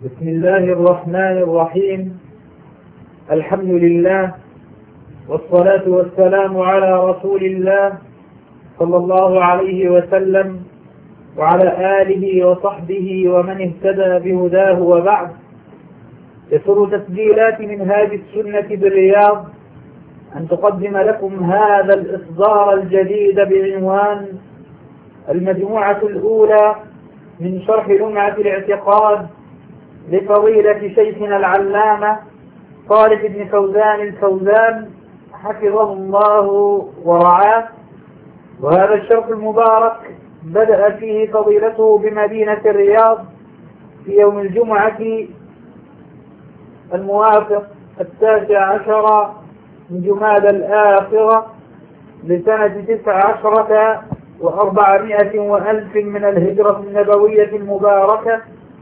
بسم الله الرحمن الرحيم. الحمد لله والصلاة والسلام على رسول الله صلى الله عليه وسلم وعلى آله وصحبه ومن اهتدى بهداه، وبعد. يسر تسجيلات منهاج السنة بالرياض أن تقدم لكم هذا الإصدار الجديد بعنوان المجموعة الأولى من شرح لمعة الاعتقاد لفضيلة شيخنا العلامة صالح بن فوزان الفوزان حفظه الله ورعاه. وهذا الشرح المبارك بدأ فيه فضيلته بمدينة الرياض في يوم الجمعة الموافق 19 من جمادى الآخرة لسنة 19 و400 وألف من الهجرة النبوية المباركة.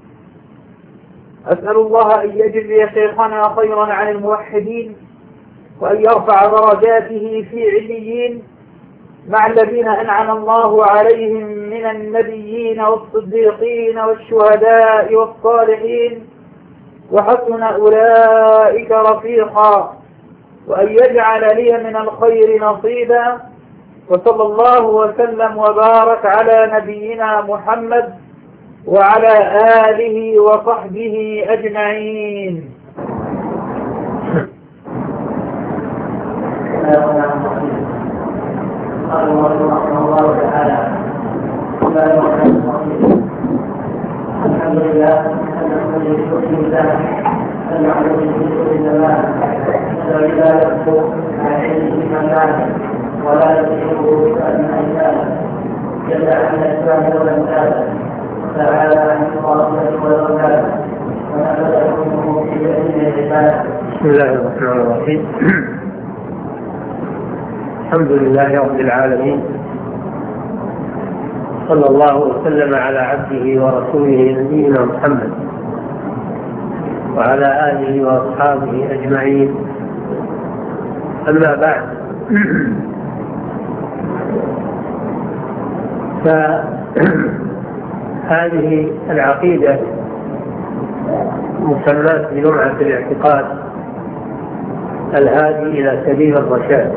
أسأل الله أن يجزي شيخنا خيرا عن الموحدين، وأن يرفع درجاته في عليين مع الذين أنعم الله عليهم من النبيين والصديقين والشهداء والصالحين، وحسن أولئك رفيقا، وأن يجعل لي من الخير نصيبا. وصلى الله وسلم وبارك على نبينا محمد وعلى آله وصحبه أجمعين. قال رحمه الله تعالى: الحمد لله الذي بحكم الله المعلوم في كل زمان، لا يخفو عن علمه مكانه ولا يشركه بأسماء الله جل عن الاسباب والامثال، تعالى عن الخاصه والاولاد، ونفذ حكمه في جميع العباد. بسم الله الرحمن الرحيم. الحمد لله رب العالمين، صلى الله وسلم على عبده ورسوله نبينا محمد وعلى آله وأصحابه أجمعين. أما بعد، فهذه العقيدة مسماة بلمعة الاعتقاد الهادي إلى سبيل الرشاد،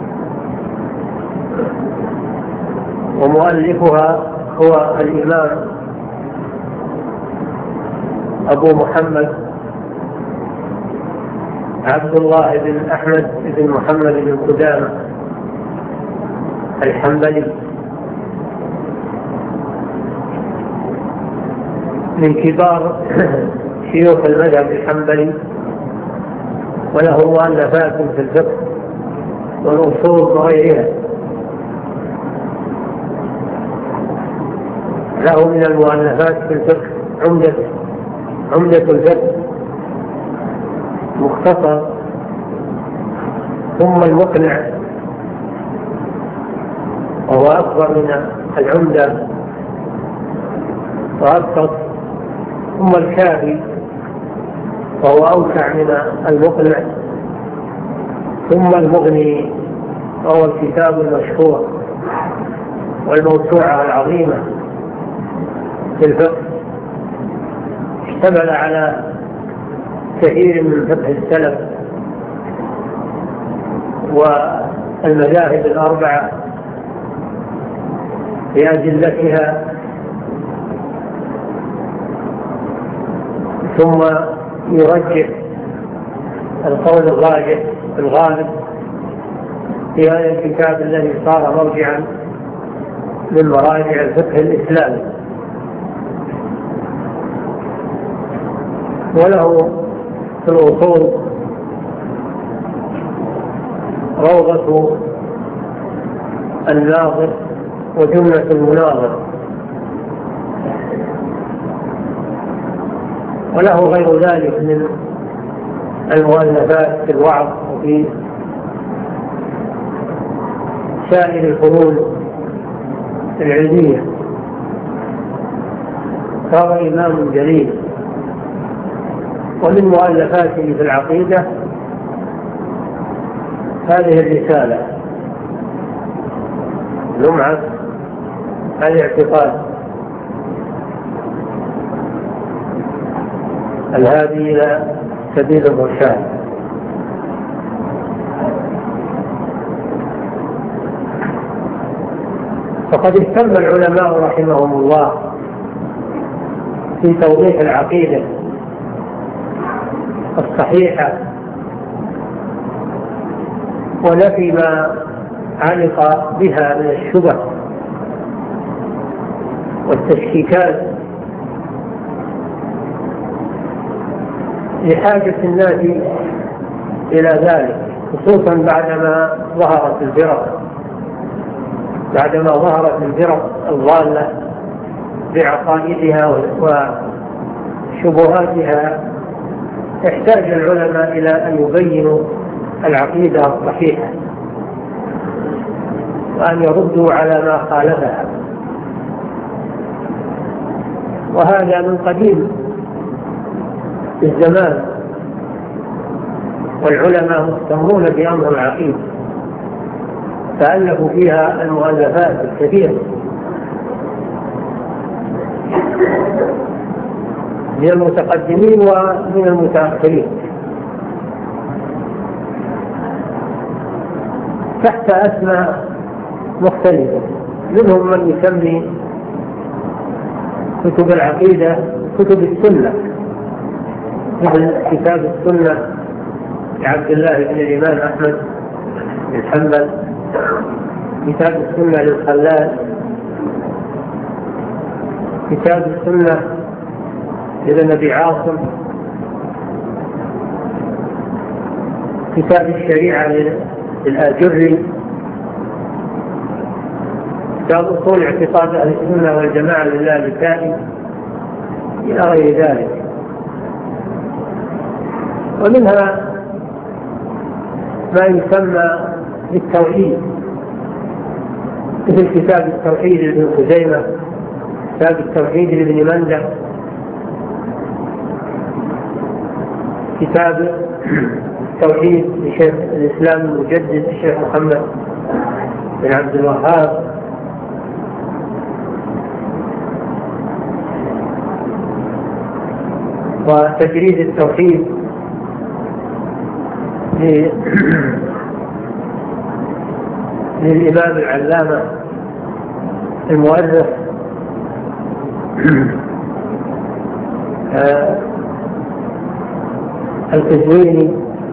ومؤلفها هو الإمام أبو محمد عبد الله بن أحمد بن محمد بن قدامة الحنبلي، من كبار شيوخ المذهب الحنبلي، وله مؤلفات في الفقه والأصول وغيرها. له من المؤلفات في الفقه عمدة الفقه، مختصر، ثم المقنع وهو أكبر من العمدة وأبسط، ثم الكافي وهو أوسع من المقنع، ثم المغني وهو الكتاب المشهور والموسوعة العظيمة في الفقه، اشتمل على كثير من فقه السلف والمذاهب الأربعة بأدلتها، ثم يرجح القول الراجح الغالب في هذا الكتاب الذي صار مرجعا من مراجع الفقه الإسلامي. وله في الأصول روضة الناظر وجملة المناظر، وله غير ذلك من المؤلفات في الوعظ وفي سائر الفنون العلمية. فهو إمام جليل. ومن مؤلفاته في العقيدة هذه الرسالة لمعة الاعتقاد، الهادي إلى سبيل الرشاد. فقد اهتم العلماء رحمهم الله في توضيح العقيدة الصحيحة ونفي ما علق بها من الشبه والتشكيكات لحاجة الناس إلى ذلك، خصوصا بعدما ظهرت الفرق الضالة بعقائدها وشبهاتها. احتاج العلماء إلى أن يبينوا العقيدة الصحيحة وأن يردوا على ما خالفها، وهذا من قديم الزمان، والعلماء مهتمون بأمر العقيدة، فألفوا فيها المؤلفات الكثيرة من المتقدمين ومن المتأخرين تحت أسماء مختلفة. منهم من يسمي كتب العقيدة كتب السنة، مثل كتاب السنة لعبد الله بن الإمام أحمد بن حنبل، كتاب السنة للخلال، كتاب السنة لابن أبي عاصم، كتاب الشريعة للآجري، كتاب أصول اعتقاد أهل السنة والجماعة للالكائي، إلى غير ذلك. ومنها ما يسمى بالتوحيد، مثل كتاب التوحيد لابن خزيمة، كتاب التوحيد لابن مندة، كتاب التوحيد لشيخ الإسلام المجدد الشيخ محمد بن عبد الوهاب، وتجريد التوحيد للإمام العلامة المؤرخ القزويني.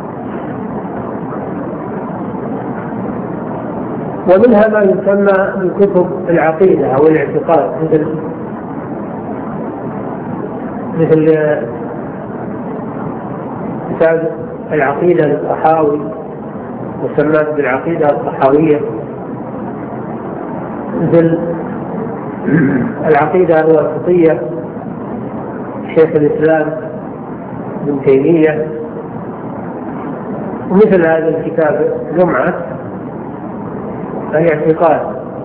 ومنها ما يسمى بكتب العقيدة أو الاعتقاد، مثل كتاب العقيدة للطحاوي، مسمى بالعقيدة الطحاوية، مثل العقيدة الواسطية شيخ الإسلام ابن تيمية، ومثل هذا الكتاب لمعة الاعتقاد،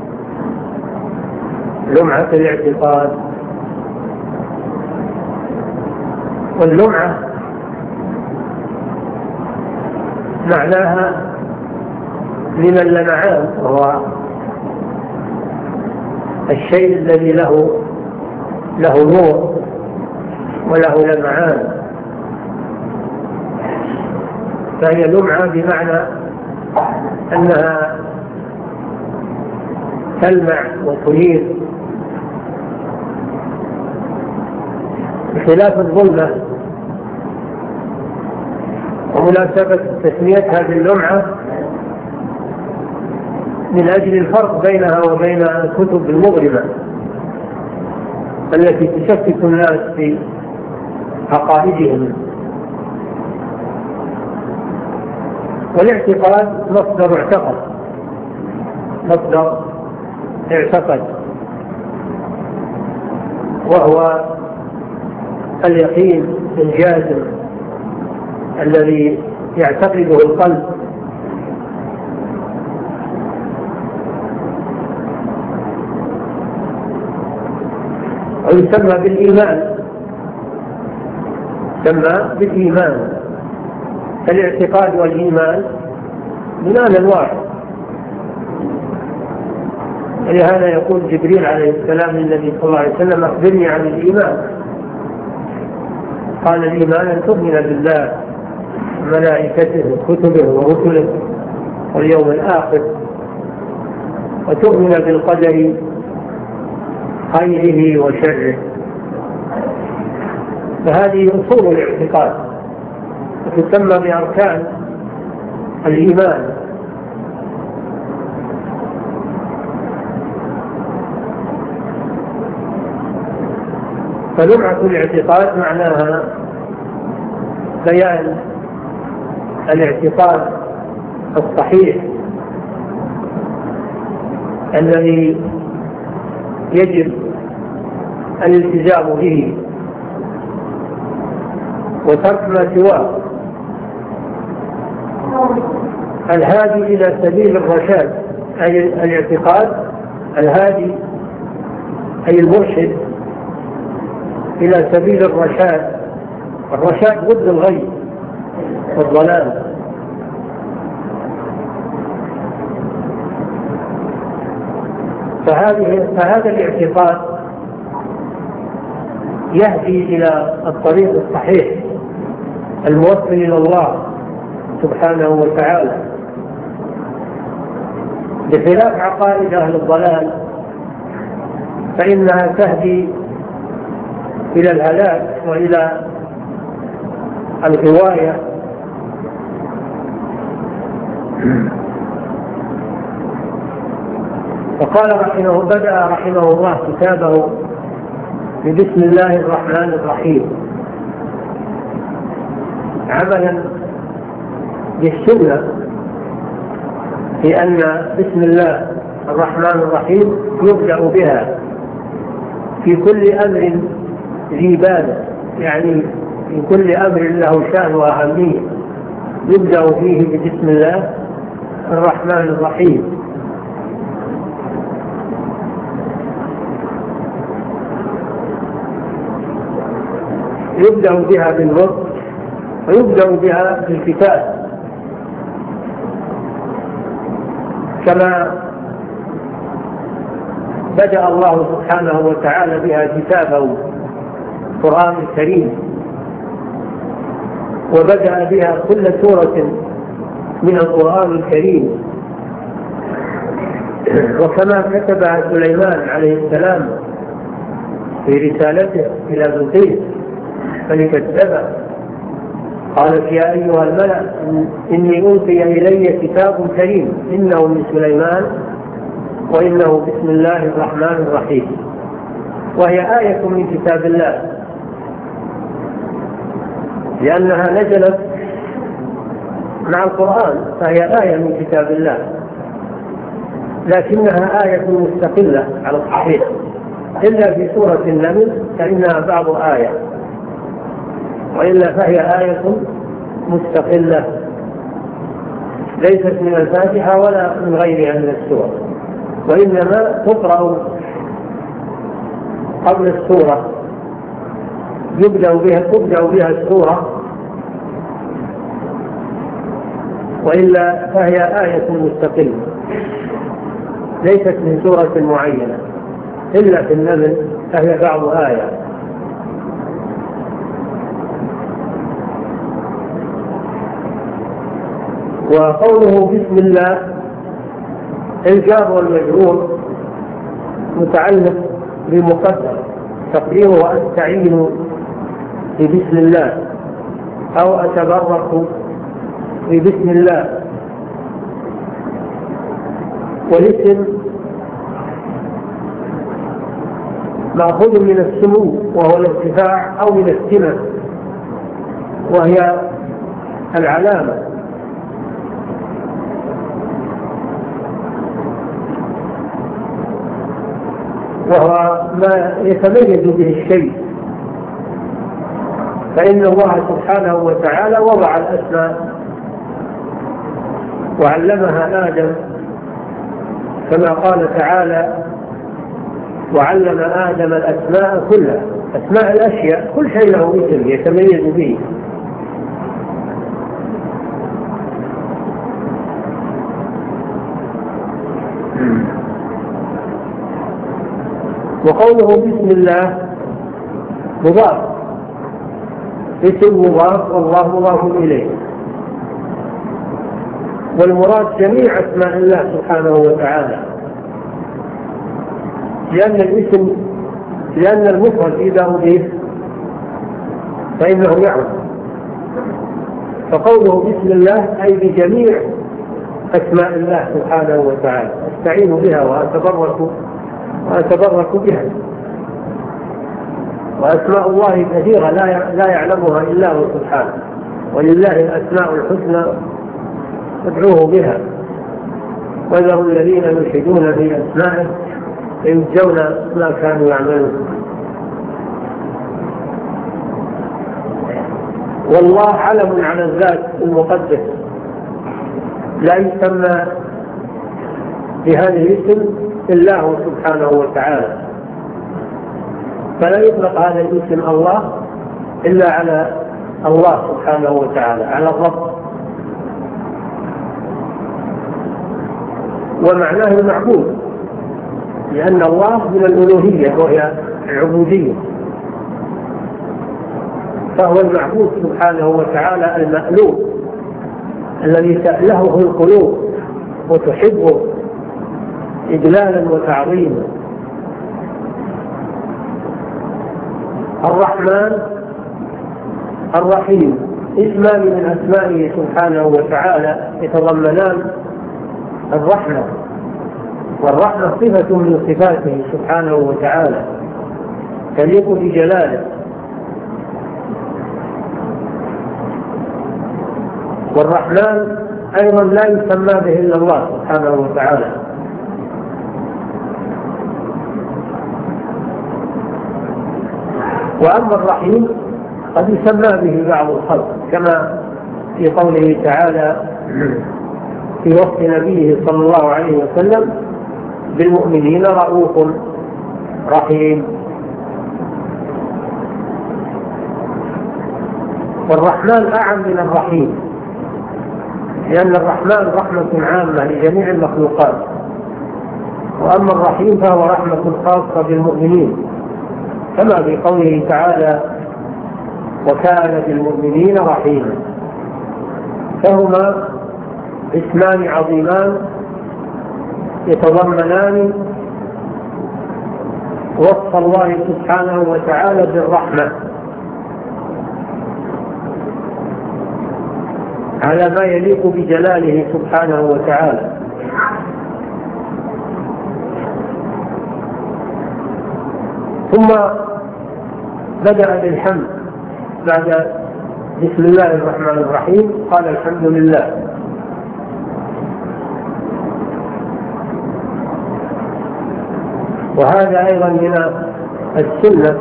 لمعة الاعتقاد. واللمعة معناها من اللمعان، وهو الشيء الذي له نور وله لمعان، فهي لمعة بمعنى أنها تلمع وتنير، بخلاف الظلمة. ومناسبة تسميتها باللمعة من أجل الفرق بينها وبين الكتب المظلمة التي تشكك الناس في عقائدهم. والاعتقاد مصدر اعتقد، وهو اليقين الجازم الذي يعتقده القلب. ويسمى بالإيمان، الاعتقاد والإيمان من آن واحد. ولهذا يقول جبريل عليه السلام للنبي صلى الله عليه وسلم: أخبرني عن الإيمان. قال الإيمان أن تؤمن بالله وملائكته وكتبه ورسله واليوم الآخر، وتؤمن بالقدر خيره وشره. فهذه أصول الاعتقاد وتسمى بأركان الإيمان. فلمعة الاعتقاد معناها بيان الاعتقاد الصحيح الذي يجب الالتزام به وترك ما سواه، الهادي إلى سبيل الرشاد، أي الاعتقاد الهادي أي المرشد إلى سبيل الرشاد. الرشاد ضد الغي والضلال. فهذا الاعتقاد يهدي إلى الطريق الصحيح الموصل إلى الله سبحانه وتعالى، بخلاف عقائد أهل الضلال فإنها تهدي إلى الهلاك وإلى الغواية. فقال بدأ رحمه الله كتابه ببسم الله الرحمن الرحيم، عملا بالسنة، لأن بسم الله الرحمن الرحيم يبدأ بها في كل أمر ذي بال، يعني في كل أمر له شأن وأهمية يبدأ فيه ببسم الله الرحمن الرحيم. يبدأ بها بالوقت ويبدأ بها بالكتاب، كما بدأ الله سبحانه وتعالى بها كتابه القرآن الكريم، وبدأ بها كل سورة من القرآن الكريم، وكما كتبها سليمان عليه السلام في رسالته إلى بلقيس ملكة سبأ، قالت يا أيها الملأ إني أوحي إلي كتاب كريم إنه من سليمان وإنه بسم الله الرحمن الرحيم، وهي آية من كتاب الله لأنها نزلت مع القرآن، فهي آية من كتاب الله، لكنها آية مستقلة على الصحيح، إلا في سورة النمل فإنها بعض آية، وإلا فهي آية مستقلة ليست من الفاتحة ولا من غيرها من السور، وإنما تقرأ قبل السورة، تبدأ بها السورة، وإلا فهي آية مستقلة ليست من سورة معينة، إلا في النمل فهي بعض آية. وقوله بسم الله الجار والمجرور متعلق بمقدر تقديره أستعين ببسم الله أو أتبرك ببسم الله، والاسم مأخوذ من السمو وهو الارتفاع أو من السمة وهي العلامة، وهو ما يتميز به الشيء، فإن الله سبحانه وتعالى وضع الأسماء وعلمها آدم كما قال تعالى وعلم آدم الأسماء كلها، أسماء الأشياء كل شيء له اسم يتميز به. وقوله بسم الله مضاف اسم مضاف والله مضاف إليه. والمراد جميع أسماء الله سبحانه وتعالى، لأن المفرد إذا أضيف فإنه يعم، فقوله بسم الله أي بجميع أسماء الله سبحانه وتعالى أستعين بها وأتبرك بها. وأسماء الله كثيرة لا يعلمها إلا هو سبحانه، ولله الأسماء الحسنى فادعوه بها، وذروا الذين يلحدون في أسمائه يجزون ما كانوا يعملون. والله علم على الذات المقدس لا يسمى بهذا الاسم إلا هو سبحانه وتعالى، فلا يطلق هذا الاسم الله إلا على الله سبحانه وتعالى، على الرب، ومعناه المعبود، لأن الله من الألوهية وهي العبودية، فهو المعبود سبحانه وتعالى المألوف الذي تألهه القلوب وتحبه إجلالا وتعظيما. الرحمن الرحيم اسمان من أسمائه سبحانه وتعالى يتضمنان الرحمة، والرحمة صفة من صفاته سبحانه وتعالى تليق بجلاله. والرحمن أيضا لا يسمى به إلا الله سبحانه وتعالى. وأما الرحيم قد يسمى به بعض الخلق، كما في قوله تعالى في وصف نبيه صلى الله عليه وسلم بالمؤمنين رؤوف رحيم. والرحمن أعم من الرحيم، لأن الرحمن رحمة عامة لجميع المخلوقات، وأما الرحيم فهو رحمة خاصة بالمؤمنين، كما في قوله تعالى وكان بالمؤمنين رحيما. فهما اسمان عظيمان يتضمنان وصف الله سبحانه وتعالى بالرحمة على ما يليق بجلاله سبحانه وتعالى. ثم بدأ بالحمد بعد بسم الله الرحمن الرحيم، قال الحمد لله. وهذا أيضا من السنة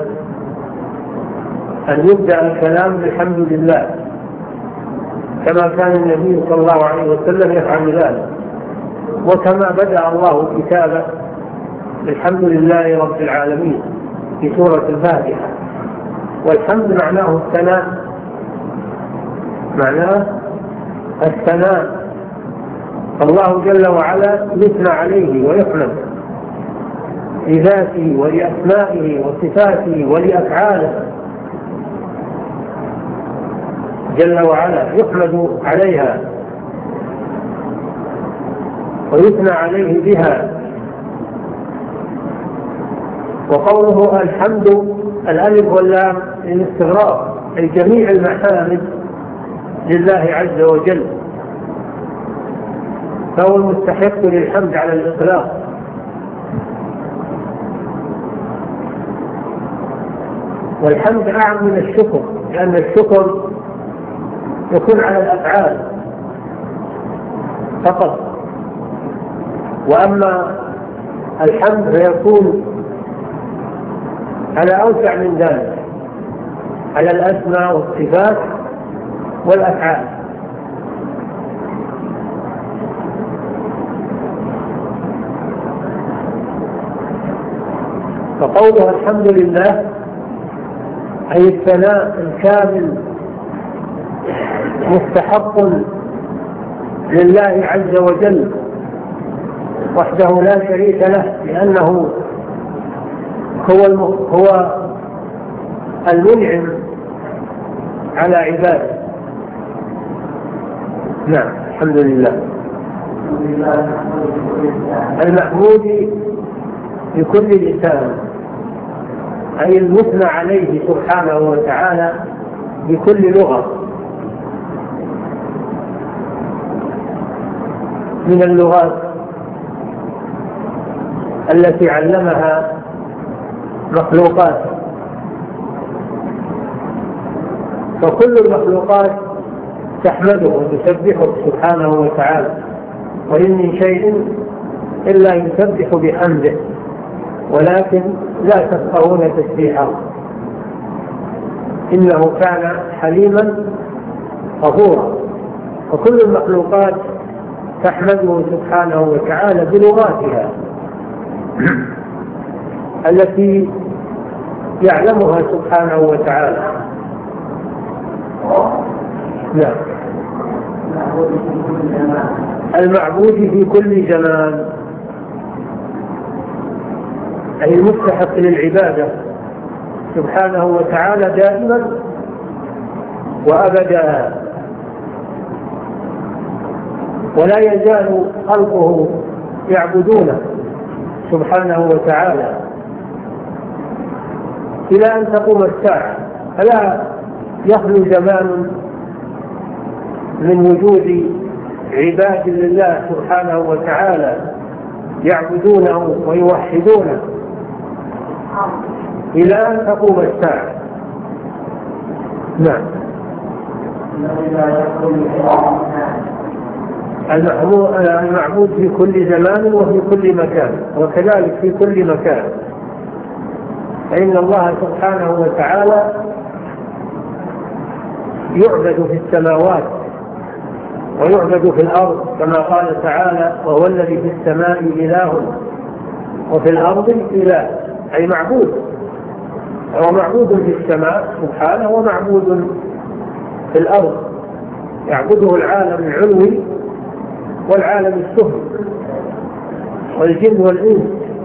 أن يبدأ الكلام بالحمد لله، كما كان النبي صلى الله عليه وسلم يفعل ذلك، وكما بدأ الله كتابه بالحمد لله رب العالمين في سورة الفاتحة. والحمد معناه الثناء، معناه الثناء، الله جل وعلا يثنى عليه ويحمد لذاته ولأسمائه وصفاته ولأفعاله جل وعلا، يحمد عليها ويثنى عليه بها. وقوله الحمد الألف واللام للاستغراق، أي جميع المحامد لله عز وجل، فهو المستحق للحمد على الإطلاق. والحمد أعم من الشكر، لأن الشكر يكون على الأفعال فقط، وأما الحمد فيكون على أوسع من ذلك، على الأسماء والصفات والأفعال. فقوله الحمد لله أي الثناء الكامل مستحق لله عز وجل وحده لا شريك له، لأنه هو المنعم على عباده. نعم، الحمد لله. المحمود بكل لسان، أي المثنى عليه سبحانه وتعالى بكل لغة من اللغات التي علمها مخلوقات. فكل المخلوقات تحمده وتسبحه سبحانه وتعالى، وإن من شيء إلا يسبح بحمده ولكن لا تفقهون تسبيحه، إنه كان حليما غفورا. وكل المخلوقات تحمده سبحانه وتعالى بلغاتها التي يعلمها سبحانه وتعالى. لا. المعبود في كل زمان، أي المستحق للعبادة سبحانه وتعالى دائما وأبدا، ولا يزال خلقه يعبدونه سبحانه وتعالى إلى أن تقوم الساعة. فلا يخلو زمان من وجود عباد لله سبحانه وتعالى يعبدونه ويوحدونه إلى أن تقوم الساعة. نعم. المعبود في كل زمان وفي كل مكان، وكذلك في كل مكان، فإن الله سبحانه وتعالى يعبد في السماوات ويعبد في الأرض، كما قال تعالى: وهو الذي في السماء إله وفي الأرض إله، أي معبود. هو معبود في السماء سبحانه ومعبود في الأرض، يعبده العالم العلوي والعالم السفلي والجن والإنس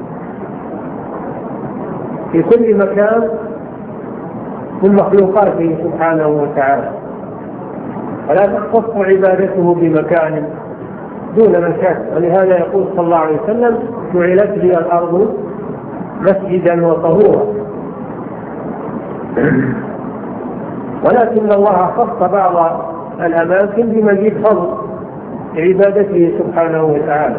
في كل مكان من مخلوقاته سبحانه وتعالى، ولا تختص عبادته بمكان دون مكان. ولهذا يقول صلى الله عليه وسلم: جعلت لي الأرض مسجدا وطهورا. ولكن الله خص بعض الأماكن بمزيد فضل لعبادته سبحانه وتعالى،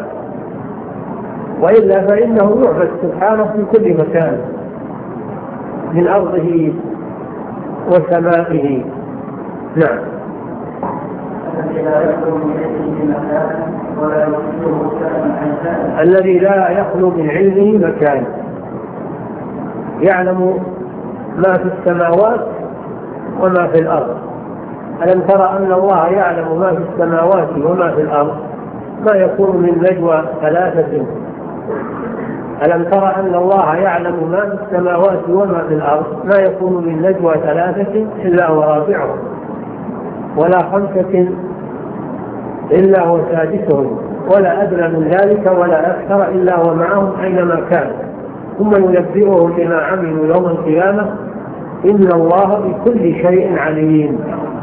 وإلا فإنه يعبد سبحانه في كل مكان من أرضه وسمائه. نعم. الذي لا يخلو من علمه مكان، يعلم ما في السماوات وما في الأرض. ألم ترى أن الله يعلم ما في السماوات وما في الأرض؟ ما يكون من نجوى ثلاثة. ألم ترى أن الله يعلم ما في السماوات وما في الأرض؟ ما يكون من نجوى ثلاثة إلا هو رابعهم، ولا خمسة إلا هو سادسهم، ولا أدنى من ذلك ولا أكثر إلا هو معهم أينما كان، ثم ينبئهم بما عملوا يوم القيامة، إن الله بكل شيء عليم.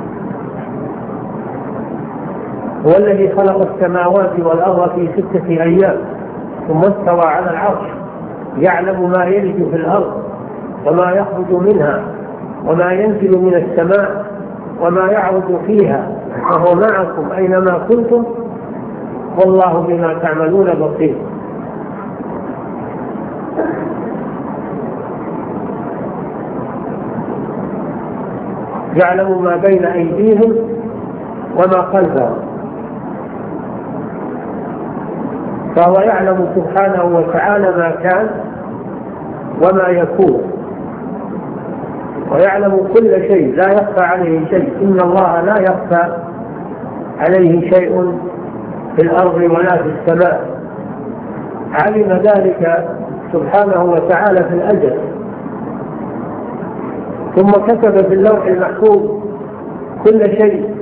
هو الذي خلق السماوات والأرض في 6 أيام ثم استوى على العرش، يعلم ما يلج في الأرض وما يخرج منها وما ينزل من السماء وما يعرض فيها، وهو معكم أينما كنتم والله بما تعملون بصير. يعلم ما بين أيديهم وما خلفهم، فهو يعلم سبحانه وتعالى ما كان وما يكون، ويعلم كل شيء، لا يخفى عليه شيء. إن الله لا يخفى عليه شيء في الأرض ولا في السماء. علم ذلك سبحانه وتعالى في الأزل، ثم كتب في اللوح المحفوظ كل شيء،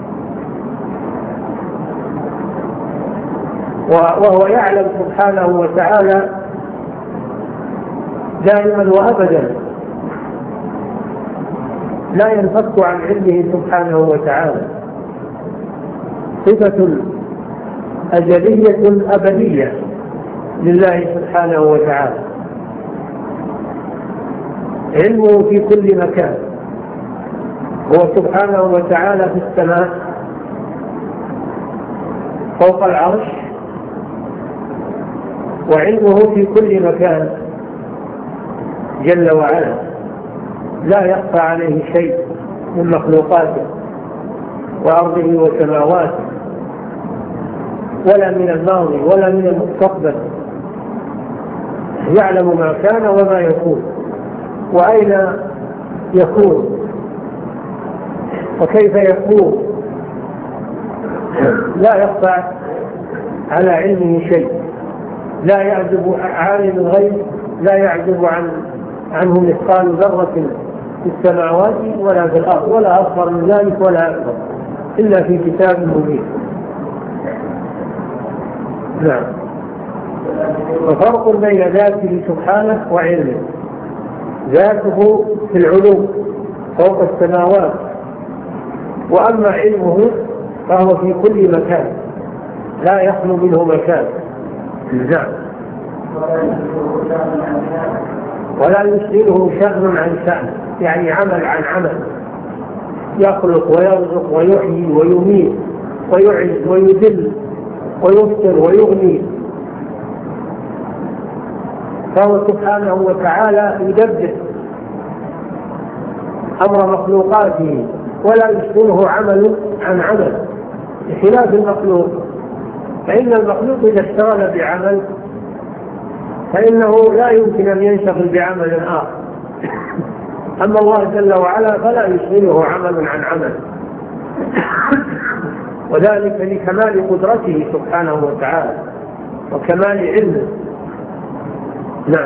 وهو يعلم سبحانه وتعالى دائما وأبدا لا ينفك عن علمه سبحانه وتعالى، صفة أزلية أبدية لله سبحانه وتعالى. علمه في كل مكان، هو سبحانه وتعالى في السماء فوق العرش، وعلمه في كل مكان جل وعلا، لا يخفى عليه شيء من مخلوقاته وأرضه وسماواته، ولا من الماضي ولا من المستقبل، يعلم ما كان وما يكون وأين يكون وكيف يكون، لا يخفى على علمه شيء، لا يعزب عالم الغيب، لا يعزب عنه مثقال ذرة في السماوات ولا في الأرض، ولا أصغر من ذلك ولا أكبر، إلا في كتاب مبين. نعم. وفرق بين ذاته سبحانه وعلمه، ذاته في العلو فوق السماوات، وأما علمه فهو في كل مكان لا يخلو منه مكان. نعم. ولا يشغله شأن عن شأن، يعني عمل عن عمل، يخلق ويرزق ويحيي ويميت ويعز ويذل ويفطر ويغني، فهو سبحانه وتعالى يدبر أمر مخلوقاته، ولا يشغله عمل عن عمل، بخلاف المخلوق، فإن المخلوق إذا اشتغل بعمل فإنه لا يمكن أن ينشغل بعمل آخر، أما الله جل وعلا فلا يشغله عمل عن عمل، وذلك لكمال قدرته سبحانه وتعالى وكمال علمه. نعم.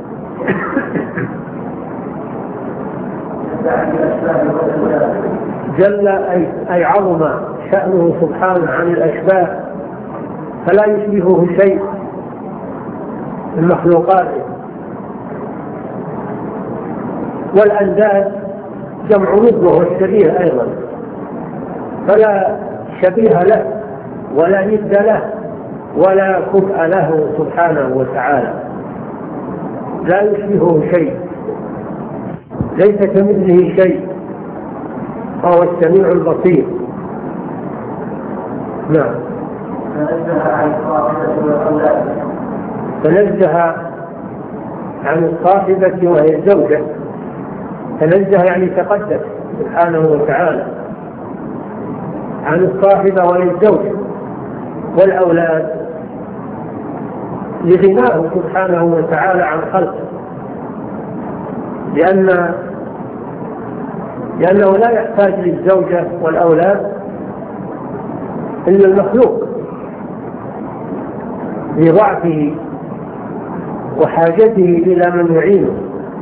جل أي عظم شأنه سبحانه عن الأشباه، فلا يشبهه شيء من مخلوقاته. والأنداد جمع ضد، وهو الشبيه أيضا، فلا شبيه له ولا ند له ولا كفء له سبحانه وتعالى، لا يشبهه شيء، ليس كمثله شيء، وهو السميع البصير. نعم. تنزه عن الصاحبة وهي الزوجة، تنزه يعني تقدس سبحانه وتعالى عن الصاحبة وهي الزوجة والأولاد، لغناه سبحانه وتعالى عن خلقه، لأنه لا يحتاج للزوجة والأولاد إلا المخلوق لضعفه وحاجته إلى من يعينه،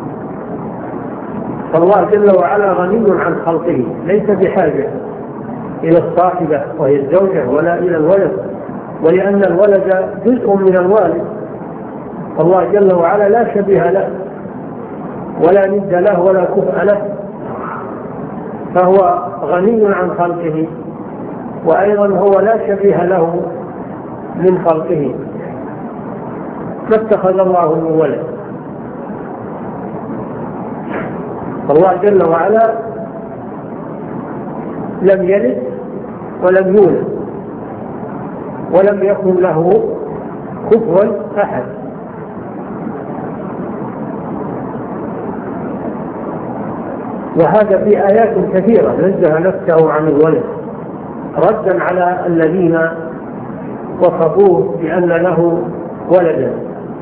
فالله جل وعلا غني عن خلقه، ليس بحاجة إلى الصاحبة وهي الزوجة ولا إلى الولد، ولأن الولد جزء من الوالد، فالله جل وعلا لا شبيه له ولا ند له ولا كفء له، فهو غني عن خلقه، وأيضا هو لا شبيه له من خلقه، ما اتخذ الله من ولد. فالله جل وعلا لم يلد ولم يولد ولم يكن له كفوا أحد. وهذا في آيات كثيرة نزه نفسه عن الولد، ردا على الذين وصفوه بأن له ولدا،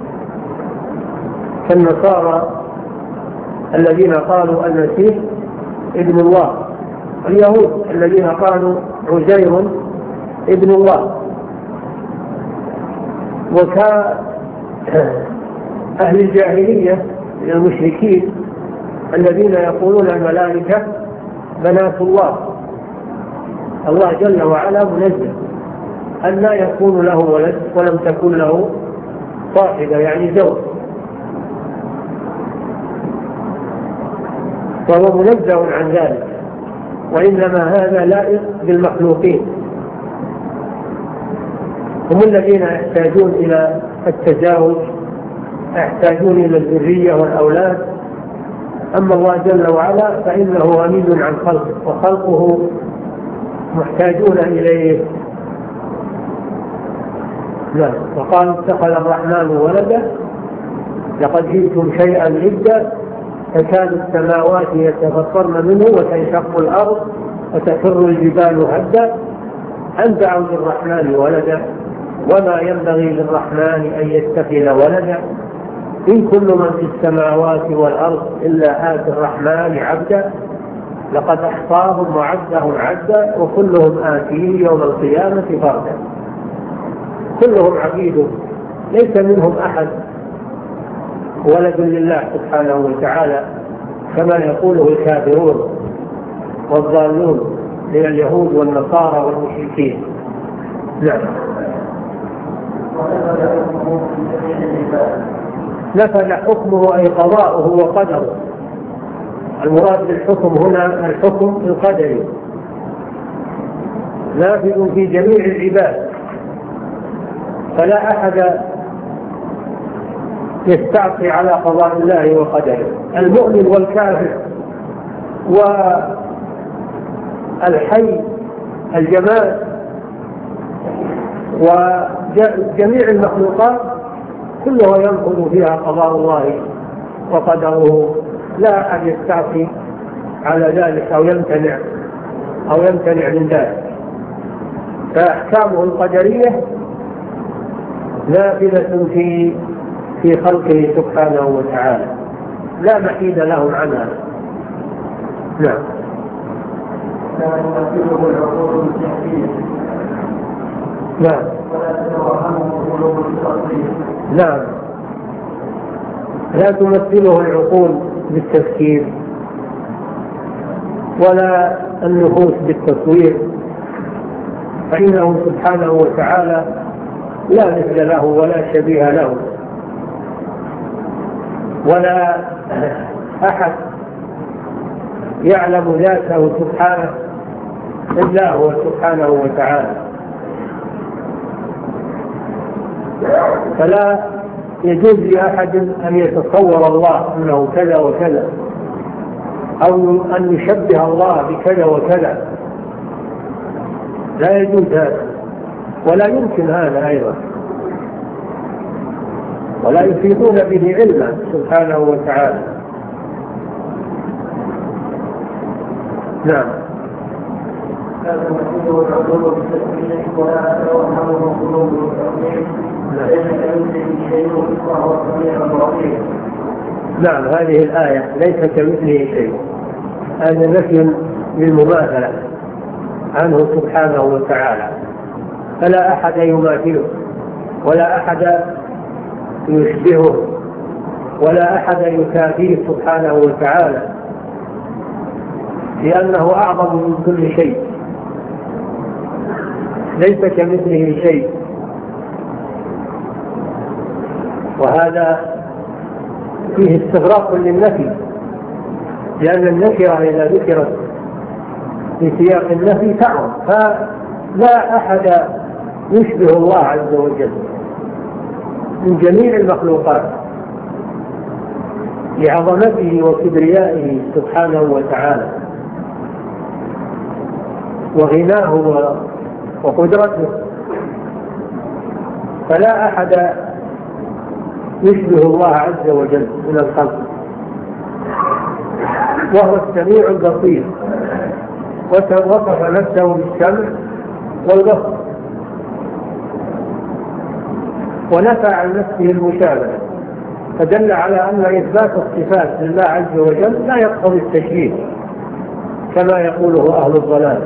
كالنصارى الذين قالوا المسيح ابن الله، اليهود الذين قالوا عزير ابن الله، وكأهل الجاهلية من المشركين الذين يقولون الملائكة بنات الله. الله جل وعلا منزه أن لا يكون له ولد ولم تكن له صاحبة يعني زوج. وهو منزه عن ذلك، وإنما هذا لائق بالمخلوقين، هم الذين يحتاجون إلى التزاوج، يحتاجون إلى الذرية والأولاد. أما الله جل وعلا فإنه غني عن خلقه، وخلقه محتاجون إليه. لا، وقال اتخذ الرحمن ولدا لقد جئتم شيئا إدا تكاد السماوات يتفطرن منه وتنشق الأرض وتخر الجبال هدا أن دعوا للرحمن ولدا وما ينبغي للرحمن أن يتخذ ولدا إن كل من في السماوات والأرض إلا آتي الرحمن عبدا لقد أحصاهم وعدهم عدا وكلهم آتيه يوم القيامة فردا. كلهم عبيد، ليس منهم أحد ولد لله سبحانه وتعالى كما يقوله الكافرون والضالون من اليهود والنصارى والمشركين. نعم. نفذ حكمه أي قضاؤه وقدره. المراد بالحكم هنا الحكم القدري نافذ في جميع العباد، فلا أحد يستعصي على قضاء الله وقدره. المؤمن والكافر والحي الجماد وجميع المخلوقات كلها ينفذ فيها قضاء الله وقدره، لا أحد يستعصي على ذلك أو يمتنع من ذلك. فأحكامه القدرية نافذة في خلقه سبحانه وتعالى، لا محيد لهم عنها. نعم. نعم. نعم، لا تمثله العقول بالتفكير ولا النفوس بالتصوير، فإنه سبحانه وتعالى لا مثل له ولا شبيه له، ولا أحد يعلم ذاته سبحانه إلا هو سبحانه وتعالى. فلا يجوز لأحد أن يتصور الله أنه كذا وكذا أو أن يشبه الله بكذا وكذا، لا يجوز هذا ولا يمكن هذا أيضا، ولا يفيدون به علما سبحانه وتعالى. نعم. نعم، هذه الآية ليس كمثله شيء، هذا نفي للمماثلة عنه سبحانه وتعالى، فلا أحد يماثله ولا أحد يشبهه ولا أحد يكافيه سبحانه وتعالى، لأنه أعظم من كل شيء، ليس كمثله شيء. وهذا فيه استغراق للنفي، لأن النكرة إذا ذكرت في سياق النفي تعظم، فلا أحد يشبه الله عز وجل من جميع المخلوقات لعظمته وكبريائه سبحانه وتعالى وغناه وقدرته، فلا أحد يشبه الله عز وجل من الخلق، وهو السميع البصير، ووصف نفسه بالسمع والبصر، ونفى عن نفسه المشابهة، فدل على أن إثبات الصفات لله عز وجل لا يقتضي التشبيه كما يقوله أهل الضلال،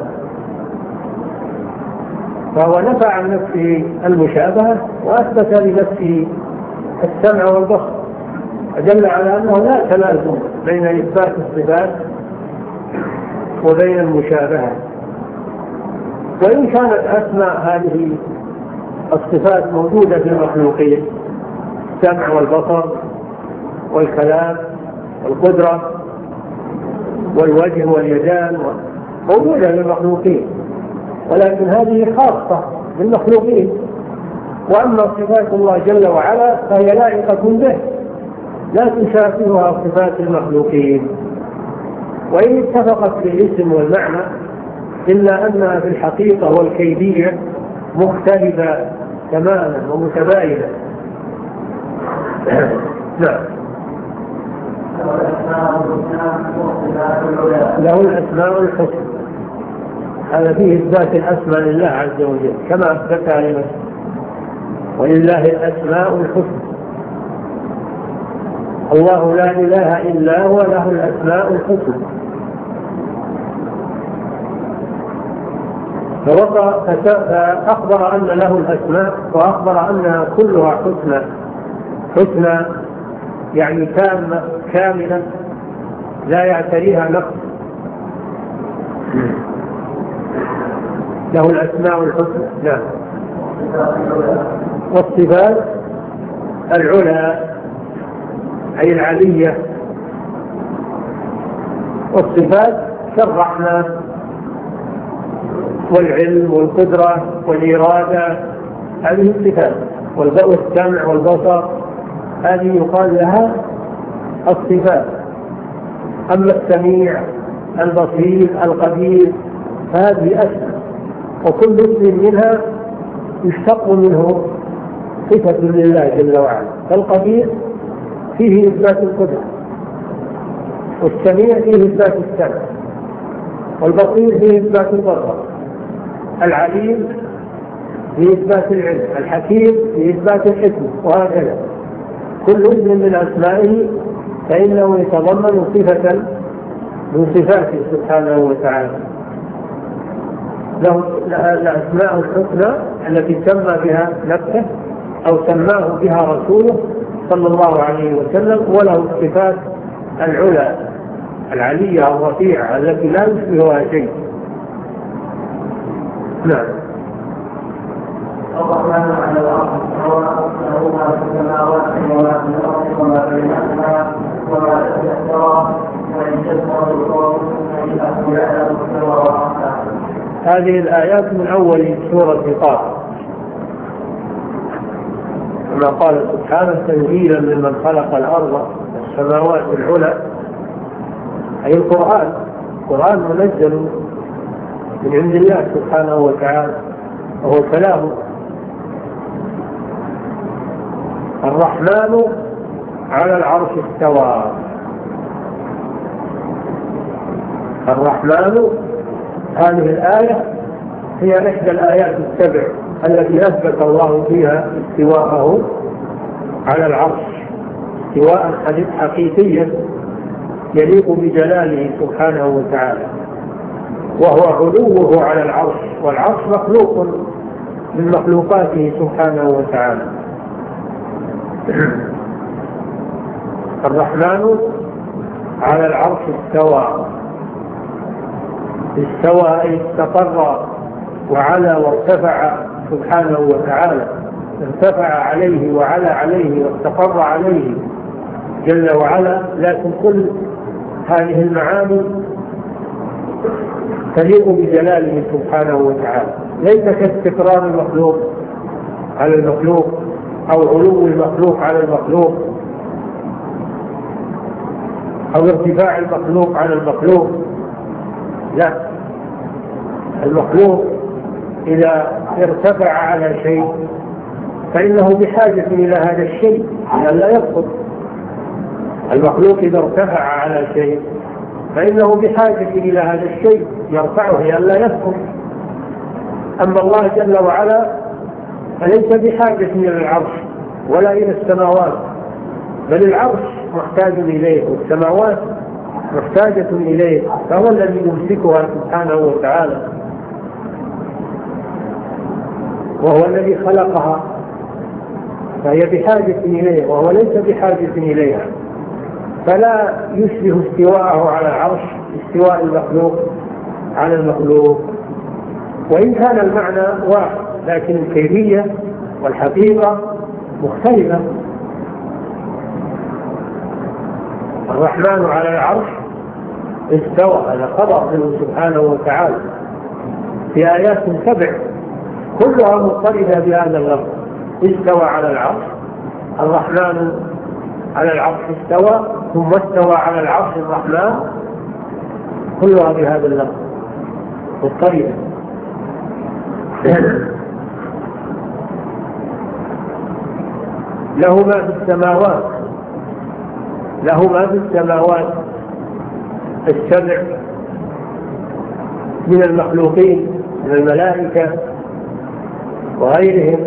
فهو نفى عن نفسه المشابهة وأثبت لنفسه السمع والبصر، فدل على أنه لا تلازم بين إثبات الصفات وبين المشابهة. وإن كانت أسماء هذه الصفات موجودة في المخلوقين، السمع والبصر والكلام والقدرة، والوجه واليدان موجودة للمخلوقين، ولكن هذه خاصة بالمخلوقين. وأما صفات الله جل وعلا فهي لائقة به، لا تشابهها صفات المخلوقين، وإن اتفقت في الاسم والمعنى إلا أنها في الحقيقة والكيفية مختلفة تماما ومتباينة. نعم. له الأسماء الحسنى، هذا فيه إثبات الأسماء لله عز وجل كما أثبتها لنفسه، ولله الأسماء الحسنى. الله لا إله إلا هو له الأسماء الحسنى. فأخبر أن له الأسماء، وأخبر أنها كلها حسنى. حسنى يعني تامة كاملة لا يعتريها نقص. له الأسماء الحسنى. نعم. والصفات العلى أي العلية. والصفات كالرحمة والعلم والقدرة والإرادة، هذه الصفات، والسمع والبصر، هذه يقال لها الصفات. أما السميع البصير القدير هذه أسماء، وكل اسم منها يشتق منه صفة لله جل وعلا. فالقدير فيه إثبات القدرة، والسميع فيه إثبات السمع، والبصير فيه إثبات البصر، العليم فيه إثبات العلم، الحكيم فيه إثبات الحكمة، وهكذا. كل اسم من أسمائه فإنه يتضمن صفة من صفاته سبحانه وتعالى. له الأسماء الحسنى التي سمى بها نفسه أو سماه بها رسوله صلى الله عليه وسلم، وله الصفات العلى العلية الرفيعة التي لا يشبهها شيء. نعم. الرحمن على الأرض له ما في السماوات وما في الأرض وما بينهما وما تحت الثرى وإن تسمعوا القول فإنه يعلم السر وأخفى. هذه الآيات من أول سورة قاف، كما قال سبحانه: تنزيلا ممن خلق الأرض والسماوات العلى، أي القرآن منزل من عند الله سبحانه وتعالى وهو كلامه. الرحمن على العرش استوى. الرحمن، هذه الآية هي إحدى الآيات السبع التي أثبت الله فيها استواءه على العرش استواء حقيقيا يليق بجلاله سبحانه وتعالى، وهو علوه على العرش، والعرش مخلوق من مخلوقاته سبحانه وتعالى. الرحمن على العرش استوى. استوى أي استقر وعلى وارتفع سبحانه وتعالى، ارتفع عليه وعلى عليه واستقر عليه جل وعلا. لكن كل هذه المعاني تليق بجلاله سبحانه وتعالى، ليس كاستقرار المخلوق على المخلوق أو علو المخلوق على المخلوق أو ارتفاع المخلوق على المخلوق. لا، المخلوق إذا ارتفع على شيء فإنه بحاجة إلى هذا الشيء لئلا يسقط. المخلوق إذا ارتفع على شيء فإنه بحاجة إلى هذا الشيء يرفعه لئلا يسقط. أما الله جل وعلا فليس بحاجة إلى العرش ولا إلى السماوات، بل العرش محتاج إليه والسماوات محتاجة إليه، فهو الذي يمسكها سبحانه وتعالى، وهو الذي خلقها، فهي بحاجة إليه وهو ليس بحاجة إليها. فلا يشبه استواءه على العرش استواء المخلوق على المخلوق، وإن كان المعنى واحد لكن الكيفية والحقيقة مختلفة. الرحمن على العرش استوى، هذا خبر منه سبحانه وتعالى في آيات 7 كلها مضطردة بهذا اللفظ. استوى على العرش، الرحمن على العرش استوى، ثم استوى على العرش الرحمن، كلها بهذا اللفظ مضطردة. له ما في السماوات، له ما في السماوات السبع من المخلوقين من الملائكة وغيرهم،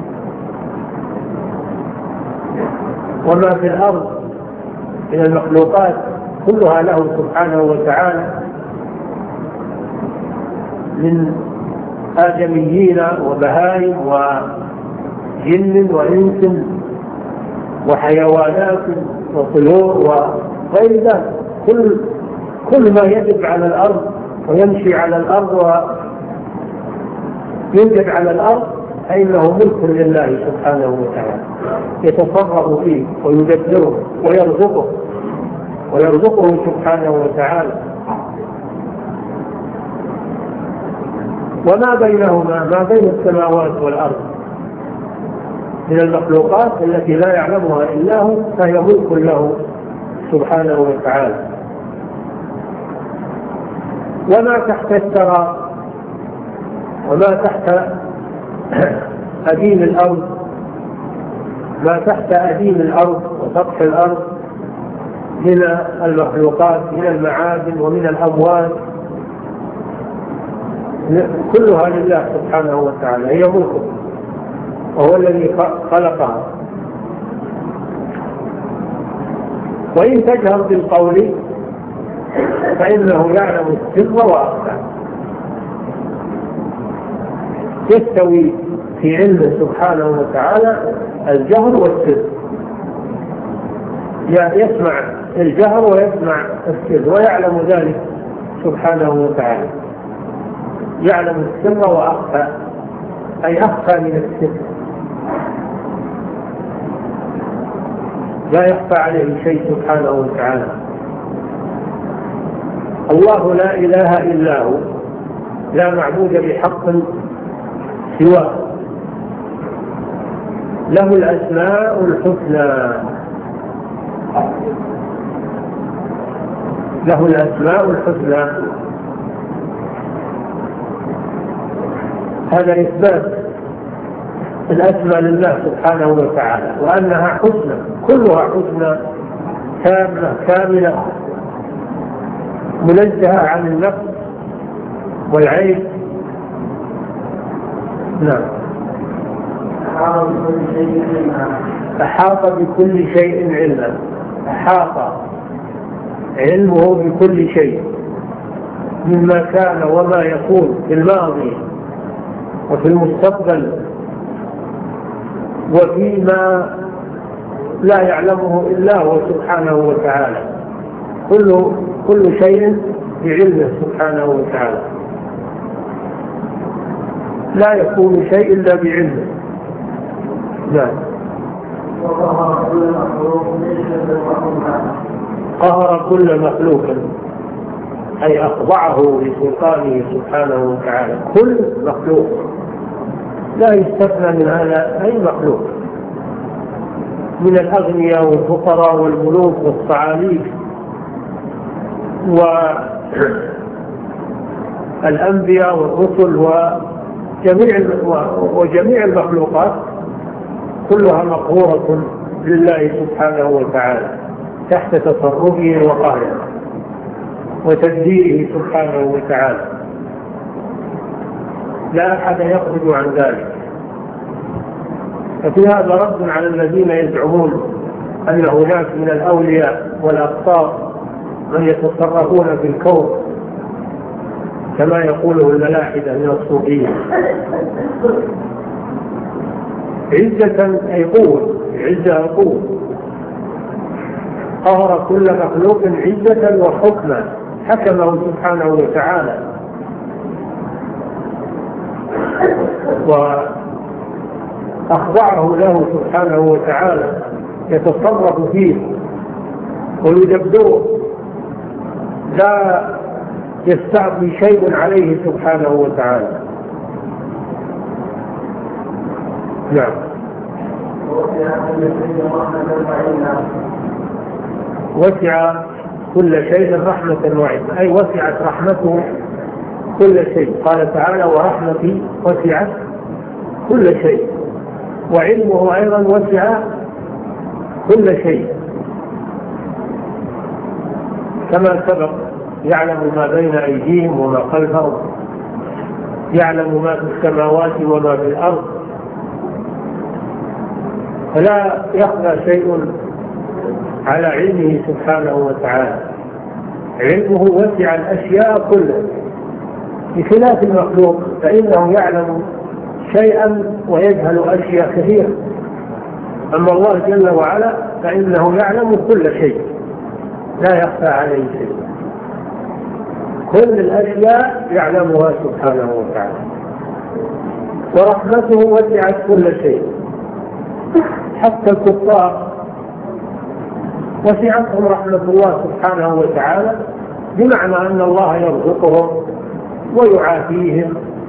وما في الأرض من المخلوقات كلها له سبحانه وتعالى من آدميين وبهائم وجن وإنس وحيوانات وطيور وغير ذلك، كل ما يجب على الأرض ويمشي على الأرض ويوجد على الأرض فإنه ملك لله سبحانه وتعالى، يتصرف فيه ويدبره ويرزقه سبحانه وتعالى. وما بينهما، ما بين السماوات والأرض من المخلوقات التي لا يعلمها إلا هو، فهي ملك له سبحانه وتعالى. وما تحت الثرى وما تحت أديم الأرض، ما تحت أديم الأرض وسطح الأرض من المخلوقات من المعادن ومن الأموال كلها لله سبحانه وتعالى، هي ملكه وهو الذي خلقها. وإن تجهر بالقول فإنه يعلم السر وأخفى، يستوي في علمه سبحانه وتعالى الجهر والسر، يسمع الجهر ويسمع السر ويعلم ذلك سبحانه وتعالى، يعلم السر وأخفى، أي أخفى من السر، لا يخفى عليه شيء سبحانه وتعالى. الله لا إله إلا هو، لا معبود بحق سواه، له الأسماء الحسنى، له الأسماء الحسنى. هذا إثبات الأسماء لله سبحانه وتعالى، وأنها حسنى، كلها حسنى تامة كاملة منزهة عن النقص والعيب. نعم. أحاط بكل شيء علما، أحاط علمه بكل شيء مما كان وما يكون في الماضي وفي المستقبل وفيما لا يعلمه إلا هو سبحانه وتعالى، كل شيء بعلمه سبحانه وتعالى، لا يكون شيء إلا بعلمه. لا. قهر كل مخلوق أي أخضعه لسلطانه سبحانه وتعالى، كل مخلوق لا يستثنى من هذا أي مخلوق، من الأغنياء والفقراء والملوك والصعاليك والأنبياء والرسل وجميع المخلوقات كلها مقهورة لله سبحانه وتعالى تحت تصرفه وقهره وتدبيره سبحانه وتعالى، لا أحد يخرج عن ذلك. ففي هذا رد على الذين يزعمون أن هناك من الأولياء والأقطار من يتصرفون في الكون كما يقوله الملاحدة من الصوفية، عزة أي قوة، عزة قوة، قهر كل مخلوق عزة وحكما، حكمه سبحانه وتعالى وأخضعه له سبحانه وتعالى، يتصرف فيه ويدبره لا يستعصي شيء عليه سبحانه وتعالى. نعم. وسع كل شيء رحمة وعلما، أي وسعت رحمته كل شيء. قال تعالى ورحمتي وسعت كل شيء، وعلمه أيضا وسع كل شيء كما سبق. يعلم ما بين أيديهم وما خلفهم، يعلم ما في السماوات وما في الأرض، فلا يخفى شيء على علمه سبحانه وتعالى. علمه وسع الأشياء كلها، بخلاف المخلوق فإنه يعلم شيئا ويجهل أشياء كثيرة. أما الله جل وعلا فإنه يعلم كل شيء، لا يخفى عليه شيء، كل الأشياء يعلمها سبحانه وتعالى. ورحمته وسعت كل شيء، حتى الكفار وسعتهم رحمة الله سبحانه وتعالى، بمعنى أن الله يرزقهم ويعافيهم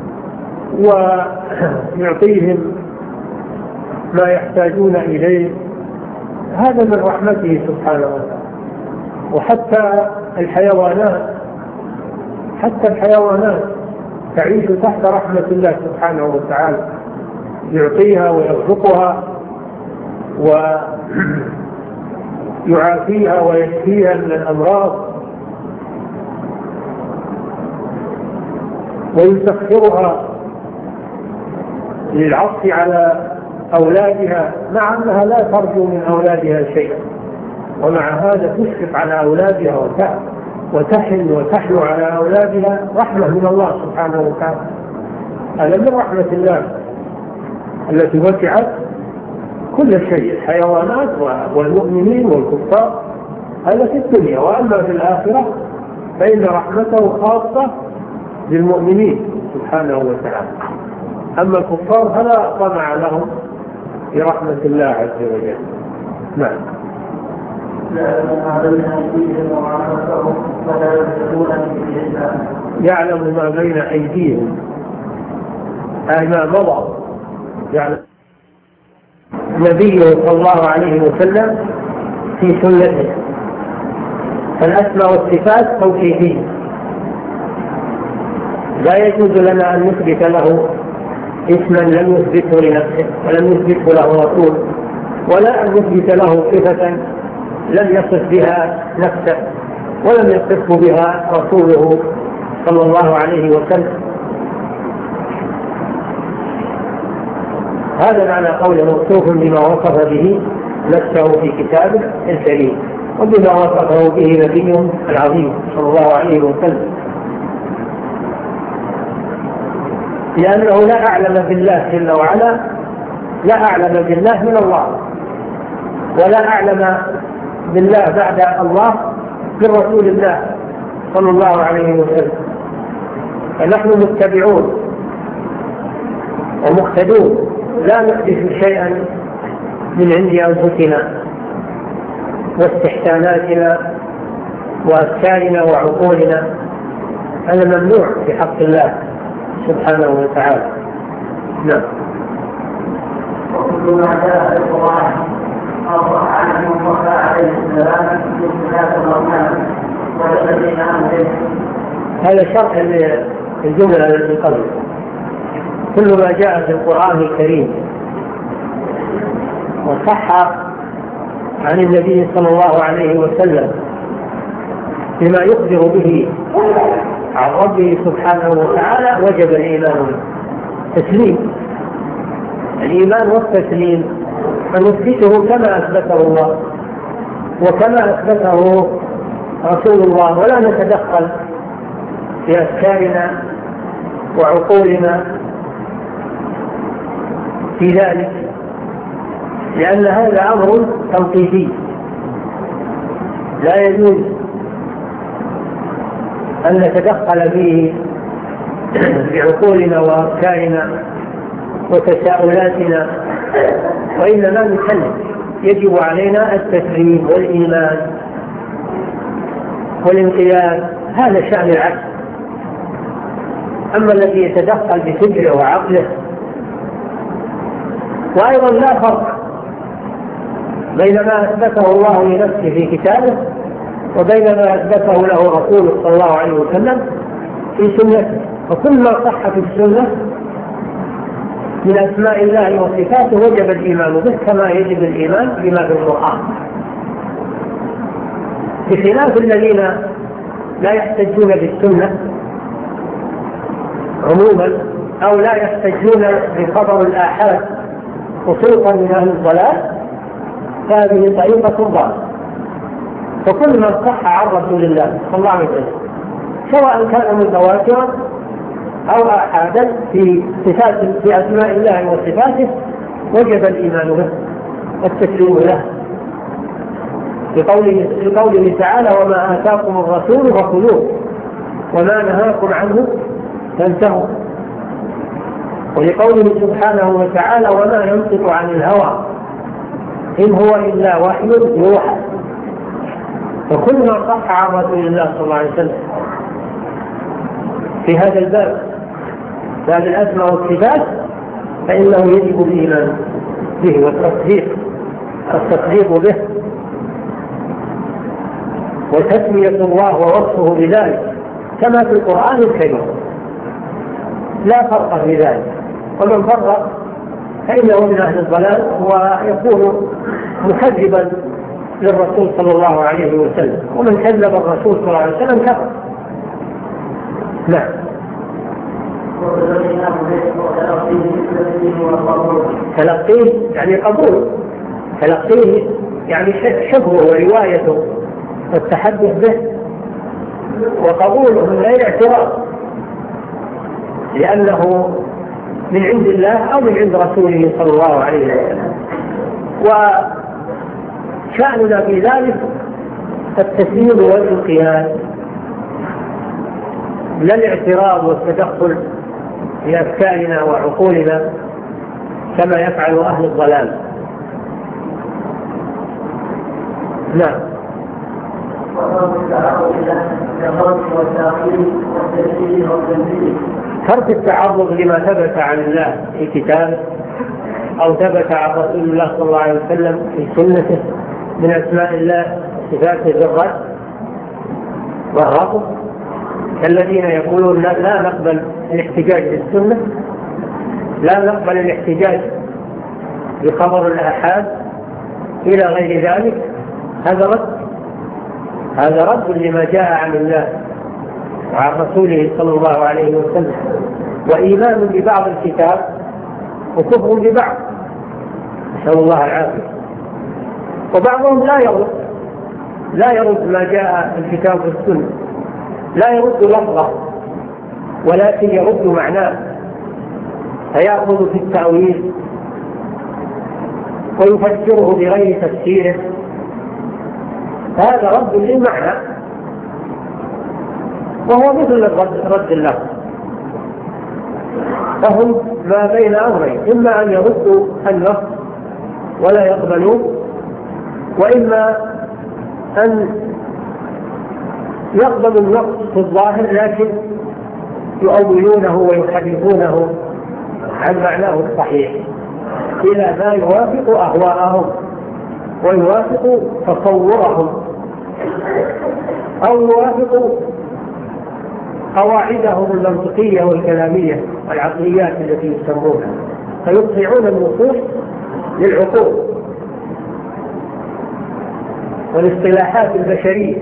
ويعطيهم ما يحتاجون إليه، هذا من رحمته سبحانه وتعالى. وحتى الحيوانات تعيش تحت رحمة الله سبحانه وتعالى، يعطيها ويرزقها ويعافيها ويشفيها من الأمراض، ويسخرها للعطف على أولادها، مع أنها لا ترجو من أولادها شيئا، ومع هذا تشفق على أولادها وتحن وتحلو على أولادها، رحمة من الله سبحانه وتعالى. هذا من رحمة الله التي وسعت كل شيء، الحيوانات والمؤمنين والكفار، هذا في الدنيا. وأما في الآخرة فإن رحمته خاصة للمؤمنين سبحانه وتعالى، أما الكفار فلا طمع لهم في رحمة الله عز وجل. نعم. يعلم ما بين أيديهم، أي ما مضى. يعني نبيه صلى الله عليه وسلم في سنته، فالأسماء والصفات توقيفية، لا يجوز لنا أن نثبت له اسما لم يثبته لنفسه ولم يثبته له رسول، ولا أن نثبت له صفة لم يصف بها نفسه ولم يصفه بها رسوله صلى الله عليه وسلم. هذا معنى قوله موصوف بما وصف به نفسه في كتابه الكريم، وبما وصفه به نبيه العظيم صلى الله عليه وسلم، لأنه لا أعلم بالله جل وعلا، لا أعلم بالله من الله، ولا أعلم بالله بعد الله من رسول الله صلى الله عليه وسلم. فنحن متبعون ومقتدون، لا نحدث شيئا من عند أنفسنا واستحساناتنا وأفكارنا وعقولنا، هذا ممنوع في حق الله سبحانه وتعالى. نعم. وكل ما جاء في القرآن أصح عنه موسى عليه السلام في صفات الرحمن والذين آمنوا. هذا شرح الجملة التي قبل. كل ما جاء في القرآن الكريم وصح عن النبي صلى الله عليه وسلم بما يخبر به عن ربه سبحانه وتعالى وجب الإيمان تسليم. الإيمان والتسليم فنثبته كما أثبته الله وكما أثبته رسول الله، ولا نتدخل في أفكارنا وعقولنا في ذلك، لأن هذا أمر توقيفي لا يجوز أن نتدخل فيه بعقولنا وأفكارنا وتساؤلاتنا، وإنما نسلم. يجب علينا التسليم والإيمان والانقياد هذا شأن العبد. أما الذي يتدخل بفكره وعقله. وأيضا لا فرق بين ما أثبته الله لنفسه في كتابه وبين ما أثبته له رسوله صلى الله عليه وسلم في سنته. وكل ما صح في السنة من أسماء الله وصفاته وجب الإيمان به كما يجب الإيمان بما في القرآن، بخلاف الذين لا يحتجون بالسنة عموما أو لا يحتجون بخبر الآحاد خصوصا من أهل الضلال، فهذه طريقة ضالة. فكل من صح عن رسول الله صلى الله عليه وسلم سواء كان متواترا أو آحادا في أسماء الله وصفاته وجب الإيمان به والتسليم له، بقوله تعالى: وما آتاكم الرسول فخذوه وما نهاكم عنه فانتهوا. ولقوله سبحانه وتعالى: وما ينطق عن الهوى إن هو إلا وحي يوحى. فكل ما صح عن رسول الله صلى الله عليه وسلم في هذا الباب باب الأسماء والصفات فإنه يجب الإيمان به والتصديق به وتسمية الله ووصفه بذلك كما في القرآن الكريم، لا فرق في ذلك. ومن فرق فإنه من أهل الضلال ويكون مكذبا للرسول صلى الله عليه وسلم، ومن كذب الرسول صلى الله عليه وسلم كفر. نعم. تلقيه يعني قبول، تلقيه يعني حفظه وروايته والتحدث به وقبوله من غير اعتراض، لأنه من عند الله أو من عند رسوله صلى الله عليه وسلم. وشأننا في ذلك التسليم والانقياد، لا الاعتراض والتدخل في أفكارنا وعقولنا كما يفعل أهل الضلال. نعم. ترك التعرض لما ثبت عن الله في كتابه أو ثبت عن رسول الله صلى الله عليه وسلم في سنته من أسماء الله وصفاته بالرد والرفض، كالذين يقولون لا نقبل الاحتجاج بالسنة، لا نقبل الاحتجاج بخبر الآحاد إلى غير ذلك. هذا رد لما جاء عن الله وعن رسوله صلى الله عليه وسلم، وإيمان ببعض الكتاب وكفر ببعض، نسأل الله العافية. وبعضهم لا يرد ما جاء في الكتاب والسنة، لا يرد لفظه ولكن يرد معناه، فيأخذ في التأويل ويفسره بغير تفسيره، هذا رد للمعنى وهو مثل رد اللفظ. فهم ما بين أمرين: إما أن يردوا اللفظ ولا يقبلوه، وإما أن يقبلوا النقص في الظاهر لكن يؤولونه ويحرفونه عن معناه الصحيح إلى ما يوافق أهواءهم ويوافق تصورهم أو يوافق قواعدهم المنطقية والكلامية والعقليات التي يسمونها، فيطيعون النصوص للعقول والاصطلاحات البشرية.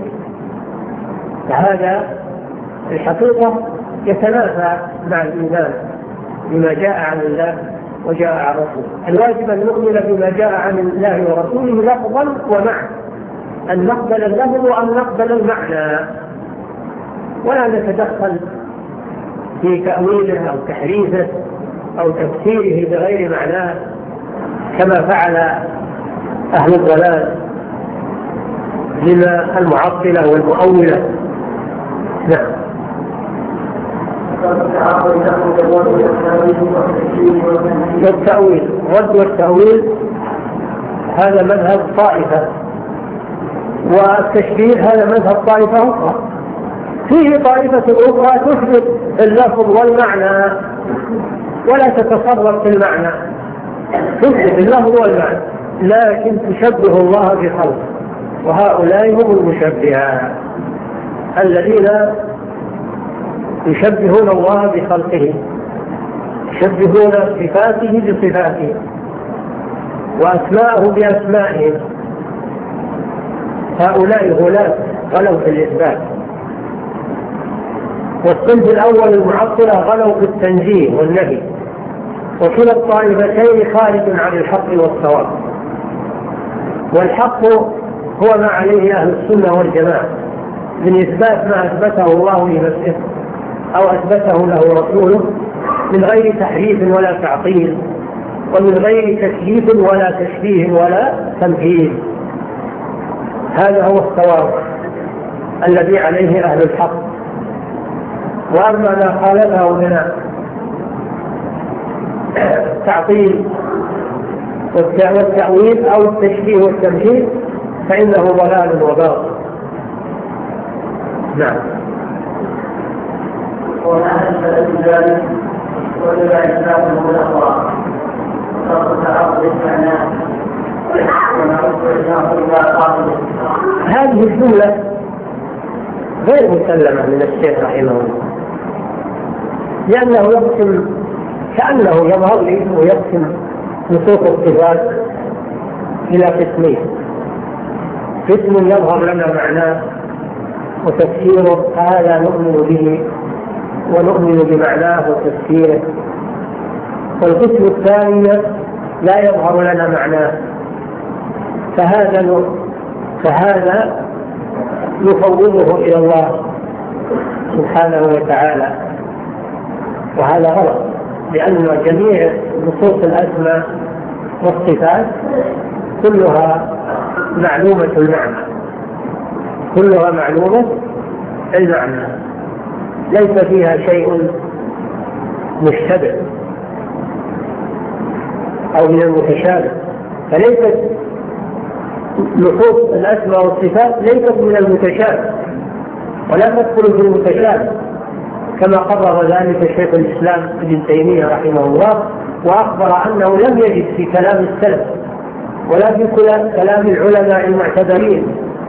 فهذا الحقيقة يتنافى مع الإيمان بما جاء عن الله وجاء عن رسوله. الواجب أن نؤمن بما جاء عن الله ورسوله لفظا ومعنى، أن نقبل اللفظ وأن نقبل المعنى، ولا نتدخل في تأويله أو تحريفه أو تفسيره بغير معناه كما فعل أهل الضلال من المعطلة والمؤولة. نعم. والتأويل، رد والتأويل هذا مذهب طائفة، والتشبيه هذا مذهب طائفة أخرى. فيه طائفة أخرى تثبت اللفظ والمعنى ولا تتصرف في المعنى، تثبت اللفظ والمعنى لكن تشبه الله بخلقه، وهؤلاء هم المشبهة الذين يشبهون الله بخلقه، يشبهون صفاته بصفاته وأسماءه بأسمائه. هؤلاء غلوا في الإثبات. والصنف الأول المعطلة غلوا في التنزيه والنهي، وكلا الطائفتين خارج عن الحق والصواب. والحق هو ما عليه أهل السنة والجماعة من إثبات ما أثبته الله لنفسه أو أثبته له رسوله من غير تحريف ولا تعطيل، ومن غير تكييف ولا تشبيه ولا تمثيل. هذا هو الصواب الذي عليه أهل الحق. وأما ما خالفه من التعطيل والتأويل أو التشبيه والتمثيل فإنه ضلال وباطل. نعم. ونحن ذلك وجب إثباته الأخبار وصرف تعرض المعنى هذه الجملة غير مسلمة من الشيخ رحمه الله، لأنه يقسم كأنه يظهر لي ويقسم نصوص الصفات إلى قسمين: قسم يظهر لنا معناه وتفسيره، هذا نؤمن به ونؤمن بمعناه وتفسيره، والقسم الثاني لا يظهر لنا معناه، فهذا نفوضه إلى الله سبحانه وتعالى، وهذا غلط، لأن جميع نصوص الأسماء والصفات كلها معلومة المعنى، كلها معلومة المعنى، ليس فيها شيء مشتبه أو من المتشابه. فليست نصوص الأسماء والصفات ليست من المتشابه ولا تدخل في المتشابه، كما قرر ذلك شيخ الإسلام ابن تيمية رحمه الله، وأخبر أنه لم يجد في كلام السلف ولا في كلام العلماء المعتبرين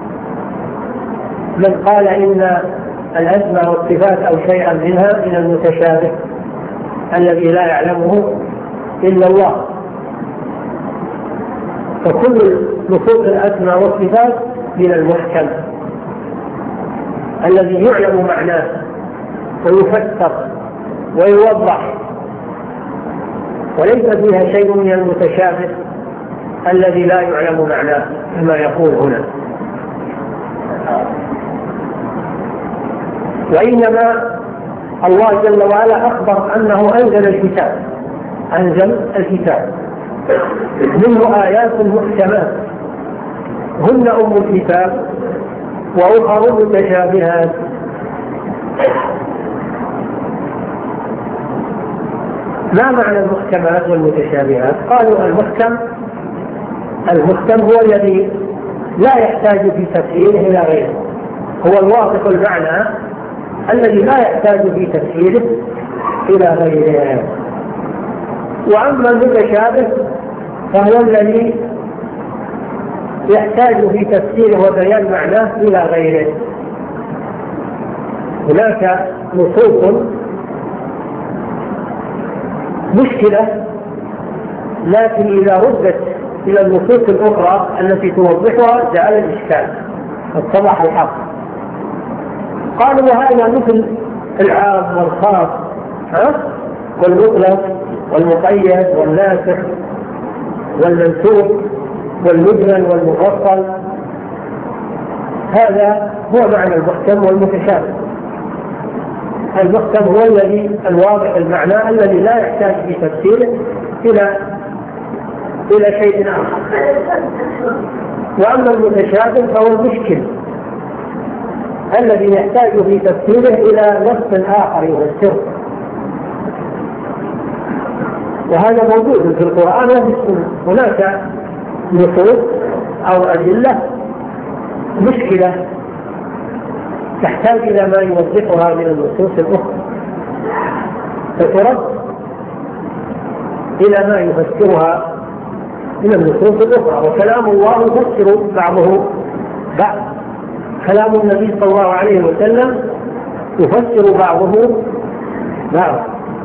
من قال إن الأسماء والصفات أو شيئا منها من المتشابه الذي لا يعلمه إلا الله. فكل نصوص الأسماء والصفات من المحكم الذي يعلم معناه ويفسر ويوضح، وليس فيها شيء من المتشابه الذي لا يعلم معناه كما يقول هنا. وإنما الله جل وعلا أخبر أنه أنزل الكتاب منه آيات محكمات هن أم الكتاب وأخر متشابهات. ما معنى المحكمات والمتشابهات؟ قالوا المحكم هو الذي لا يحتاج في تفسيره إلى غيره، هو الواضح المعنى الذي لا يحتاج في تفسيره إلى غيره. وأما المتشابه فهو الذي يحتاج في تفسيره وبيان معناه إلى غيره. هناك نصوص مشكلة، لكن إذا ردت إلى النصوص الأخرى التي توضحها جاء الإشكال، اتضح الحق. قالوا وهذا مثل العام والخاص والمطلق والمقيد والناسخ والمنسوخ والمجمل والمفصل. هذا هو معنى المحكم والمتشابه. المحكم هو الذي الواضح المعنى الذي لا يحتاج في تفسيره إلى شيء آخر. وأما المتشابه فهو المشكل الذي يحتاج في تفسيره إلى نص آخر يفسره، وهذا موجود في القرآن وفي السنة. هناك نصوص أو أدلة مشكلة تحتاج إلى ما يوضحها من النصوص الأخرى، فترد إلى ما يفسرها من النصوص الأخرى. وكلام الله يفسر بعضه بعض، كلام النبي صلى الله عليه وسلم يفسر بعضه بعض.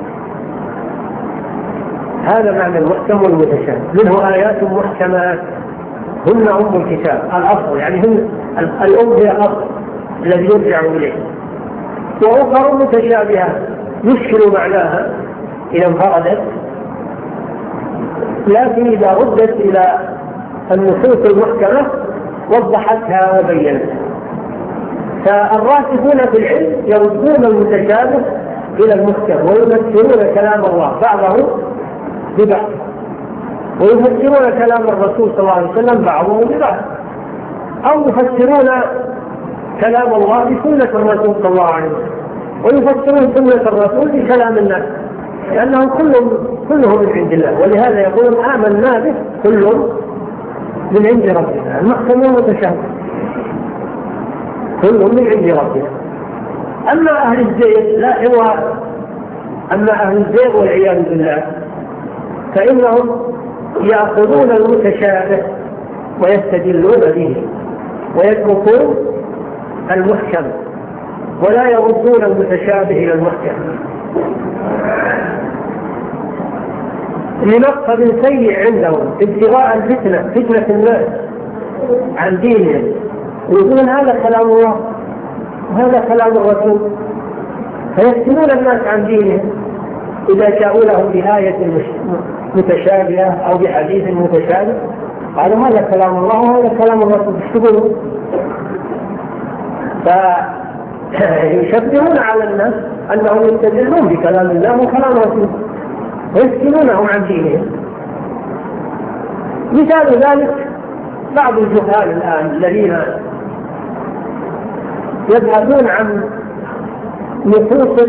هذا معنى المحكم والمتشابه. منه آيات محكمات هن أم الكتاب، الأصل يعني هن الأم هي الأصل الذي يرجع إليه، وأخر متشابهة يشكل معناها إذا انفردت، لكن إذا ردت إلى النصوص المحكمة وضحتها وبينتها. فالراسخون في العلم يردون المتشابه إلى المحكم ويفسرون كلام الله بعضه ببعض، ويفسرون كلام الرسول صلى الله عليه وسلم بعضه ببعض، أو يفسرون كلام الله بسنة الرسول صلى الله عليه وسلم، ويفسرون سنة الرسول بكلام الناس، لأنهم كلهم من عند الله. ولهذا يقولون آمنا به كل من عند ربنا، المحكم والمتشابه كل من عند ربنا. أما أهل الزيغ لا، هو أما أهل الزيغ والعياذ بالله فإنهم يأخذون المتشابه ويستدلون به ويتركون المحكم، ولا يردون المتشابه إلى المحكم لمقصد سيء عندهم ابتغاء الفتنة، فتنة الناس عن دينهم، ويقولون هذا كلام الله وهذا كلام الرسول، فيفتنون الناس عن دينهم إذا جاءوا لهم بآية متشابهة أو بحديث متشابه قالوا هذا كلام الله وهذا كلام الرسول، يشتغلون فيشبهون على الناس أنهم يستدلون بكلام الله وكلام الرسول ويفتنونهم عن دينهم. مثال ذلك بعض الجهال الآن الذين يبحثون عن نصوص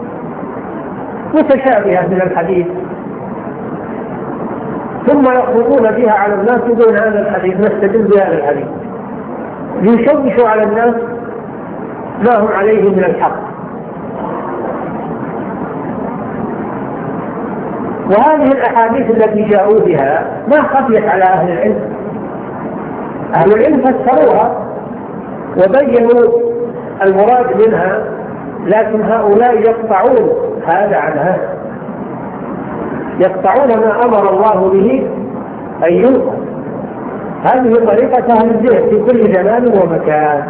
متشابهة من الحديث ثم يخرجون بها على الناس دون هذا الحديث، نستدل بهذا الحديث ليشوشوا على الناس ما هم عليه من الحق. وهذه الأحاديث التي جاءوا بها ما خفيت على أهل العلم، أهل العلم فسروها وبينوا المراد منها، لكن هؤلاء يقطعون هذا عن هذا، يقطعون ما أمر الله به أن يوقع. هذه طريقة أهل الزيغ في كل زمان ومكان،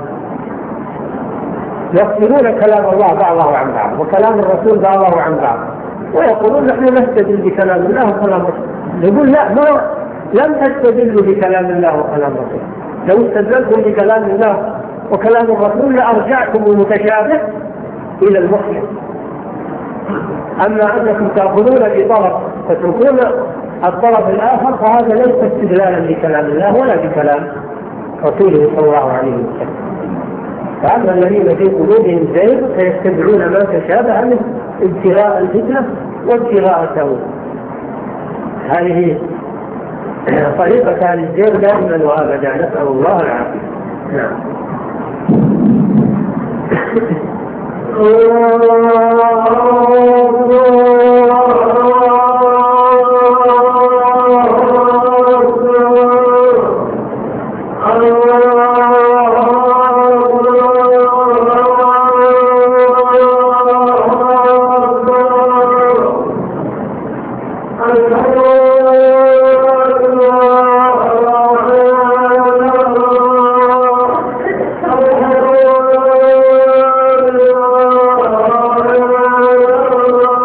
يفصلون كلام الله بعضه عن بعض وكلام الرسول بعضه عن بعض، ويقولون نحن نستدل بكلام الله وكلام الرسول. نقول لا، ما لم تستدلوا بكلام الله وكلام الرسول. لو استدلتم بكلام الله وكلام الرسول لأرجعتم المتشابه إلى المحكم. أما أنكم تأخذون بطرف فتركون الطرف الآخر فهذا ليس استدلالا بكلام الله ولا بكلام رسوله صلى الله عليه وسلم. فأما الذين في قلوبهم زيغ فيتبعون ما تشابه منه ابتغاء الفتنة وابتغاء التأويل. هذه طريقة أهل الزيغ دائما وأبدا، نسأل الله العافية. نعم. الله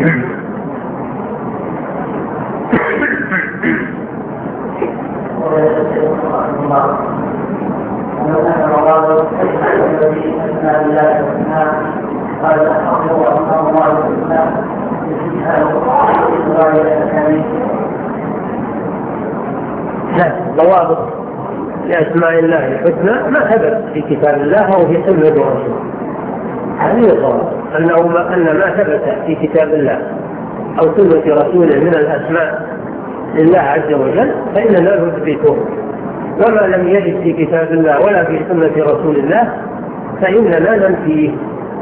ضوابط لأسماء الله الحسنى ما ثبت في كتاب الله أو في سنة رسوله. هذه الضوابط أن ما ثبت في كتاب الله أو سنة رسوله من الأسماء لله عز وجل فإننا نثبته، وما لم يجد في كتاب الله ولا في سنة رسول الله فإننا ننفيه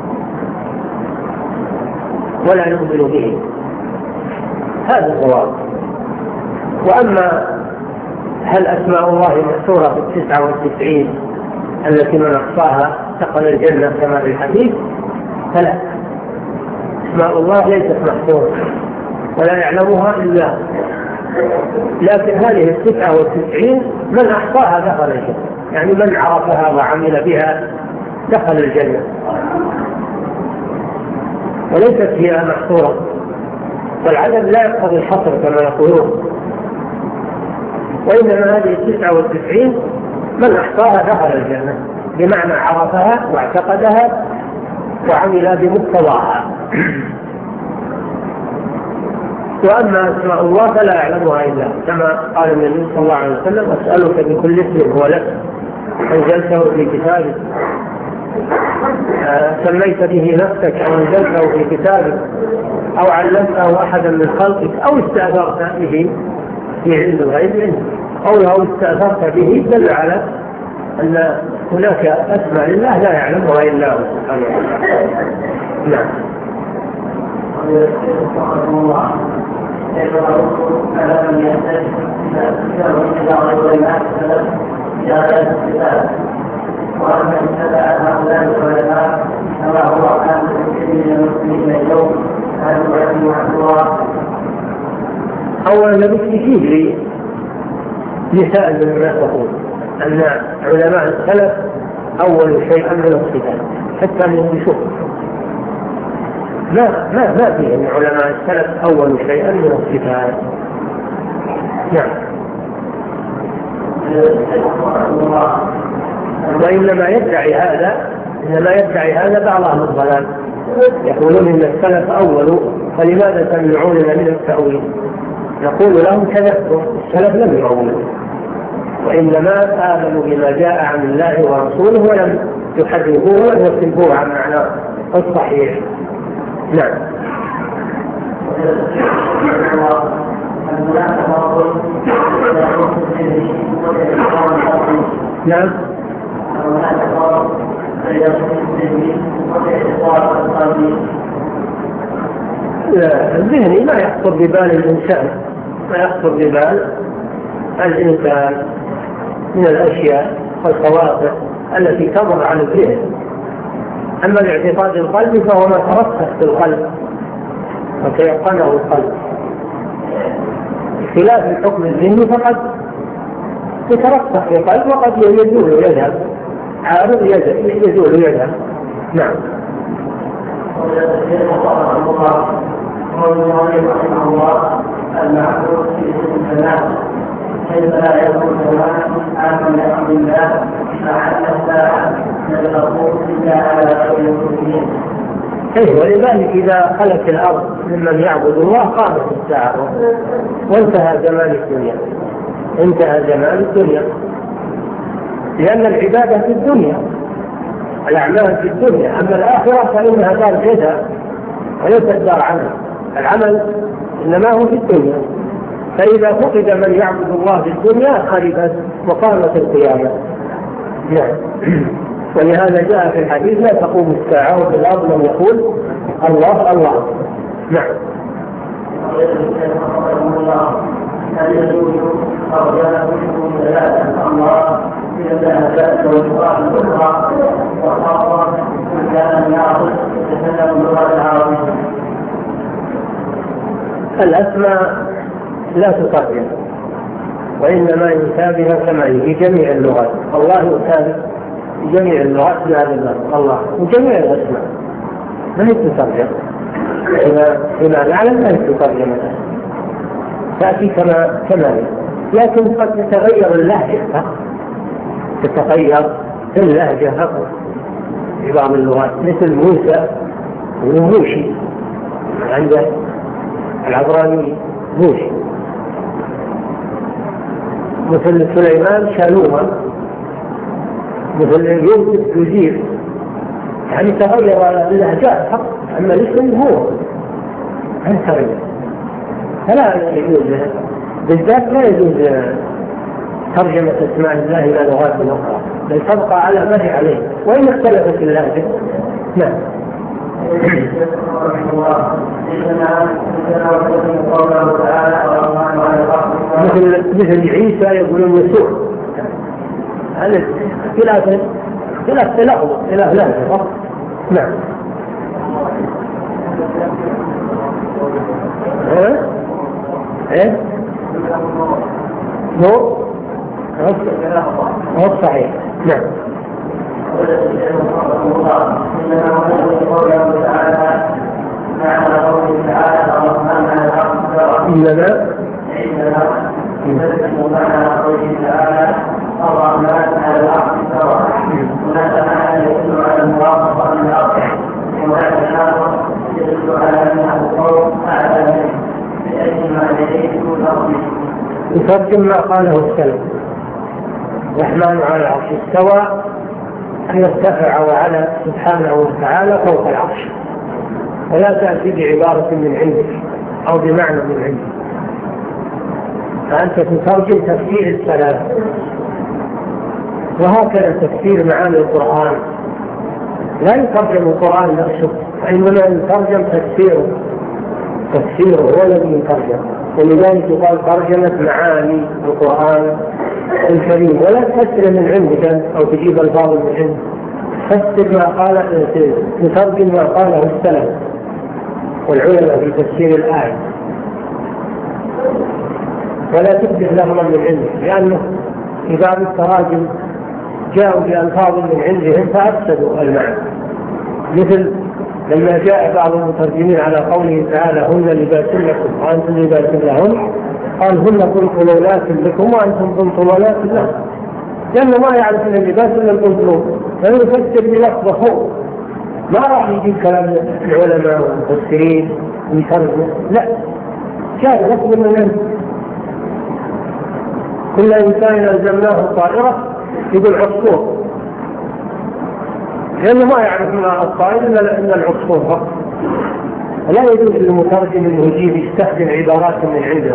ولا نؤمن به. هذا الضوابط. وأما هل أسماء الله محصورة في 99 التي من أحصاها دخل الجنة كما في الحديث؟ فلا، أسماء الله ليست محصورة ولا يعلمها إلا هو، لكن هذه 99 من أحصاها دخل الجنة، يعني من عرفها وعمل بها دخل الجنة، وليست هي محصورة. والعدد لا يقتضي الحصر كما يقولون، وإنما هذه 99 من أحصاها دخل الجنة، بمعنى عرفها واعتقدها وعمل بمقتضاها. وأما أسماء الله فلا يعلمها إلا كما قال النبي صلى الله عليه وسلم: أسألك بكل اسم هو لك أنزلته في كتابك سميت به نفسك أو أنزلته في كتابك أو علمته أحدا من خلقك أو استأثرت به في علم الغيب عندك، أو استأثرت به دل على أن هناك أسماء لله لا يعلمها إلا هو سبحانه وتعالى. نعم. وأن اتبع هؤلاء العلماء كما هو حال كثير من المسلمين اليوم هل يعلم عن الله؟ أولا نبتدي لسائل من الناس يقول أن علماء السلف أول شيء من الصفات حتى من يشوف ما فيه أن علماء السلف أول شيء من الصفات. نعم. وإنما يدعي هذا بعض أهل الضلال، يقولون إن السلف أول فلماذا تمنعوننا من التأويل؟ نقول لهم كذبتم، السلف لم يؤولوا، وإنما آمنوا بما جاء عن الله ورسوله ولم يحرفوه ولم يصرفوه عن معناه الصحيح. نعم. نعم. الذهني ما يخطر ببال الإنسان، ما يخطر ببال الإنسان من الأشياء والخواطر التي تمر على الذهن. أما الاعتقاد القلبي فهو ما ترسخ في القلب وتيقنه القلب، خلاف الحكم الذهني فقد يترسخ في القلب وقد يزول ويذهب، عارض يزول ويذهب. نعم. رحمه الله المعبود في السماء كيف لا يكون سماء عاما لأمر الله مع أن الساعة لا تقوم إلا على غير المسلمين. ولذلك إذا خلت الأرض ممن يعبد الله قامت الساعة وانتهى زمان الدنيا، انتهى زمان الدنيا، لأن العبادة في الدنيا، الأعمال في الدنيا، أما الآخرة فإنها دار جزاء وليست دار عمل. العمل إنما هو في الدنيا، فإذا فقد من يعبد الله في الدنيا خربت وقامت القيامة. نعم. ولهذا جاء في الحديث: لا تقوم الساعة وفي الأرض من يقول الله الله. نعم. هل يجوز أرجاءكم ثلاثة الله إلى الأهداف والقرآن الأخرى وخاصة من كان يعرف يتكلم اللغة العربية؟ الأسماء لا تقدم، وإنما يتابع كما في جميع اللغات. الله يتابع في جميع اللغات بهذا اللفظ الله وجميع الأسماء ما هي تترجم. فيما نعلم أن تترجم تأتي كما هي، لكن قد تتغير اللهجة، تتغير اللهجة فقط في بعض اللغات، مثل موسى وموشي عند العبراني موشي، مثل سليمان شالوما، مثل يوسف يزير، يعني تغير اللهجات فقط، أما الاسم هو أن تغير. فلا يجوز بالذات، لا يجوز ترجمة اسماء الله إلى لغات أخرى، بل تبقى على ما هي عليه وإن اختلفت اللهجة. نعم. مثل عيسى يقولون يسوع، هذا خلاف تلفظ خلاف لهجة. نعم. ايه هو صحيح. نعم. إنما الرحمن على العرش استوى، هناك معنى يدل على الموافقة للعرش، وهناك آخر يدل على أنه قول أعلى منه، لأجل معنيين دون أصله. يترجم ما قاله السلف: الرحمن على العرش استوى، أن يرتفع وعلى سبحانه وتعالى فوق العرش، ولا تأتي بعبارة من عندك أو بمعنى من عندك، فأنت تترجم تفسير السلف. وهكذا تفسير معاني القرآن، لا يترجم القرآن نفسه، وإنما يترجم تفسيره هو الذي يترجم. ولذلك يقال ترجمة معاني القرآن الكريم، ولا تفسر من عندك أو تجيب الفاظ من عندك، تفسر ما قال، تترجم ما قاله السلف والعلماء في تفسير الآية، ولا تبدأ لفظا من عندك، لأنه في بعض التراجم جاءوا بألفاظ من عندهم فأفسدوا المعنى. مثل لما جاء بعض المترجمين على قوله تعالى: هن لباس لكم وأنتم لباس لهن، قال: هن بنطلونات لكم وأنتم بنطلونات لهم، لأنه ما يعرف أن اللباس إلا البنطلون، فيفسر بلفظ فوق، ما راح يجيب كلام العلماء والمفسرين ويترجم، لا، جاء لفظ من عنده. كل إنسان ألزمناه طائرة، يقول عصفور، لأنه ما يعرف من الطائر إلا العصفور فقط. لا يجوز للمترجم أنه يجيب يستخدم عبارات من عنده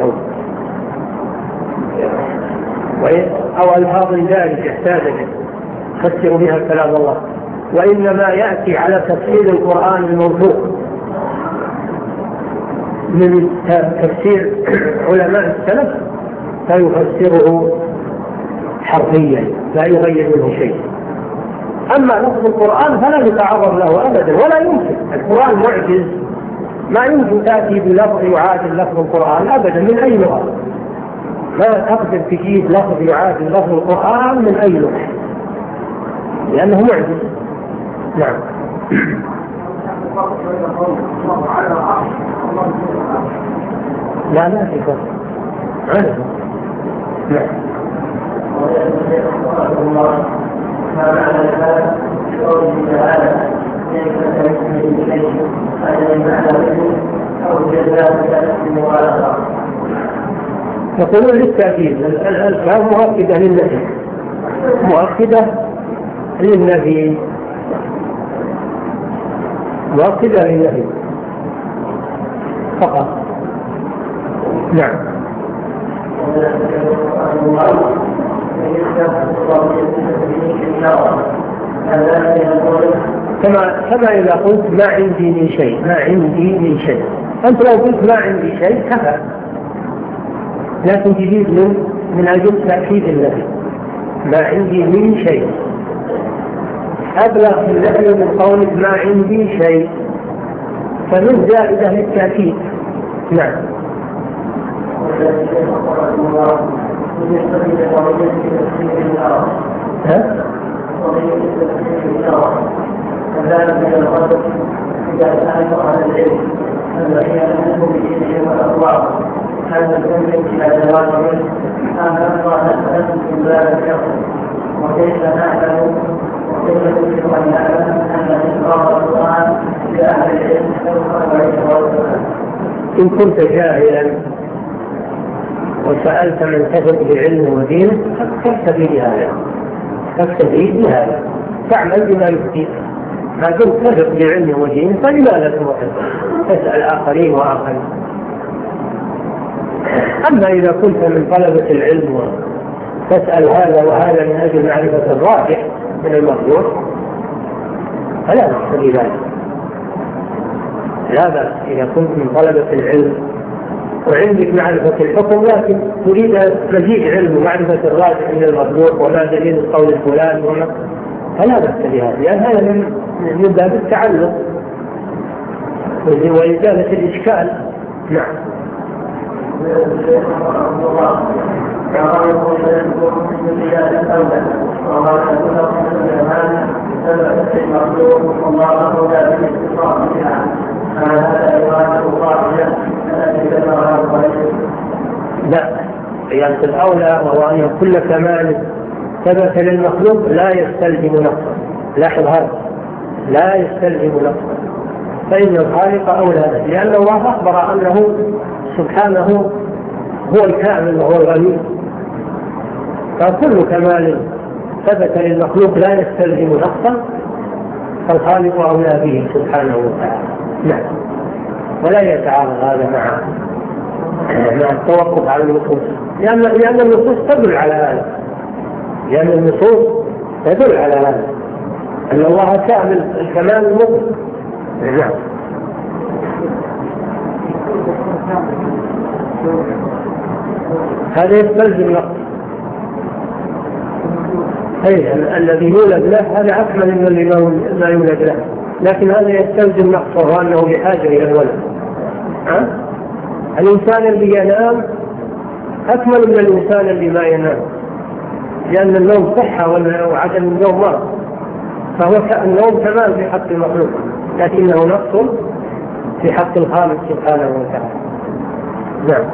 أو ألفاظ دارجة ساذجة يفسر بها كلام الله، وإنما يأتي على تفسير القرآن الموثوق من تفسير علماء السلف، فيفسره حرفيا لا يغير منه شيء. أما لفظ القرآن فلا يتعرض له أبدا، ولا يمكن. القرآن معجز، ما يمكن تأتي بلفظ يعادل لفظ القرآن أبدا من أي لغة، لا تقدر تجيب لفظ يعادل لفظ القرآن من أي لغة، لأنه معجز. نعم. لا في فرق. نعم. ما معنى هذا قوله تعالى: ليس كمثله شيء، هذا المعنى أو جزاء المبالغة. يقولون للتأكيد الألفاظ مؤكدة للنفي، مؤكدة للنفي، مؤكدة للنفي فقط. نعم. كما إذا قلت ما عندي من شيء، ما عندي من شيء، أنت لو قلت ما عندي شيء كفى، لكن تجيب من أجل تأكيد النفي، ما عندي من شيء أبلغ في النفي من قولك ما عندي شيء، فمن زائدة للتأكيد. نعم. الذين يؤمنون بدينهم والأطوار هل نستمر إلى جواز الرزق أم نبقى نسأل من باب الشر؟ وكيف نعلم يمكن أن نعلم أن إقرار القرآن لأهل العلم إن كنت جاهلا وسألت من تثق بعلم ودينه فاكتفي بهذا تعمل بما يفتيك. ما كنت تثق بعلم ودينه فلماذا تروح تسأل آخرين وآخرين؟ أما إذا كنت من طلبة العلم وتسأل هذا وهذا من أجل معرفة الراجح من المخلوق فلا بأس بذلك، لا بأس إذا كنت من طلبة العلم وعندك معرفة الحكم لكن تريد مزيد علم ومعرفة الراجح من المخلوق وما دليل القول الفلاني فلا بأس بهذا، لأن هذا من باب التعلم وإزالة الإشكال. نعم. لا، قياس الأولى وهو أن كل كمال ثبت للمخلوق لا يستلزم نقصا. لاحظ هذا، لا يستلزم نقصا، فإن الخالق أولى، لأن الله أخبر أنه سبحانه هو الكامل وهو الغني، فكل كمال ثبت للمخلوق لا يستلزم نقصا فالخالق أولى به سبحانه وتعالى. نعم. ولا يتعارض هذا مع التوقف على النصوص، لأن النصوص تدل على هذا، لأن النصوص تدل على هذا أن الله كامل الكمال المطلق. نعم. هذا يستلزم نقص. الذي يولد له هذا أكمل من اللي ما يولد له، لكن هذا يستلزم نقصه أنه بحاجة إلى الولد. الإنسان اللي ينام أكمل من الإنسان اللي ما ينام، لأن النوم صحة وعدم النوم مرض، فهو النوم كمال في حق المخلوق لكنه نقص في حق الخالق سبحانه وتعالى. نعم.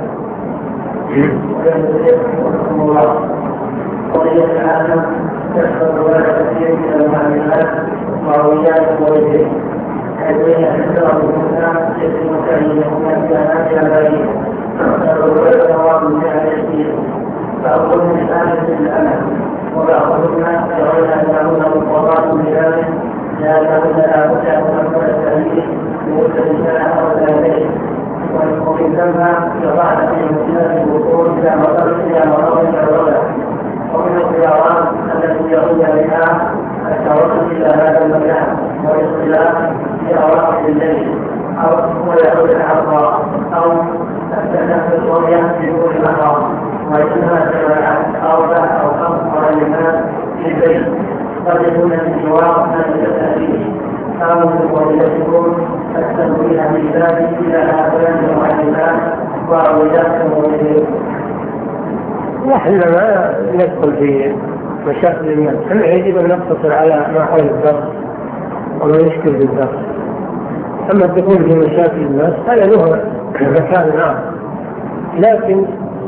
قضية العالم تشهد ولا كثير من المعلومات ورويات وغيره، حيث احترام الإنسان يتم تعيينهما في أماكن بعيدة والرواية ثواب من اليسير، فأقول من آلة الأمل وبعضهن يرون أنهن مفضلات بذلك لأنهن لا بد أن تنفذ التأليف لمدة سنة أو سنتين، ومن ثم يضعن في مسلمات الوصول إلى مطار الرضا، ومن الخيارات التي يرون بها التوصل إلى هذا المكان والاختلاف في أواخر الليل أو يعود العصر أو التنفس والرياح في دون المحرم، وإنما جماعات أربع أو خمس معلمات في البيت قد يكون في جوار هذه التأليف أو ويكون التنويه بالذات إلى هذان المعلمات وأولياء وغيرهم. نحن ما ندخل في مشاكل الناس، يجب أن نقتصر على ما حول الدرس وما يشكل بالدرس. أما الدخول في مشاكل الناس هذا له مكان آخر، لكن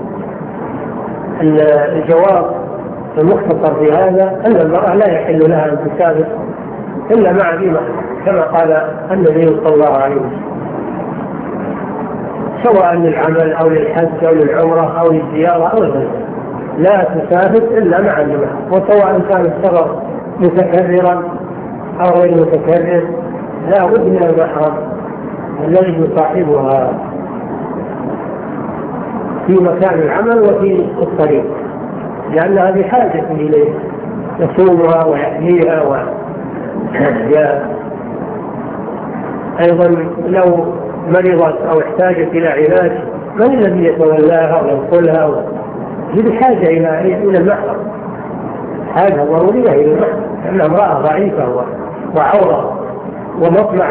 الجواب المختصر في هذا أن المرأة لا يحل لها أن تسافر إلا مع ذي محرم، كما قال النبي صلى الله عليه وسلم، سواء للعمل أو للحج أو للعمرة أو للزيارة أو الغير، لا تسافر إلا مع ذي محرم، وسواء كان السفر متكررا أو غير متكرر لا بد من المحرم الذي يصاحبها في مكان العمل وفي الطريق، لأنها بحاجة إليه يصومها ويحميها أيضا لو مرضت أو احتاجت إلى علاج من الذي يتولاها وينقلها؟ هي بحاجة إلى المحرم، حاجة ضرورية إلى المحرم، لأنها امرأة ضعيفة وعورة ومطمع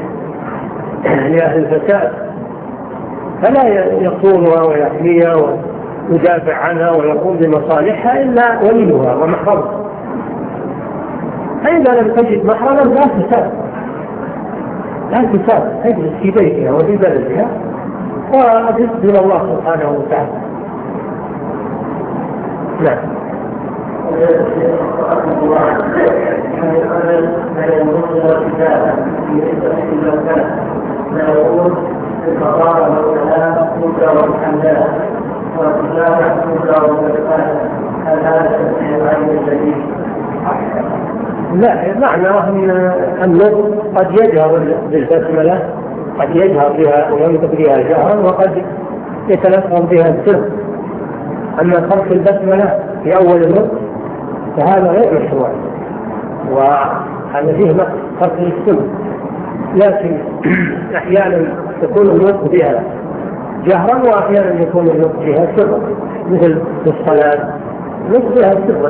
لأهل الفساد، فلا يصونها ويحميها ويدافع عنها ويقوم بمصالحها إلا وليها ومحرمها. فإذا لم تجد محرما لا تسافر، اعتكاف تجلس في بيتها وفي بلدها وتذكر الله سبحانه وتعالى. نعم. لا، معنى أن النطق قد يجهر بالبسملة، قد يجهر بها وينطق بها جهرا، وقد يتلفظ بها السر. أما ترك البسملة في أول النطق فهذا غير مشروع، وهذا فيه نقص ترك السر. لكن أحيانا تكون النطق بها جهرا، وأحيانا يكون النطق بها سرا، مثل في الصلاة النطق بها سرا.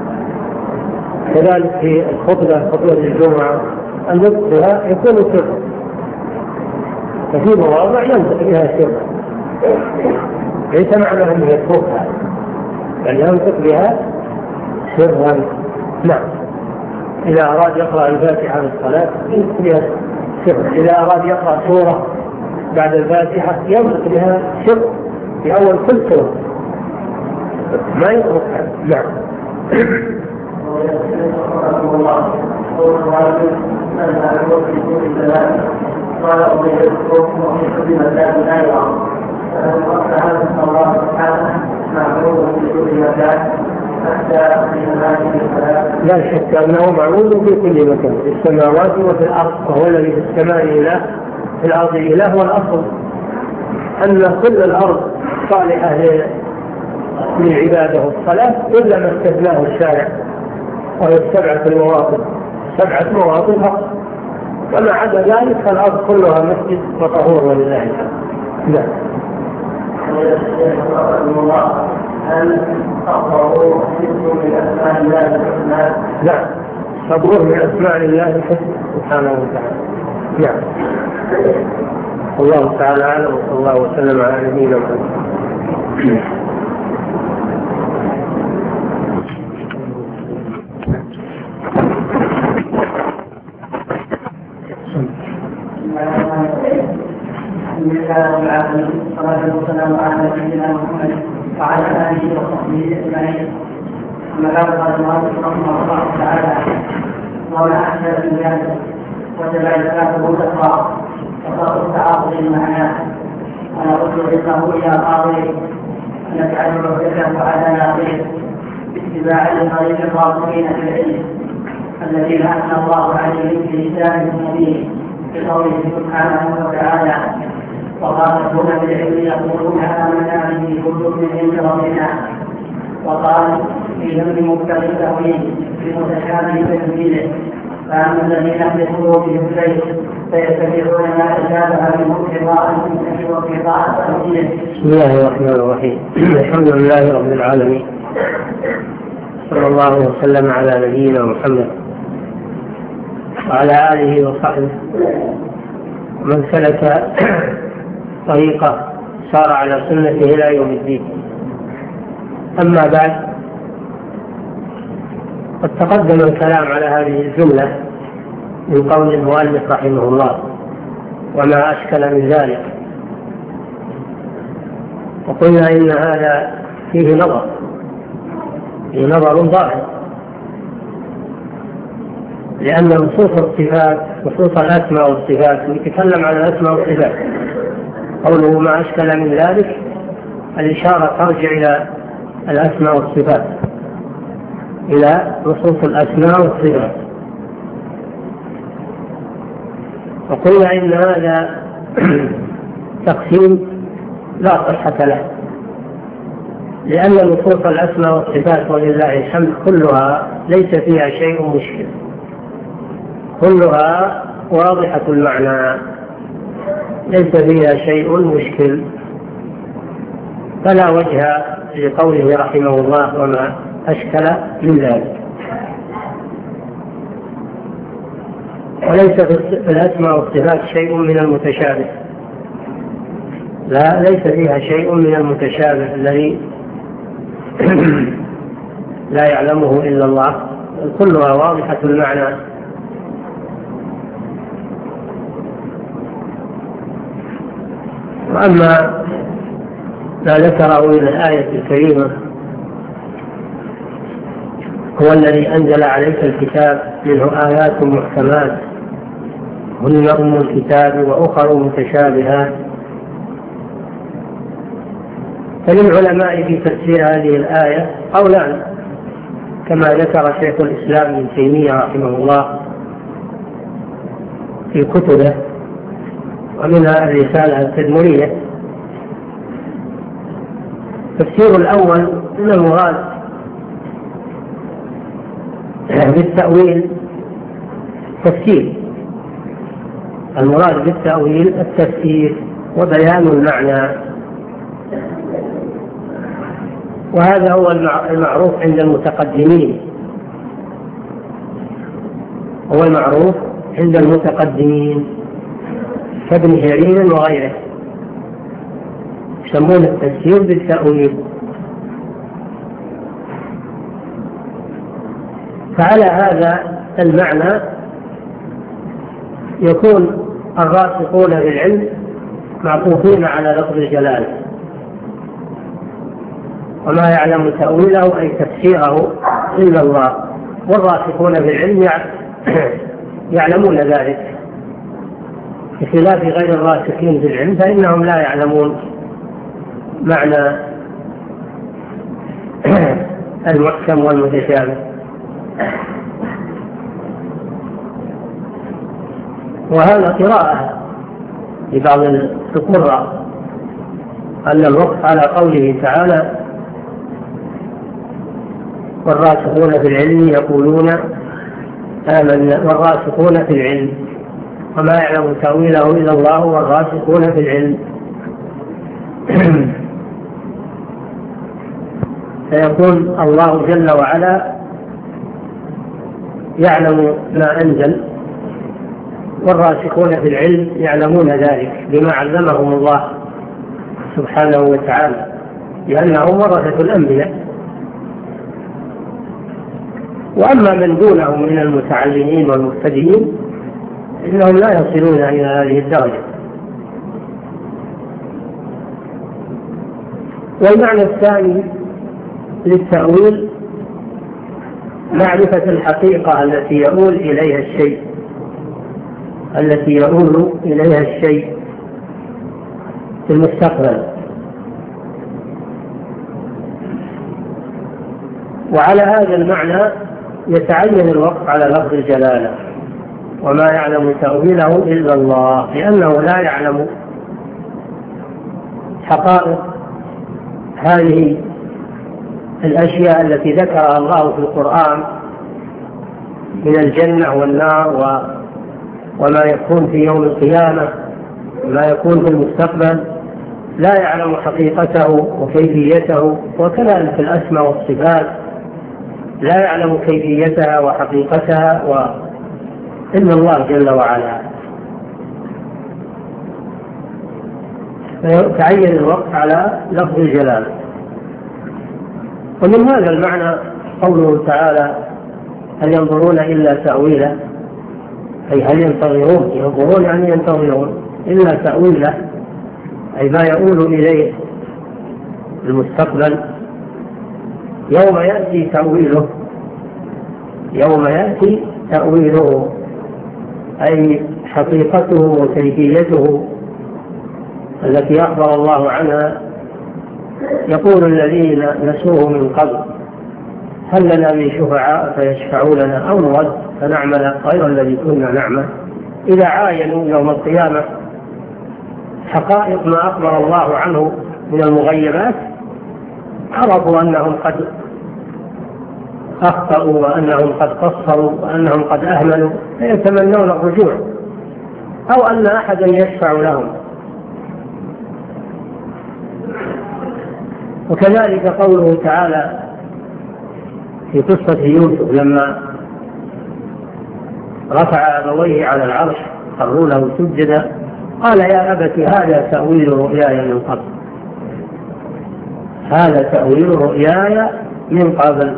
كذلك في خطبة الجمعة النطق بها يكون سرا، ففي مواضع ينطق بها سرا، ليس معنى أنه يتركها، بل ينطق بها سرا. نعم. إذا أراد يقرأ الفاتحة في الصلاة ينطق بها سرا، إذا أراد يقرأ سورة بعد الفاتحة ينطق بها سرا في أول كل سورة، ما يتركها. نعم. قال أضيعكم وفي مكان لا يرى فهذا الله سبحانه معروف في كل مكان حتى في هذه الصلاة. لا شك أنه معروف في كل مكان، في السماوات وفي الأرض، وهو الذي في السماء إله في الأرض إله. والأصل أن كل الأرض صالحة للعبادة والصلاة إلا ما استثناه الشارع، وهي سبعة مواطن فقط، وما عدا ذلك فالأرض كلها مسجد وطهور ولله الحمد. لا. هل تقرأوا اسم من أسماء الله الحسنى؟ لا، تقرأ من أسماء الله الحسنى سبحانه وتعالى. نعم. الله تعالى أعلم، وصلى الله وسلم على نبينا محمد. الصلاة والسلام على سيدنا محمد وعلى آله وصحبه أجمعين. أما بعد قال المؤلف رحمه الله تعالى: وما أحسن الإنسان وجب إثباته تقوى وصرف التعاطي معناه. أنا قلت إنه إلى قاضي نجعل عهدته على ناقيه باتباع لطريق الراسخين في العلم الذين أثنى الله عليهم في لسانه المبين بقوله سبحانه وتعالى: وقال بالعلم يقولون آمنا به كل من عند ربنا. وقال في ذم مبتغي التأويل بمتشابه تنزيله: فأما الذين في قلوبهم زيغ فيتبعون ما تشابه منه ابتغاء الفتنة وابتغاء تأويله. بسم الله الرحمن الرحيم. الحمد لله رب العالمين، صلى الله وسلم على نبينا محمد وعلى آله وصحبه من سلك طريقة سار على سنته إلى يوم الدين. أما بعد، قد تقدم الكلام على هذه الجملة من قول المؤلف رحمه الله: وما أشكل من ذلك. وقلنا إن هذا فيه نظر ظاهر، لأن نصوص الصفات نصوص الأسماء والصفات يتكلم عن الأسماء والصفات. قوله ما أشكل من ذلك الإشارة ترجع إلى الأسماء والصفات، إلى نصوص الأسماء والصفات. وقلنا إن هذا تقسيم لا صحة له، لأن نصوص الأسماء والصفات ولله الحمد كلها ليس فيها شيء مشكل، كلها واضحة المعنى، ليس فيها شيء مشكل، فلا وجه لقوله رحمه الله وما أشكل من ذلك. وليس في الأسماء والصفات شيء من المتشابه، لا، ليس فيها شيء من المتشابه الذي لا يعلمه إلا الله، كلها واضحة المعنى. وأما ما ذكره من الآية الكريمة هو الذي أنزل عليك الكتاب منه آيات محكمات هن أم الكتاب وأخر متشابهات. فللعلماء في تفسير هذه الآية قولان كما ذكر شيخ الإسلام ابن تيمية رحمه الله في كتبه ومنها الرسالة التدمرية. التفسير الأول أن المراد بالتأويل تفسير، المراد بالتأويل التفسير وبيان المعنى، وهذا هو المعروف عند المتقدمين، هو المعروف عند المتقدمين كابن جرير وغيره يسمون التفسير بالتأويل. فعلى هذا المعنى يكون الراسخون بالعلم معطوفين على لفظ الجلالة، وما يعلم تأويله أي تفسيره إلا الله، والراسخون بالعلم يعلمون ذلك، بخلاف غير الراسخين بالعلم فإنهم لا يعلمون معنى المحكم والمتشابه. وهذا قراءة لبعض القراء أن الوقف على قوله تعالى والراسخون في العلم يقولون آمنا، والراسخون في العلم وما يعلم تأويله إلا الله والراسخون في العلم. فيكون الله جل وعلا يعلم ما أنزل، والراسخون في العلم يعلمون ذلك بما علمهم الله سبحانه وتعالى، لأنهم ورثة الأنبياء. وأما من دونهم من المتعلمين والمبتدئين إنهم لا يصلون إلى هذه الدرجة. والمعنى الثاني للتأويل معرفة الحقيقة التي يؤول إليها الشيء، التي يؤول إليها الشيء في المستقبل. وعلى هذا المعنى يتعين الوقف على لفظ الجلالة وما يعلم تأويله إلا الله، لأنه لا يعلم حقائق هذه الأشياء التي ذكرها الله في القرآن من الجنة والنار وما يكون في يوم القيامة وما يكون في المستقبل، لا يعلم حقيقته وكيفيته. وكذلك الأسماء والصفات لا يعلم كيفيتها وحقيقتها إلا الله جل وعلا. فيتعين الوقف على لفظ الجلالة. ومن هذا المعنى قوله تعالى هل ينظرون إلا تأويله، أي هل ينظرون يعني ينتظرون إلا تأويله، أي ما يؤول إليه المستقبل يوم يأتي تأويله، يوم يأتي تأويله أي حقيقته وكيفيته التي أخبر الله عنها. يقول الذين نسوه من قبل هل لنا من شفعاء فيشفعوا لنا أو نرد فنعمل غير الذي كنا نعمل. إذا عاينوا يوم القيامة حقائق ما أخبر الله عنه من المغيبات عرفوا أنهم قد أخطأوا وأنهم قد قصروا وأنهم قد أهملوا، فيتمنون الرجوع أو أن أحدا يشفع لهم. وكذلك قوله تعالى في قصة يوسف لما رفع أبويه على العرش خروا له سجدا قال يا أبت هذا تأويل رؤياي من قبل، هذا تأويل رؤياي من قبل،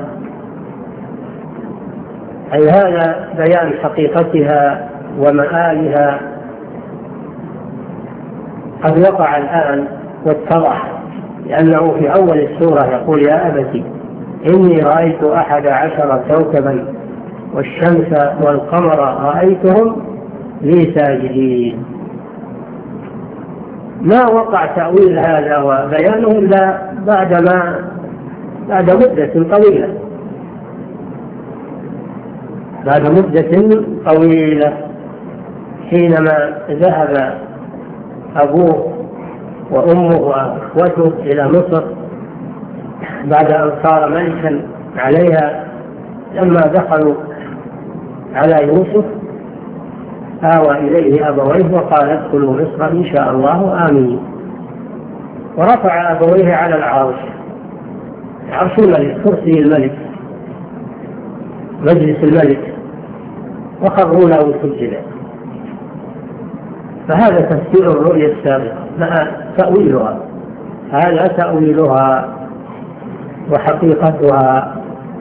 أي هذا بيان حقيقتها ومآلها قد وقع الآن واتضح، لأنه في أول السورة يقول يا أبتي إني رأيت 11 كوكبا والشمس والقمر رأيتهم لي ساجدين. ما وقع تأويل هذا وبيانه إلا بعد مدة طويلة، بعد مدة طويلة، حينما ذهب أبوه وأمه وأخوته إلى مصر بعد أن صار ملكا عليها. لما دخلوا على يوسف آوى إليه أبويه وقال ادخلوا مصر إن شاء الله آمين، ورفع أبويه على العرش، عرش الملك، كرسي الملك، مجلس الملك، وخروا له سجدا. فهذا تفسير الرؤيا السابقة مع تأويلها، هذا تأويلها وحقيقتها.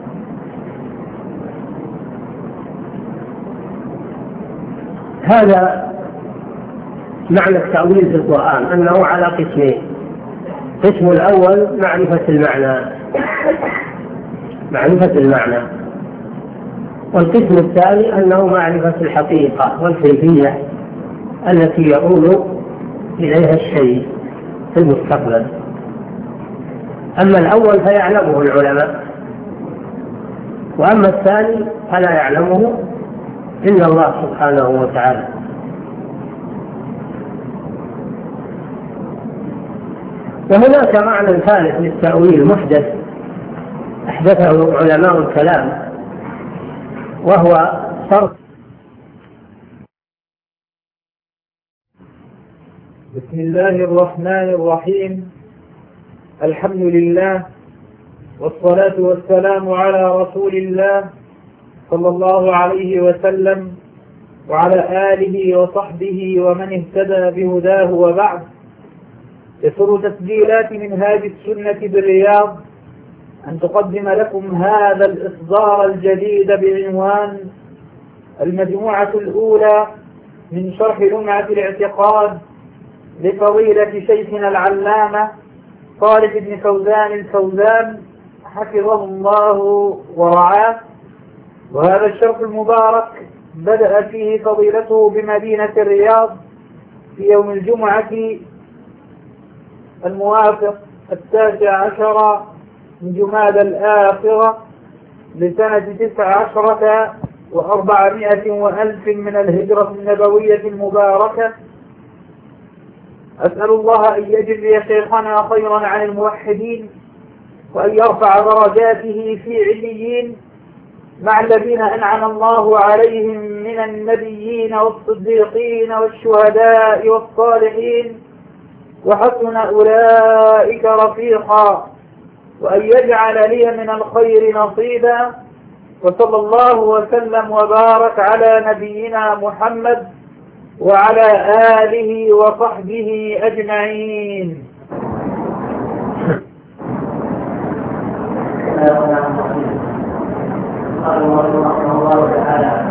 هذا معنى التأويل في القرآن، أنه على قسمين: القسم الأول معرفة المعنى، والقسم الثاني أنه معرفة الحقيقة والكيفية التي يؤول إليها الشيء في المستقبل. أما الأول فيعلمه العلماء، وأما الثاني فلا يعلمه إلا الله سبحانه وتعالى. وهناك معنى ثالث للتأويل محدث أحدثه علماء الكلام، وهو صرف. بسم الله الرحمن الرحيم. الحمد لله والصلاة والسلام على رسول الله صلى الله عليه وسلم وعلى آله وصحبه ومن اهتدى بهداه، وبعد. يسر تسجيلات منهاج السنة بالرياض أن تقدم لكم هذا الإصدار الجديد بعنوان المجموعة الأولى من شرح لمعة الاعتقاد لفضيلة شيخنا العلامة صالح بن فوزان الفوزان حفظه الله ورعاه. وهذا الشرح المبارك بدأ فيه فضيلته بمدينة الرياض في يوم الجمعة الموافق 19 من جمادى الآخرة لسنة 19 و400 وألف من الهجرة النبوية المباركة. أسأل الله أن يجزي شيخنا خيرا عن الموحدين، وأن يرفع درجاته في عليين مع الذين أنعم الله عليهم من النبيين والصديقين والشهداء والصالحين، وحسن أولئك رفيقا، وأن يجعل لي من الخير نصيبا. وصلى الله وسلم وبارك على نبينا محمد وعلى آله وصحبه أجمعين. قال رحمه الله تعالى: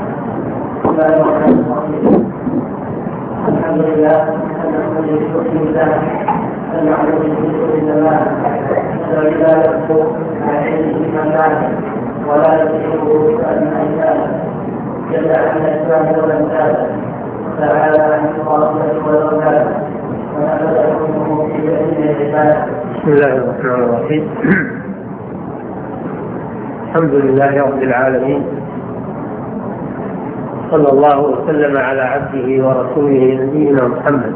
الحمد لله نحمده بشكر الله ونعوذ به من زمان ولا يكفر عن علمه من بعده ولا يشركه بأن أنساه جل عن الإسلام والأمثال تعالى عن الخاصة والأولاد ونفذ حكمه في جميع العباد. بسم الله الرحمن الرحيم. الحمد لله رب العالمين، صلى الله وسلم على عبده ورسوله نبينا محمد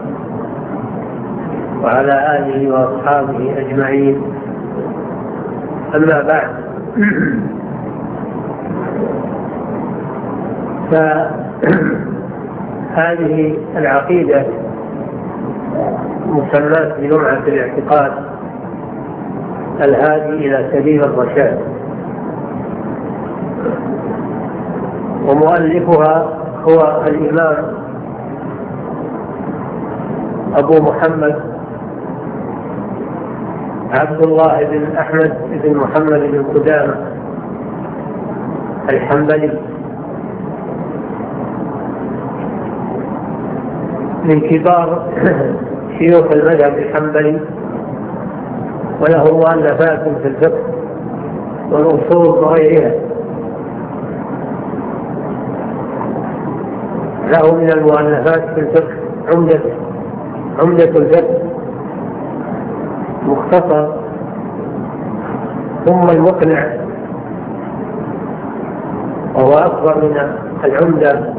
وعلى آله وأصحابه أجمعين. أما بعد، فهذه العقيدة مسماة بلمعة الاعتقاد الهادي إلى سبيل الرشاد، ومؤلفها هو الإمام أبو محمد عبد الله بن أحمد بن محمد بن قدامة الحنبلي، من كبار شيوخ المذهب الحنبلي، وله مؤلفات في الفقه والأصول وغيرها. له من المؤلفات في الفقه عمدة الفقه مختصر، ثم المقنع وهو أكبر من العمدة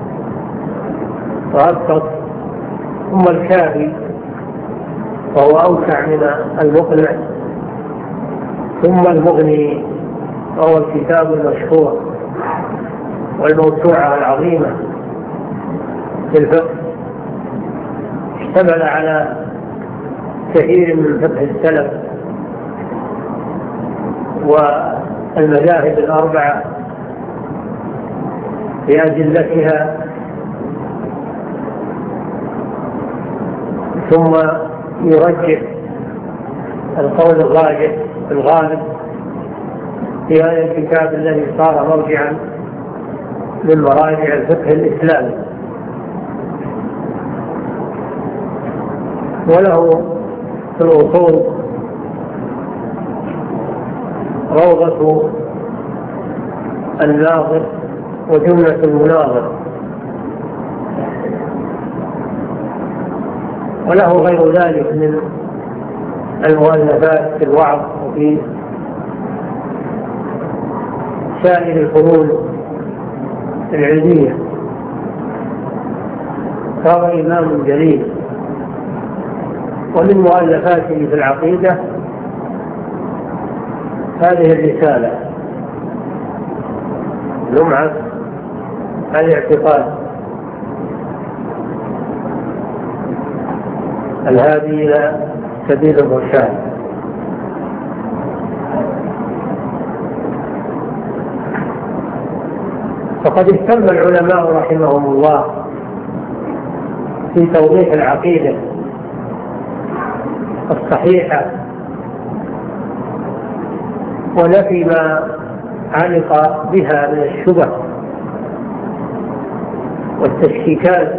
وأبسط، ثم الكافي وهو أوسع من المقنع، ثم المغني وهو الكتاب المشهور والموسوعة العظيمة في الفقه، اشتمل على كثير من فقه السلف والمذاهب الأربعة بأدلتها، ثم يرجح القول الراجح الغالب في هذا الكتاب الذي صار مرجعا من مراجع الفقه الإسلامي. وله في الأصول روضة الناظر وجملة المناظر، وله غير ذلك من المؤلفات في الوعظ وفي سائر الفنون العلمية. فهو إمام جليل. ومن مؤلفاته في العقيدة هذه الرسالة لمعة الاعتقاد الهادي إلى سبيل الرشاد. فقد اهتم العلماء رحمهم الله في توضيح العقيدة الصحيحة ونفي ما علق بها من الشبه والتشكيكات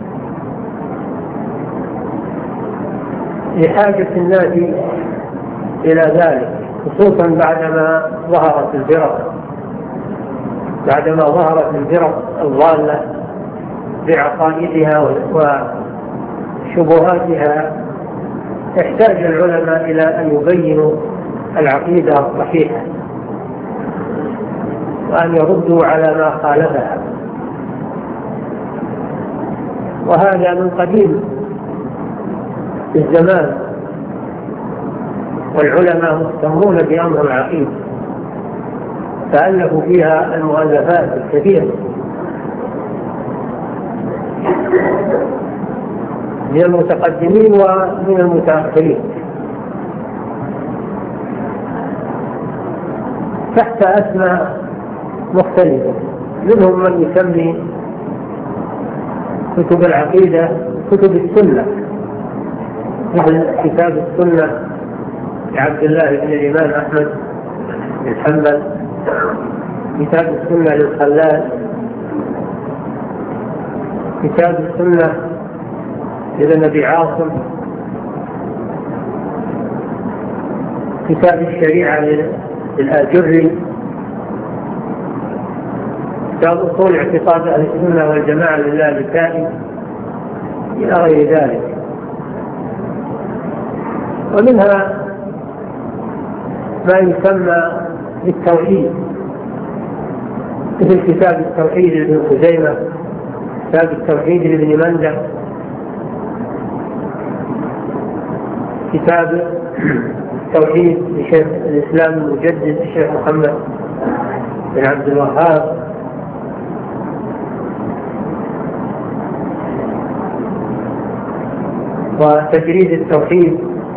لحاجة الناس إلى ذلك، خصوصا بعدما ظهرت الفرق الضالة بعقائدها وشبهاتها. يحتاج العلماء إلى أن يبينوا العقيدة الصحيحة وأن يردوا على ما خالفها، وهذا من قديم الزمان، والعلماء مهتمون بأمر العقيدة، فألفوا فيها المؤلفات الكثيرة من المتقدمين ومن المتأخرين، تحت أسماء مختلفة. منهم من يسمي كتب العقيدة كتب السنة، مثل كتاب السنة لعبد الله بن الإمام أحمد بن حنبل، كتاب السنة للخلال، كتاب السنة لابن أبي عاصم، كتاب الشريعة للآجري، كتاب أصول اعتقاد أهل السنة والجماعة لله الكائن، إلى غير ذلك. ومنها ما يسمى بالتوحيد، مثل كتاب التوحيد لابن خزيمة، كتاب التوحيد لابن مندة، كتاب التوحيد لشيخ الإسلام المجدد الشيخ محمد بن عبد الوهاب، وتجريد التوحيد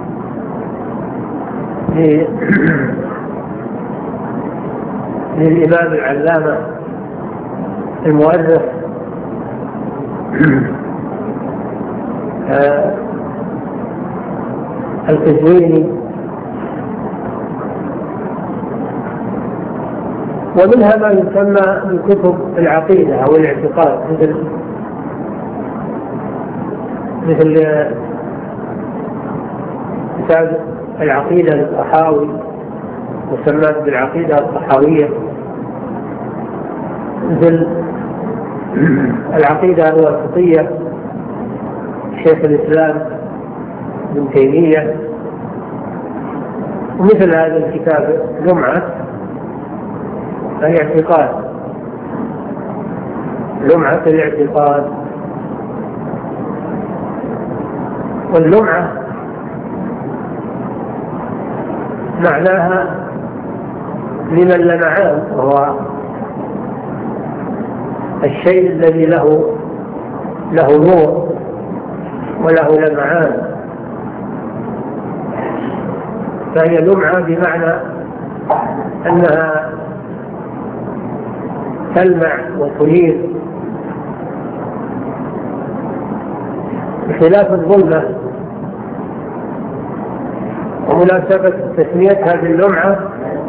للإمام العلامة المؤرخ القزويني. ومنها ما يسمى بكتب العقيدة أو الاعتقاد، مثل كتاب العقيدة للطحاوي مسمى بالعقيدة الطحاوية، مثل العقيدة الواسطية شيخ الإسلام ابن تيمية، ومثل هذا الكتاب لمعة الاعتقاد، لمعة الاعتقاد. واللمعة معناها لمن لمعان، وهو الشيء الذي له نور وله لمعان، فهي لمعة بمعنى أنها تلمع وتنير، بخلاف الظلمة. ومناسبة تسمية هذه اللمعة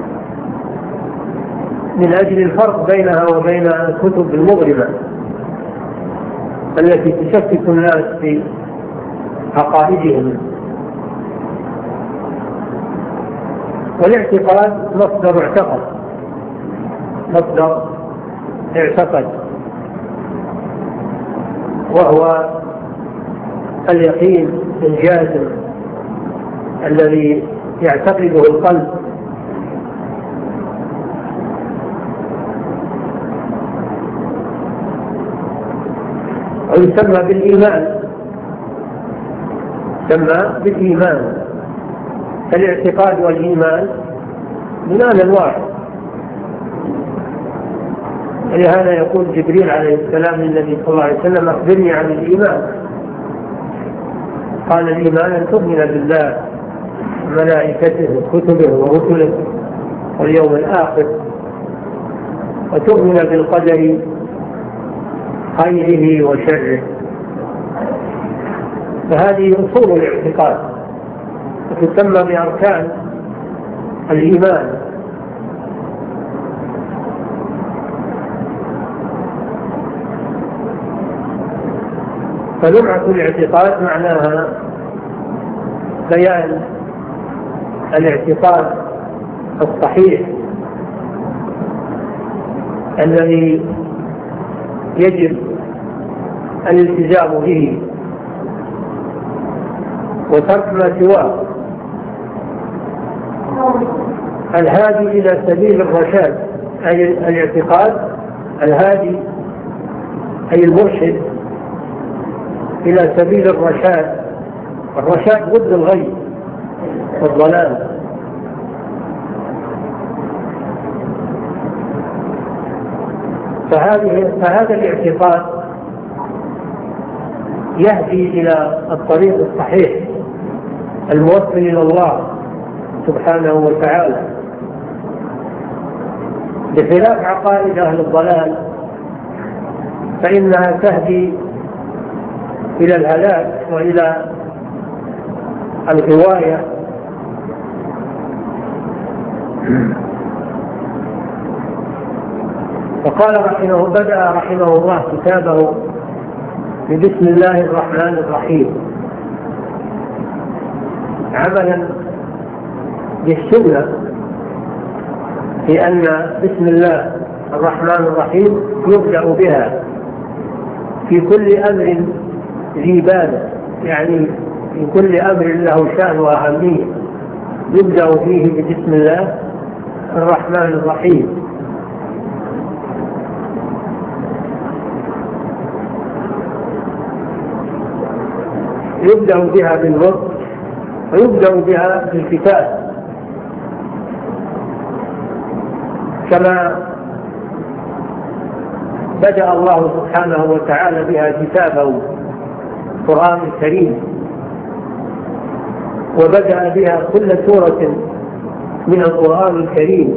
من أجل الفرق بينها وبين الكتب المظلمة التي تشكك الناس في عقائدهم. والاعتقاد مصدر اعتقد، وهو اليقين الجازم الذي يعتقده القلب. ويسمى بالإيمان، الاعتقاد والإيمان بمعنى واحد. ولهذا يقول جبريل عليه السلام للنبي صلى الله عليه وسلم: أخبرني عن الإيمان. قال: الإيمان أن تؤمن بالله وملائكته وكتبه ورسله واليوم الآخر، وتؤمن بالقدر خيره وشره. فهذه أصول الاعتقاد وتسمى بأركان الإيمان. فلمعة الاعتقاد معناها بيان الاعتقاد الصحيح الذي يجب الالتزام به وترك ما سواه، الهادي إلى سبيل الرشاد، أي الاعتقاد الهادي أي المرشد إلى سبيل الرشاد. الرشاد ضد الغي والضلال. فهذا الاعتقاد يهدي إلى الطريق الصحيح الموصل إلى الله سبحانه وتعالى، بخلاف عقائد أهل الضلال فإنها تهدي إلى الهلاك وإلى الغواية. فقال بدأ رحمه الله كتابه بسم الله الرحمن الرحيم، عملا بالسنة في أن بسم الله الرحمن الرحيم يبدأ بها في كل أمر ذي بال، يعني في كل أمر له شأن وأهمية يبدأ فيه بسم الله الرحمن الرحيم. يبدأ بها بالوقت ويبدأ بها بالكتاب، كما بدأ الله سبحانه وتعالى بها كتابه القرآن الكريم، وبدأ بها كل سورة من القرآن الكريم.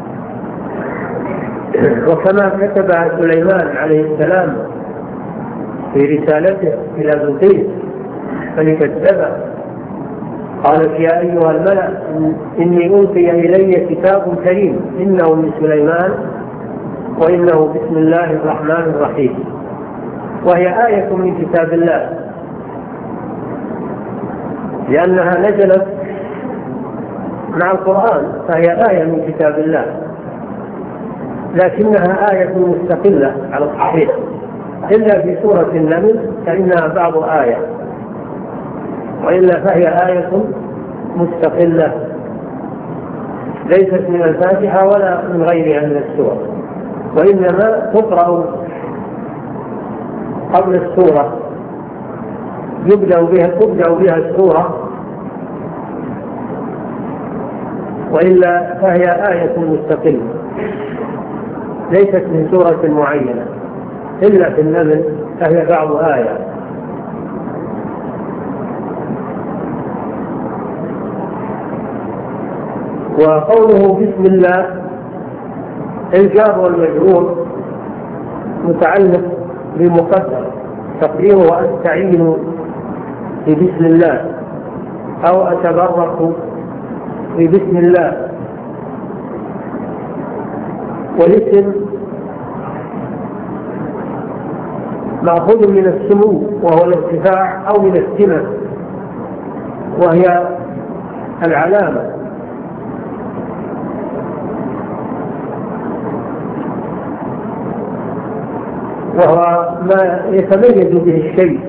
وكما كتبها سليمان عليه السلام في رسالته إلى بلقيس ملكة سبأ، قالت: يا أيها الملأ إني أوحي إلي كتاب كريم إنه من سليمان وإنه بسم الله الرحمن الرحيم. وهي آية من كتاب الله، لأنها نزلت مع القرآن فهي آية من كتاب الله، لكنها آية مستقلة على الصحيح، إلا في سورة النمل فإنها بعض آية، وإلا فهي آية مستقلة ليست من الفاتحة ولا من غيرها من السور، وإنما تقرأ قبل السورة، تبدأ بها السورة، وإلا فهي آية مستقلة ليست من سورة معينة، إلا في النمل فهي بعض آية. وقوله بسم الله الجار والمجرور متعلق بمقدر تقديره أستعين ببسم الله أو أتبرك ببسم الله، والاسم مأخوذ من السمو وهو الارتفاع أو من السمة وهي العلامة، وهو ما يتميز به الشيء،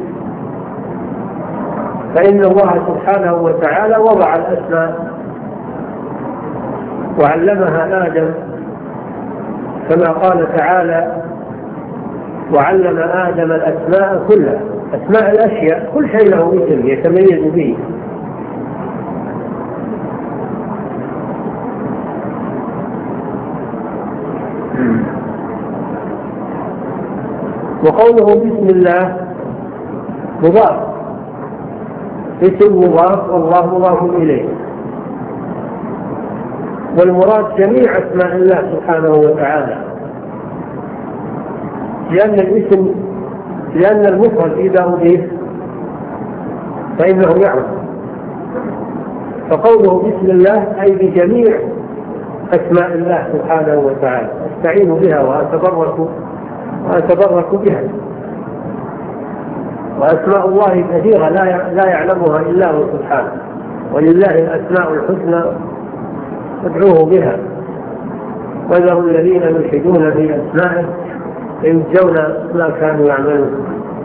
فإن الله سبحانه وتعالى وضع الأسماء وعلمها آدم كما قال تعالى وعلم آدم الأسماء كلها، أسماء الأشياء كل شيء له اسم يتميز به. وقوله بسم الله مضاف، اسم مضاف والله مضاف إليه، والمراد جميع أسماء الله سبحانه وتعالى، لأن المفرد إذا أضيف فإنه يعرف، فقوله بسم الله أي بجميع أسماء الله سبحانه وتعالى أستعين بها وأتبرك بها. وأسماء الله كثيرة لا يعلمها إلا هو سبحانه، ولله الأسماء الحسنى فادعوه بها، وذروا الذين يلحدون في أسمائه يجزون ما كانوا يعملون.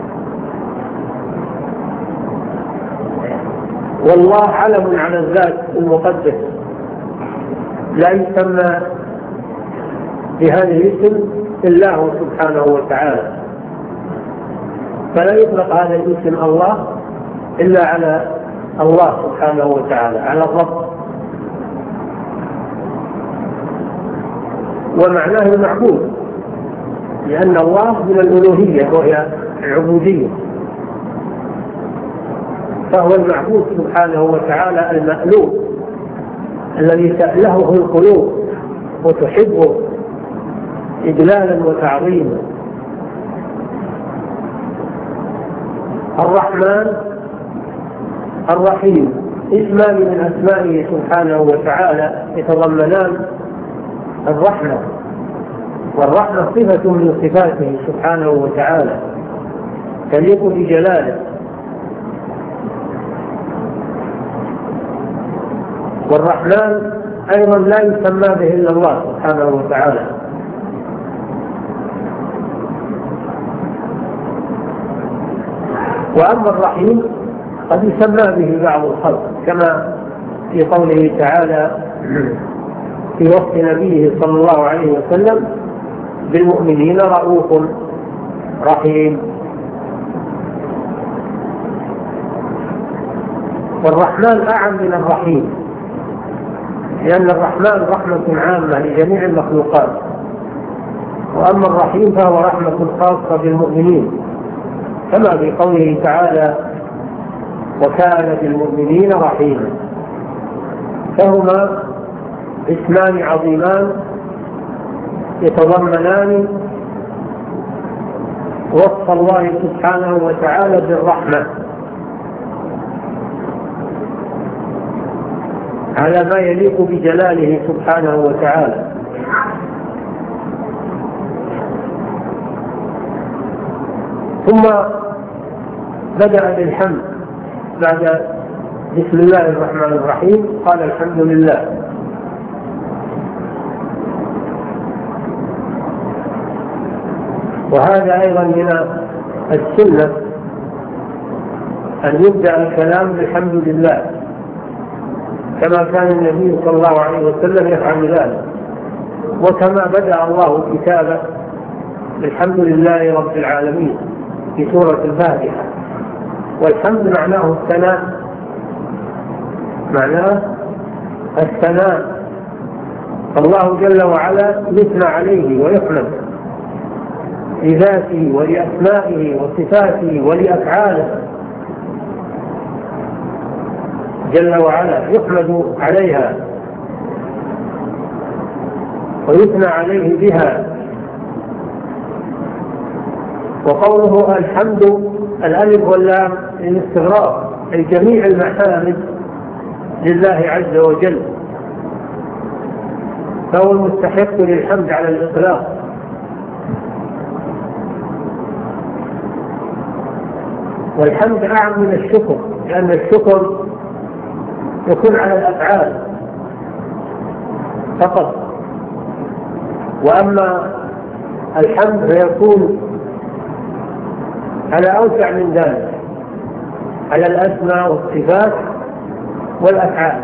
والله علم على الذات المقدس لا يسمى بهذا الاسم إلا هو سبحانه وتعالى، فلا يطلق هذا الاسم الله إلا على الله سبحانه وتعالى، على الرب، ومعناه المعبود، لأن الله من الألوهية وهي العبودية، فهو المعبود سبحانه وتعالى المألوه الذي تألهه القلوب وتحبه إجلالا وتعظيما. الرحمن الرحيم اسمان من أسمائه سبحانه وتعالى يتضمنان الرحمة، والرحمة صفة من صفاته سبحانه وتعالى تليق بجلاله، والرحمن أيضا لا يسمى به إلا الله سبحانه وتعالى. وأما الرحيم قد يسمى به بعض الخلق، كما في قوله تعالى في وصف نبيه صلى الله عليه وسلم بالمؤمنين رؤوف رحيم. والرحمن أعم من الرحيم، لأن الرحمن رحمة عامة لجميع المخلوقات، وأما الرحيم فهو رحمة خاصة بالمؤمنين، كما في قوله تعالى وكان بالمؤمنين رحيما. فهما اسمان عظيمان يتضمنان وصف الله سبحانه وتعالى بالرحمة على ما يليق بجلاله سبحانه وتعالى. ثم بدأ بالحمد بعد بسم الله الرحمن الرحيم قال الحمد لله. وهذا أيضا من السنة أن يبدأ الكلام بالحمد لله، كما كان النبي صلى الله عليه وسلم يفعل ذلك، وكما بدأ الله كتابه بالحمد لله رب العالمين في سورة الفاتحة. والحمد معناه الثناء، معناه الثناء، الله جل وعلا يثنى عليه ويحمد لذاته ولأسمائه وصفاته ولأفعاله جل وعلا، يحمد عليها ويثنى عليه بها. وقوله الحمد الألف واللام للاستغراق، أي جميع المحامد لله عز وجل، فهو المستحق للحمد على الإطلاق. والحمد أعم من الشكر، لأن الشكر يكون على الأفعال فقط، وأما الحمد فيكون على أوسع من ذلك، على الأسماء والصفات والأفعال.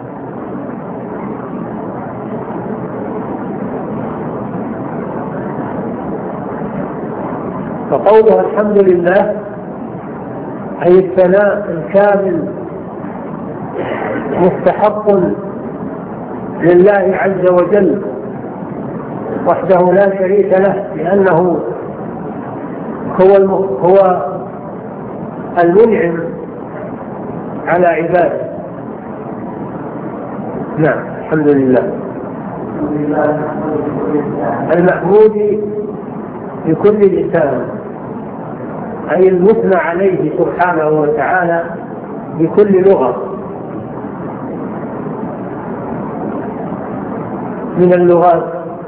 فقوله الحمد لله أي الثناء الكامل مستحق لله عز وجل وحده لا شريك له، لأنه هو المنعم على عباده. نعم، الحمد لله. المحمود بكل لسان، أي المثنى عليه سبحانه وتعالى بكل لغة من اللغات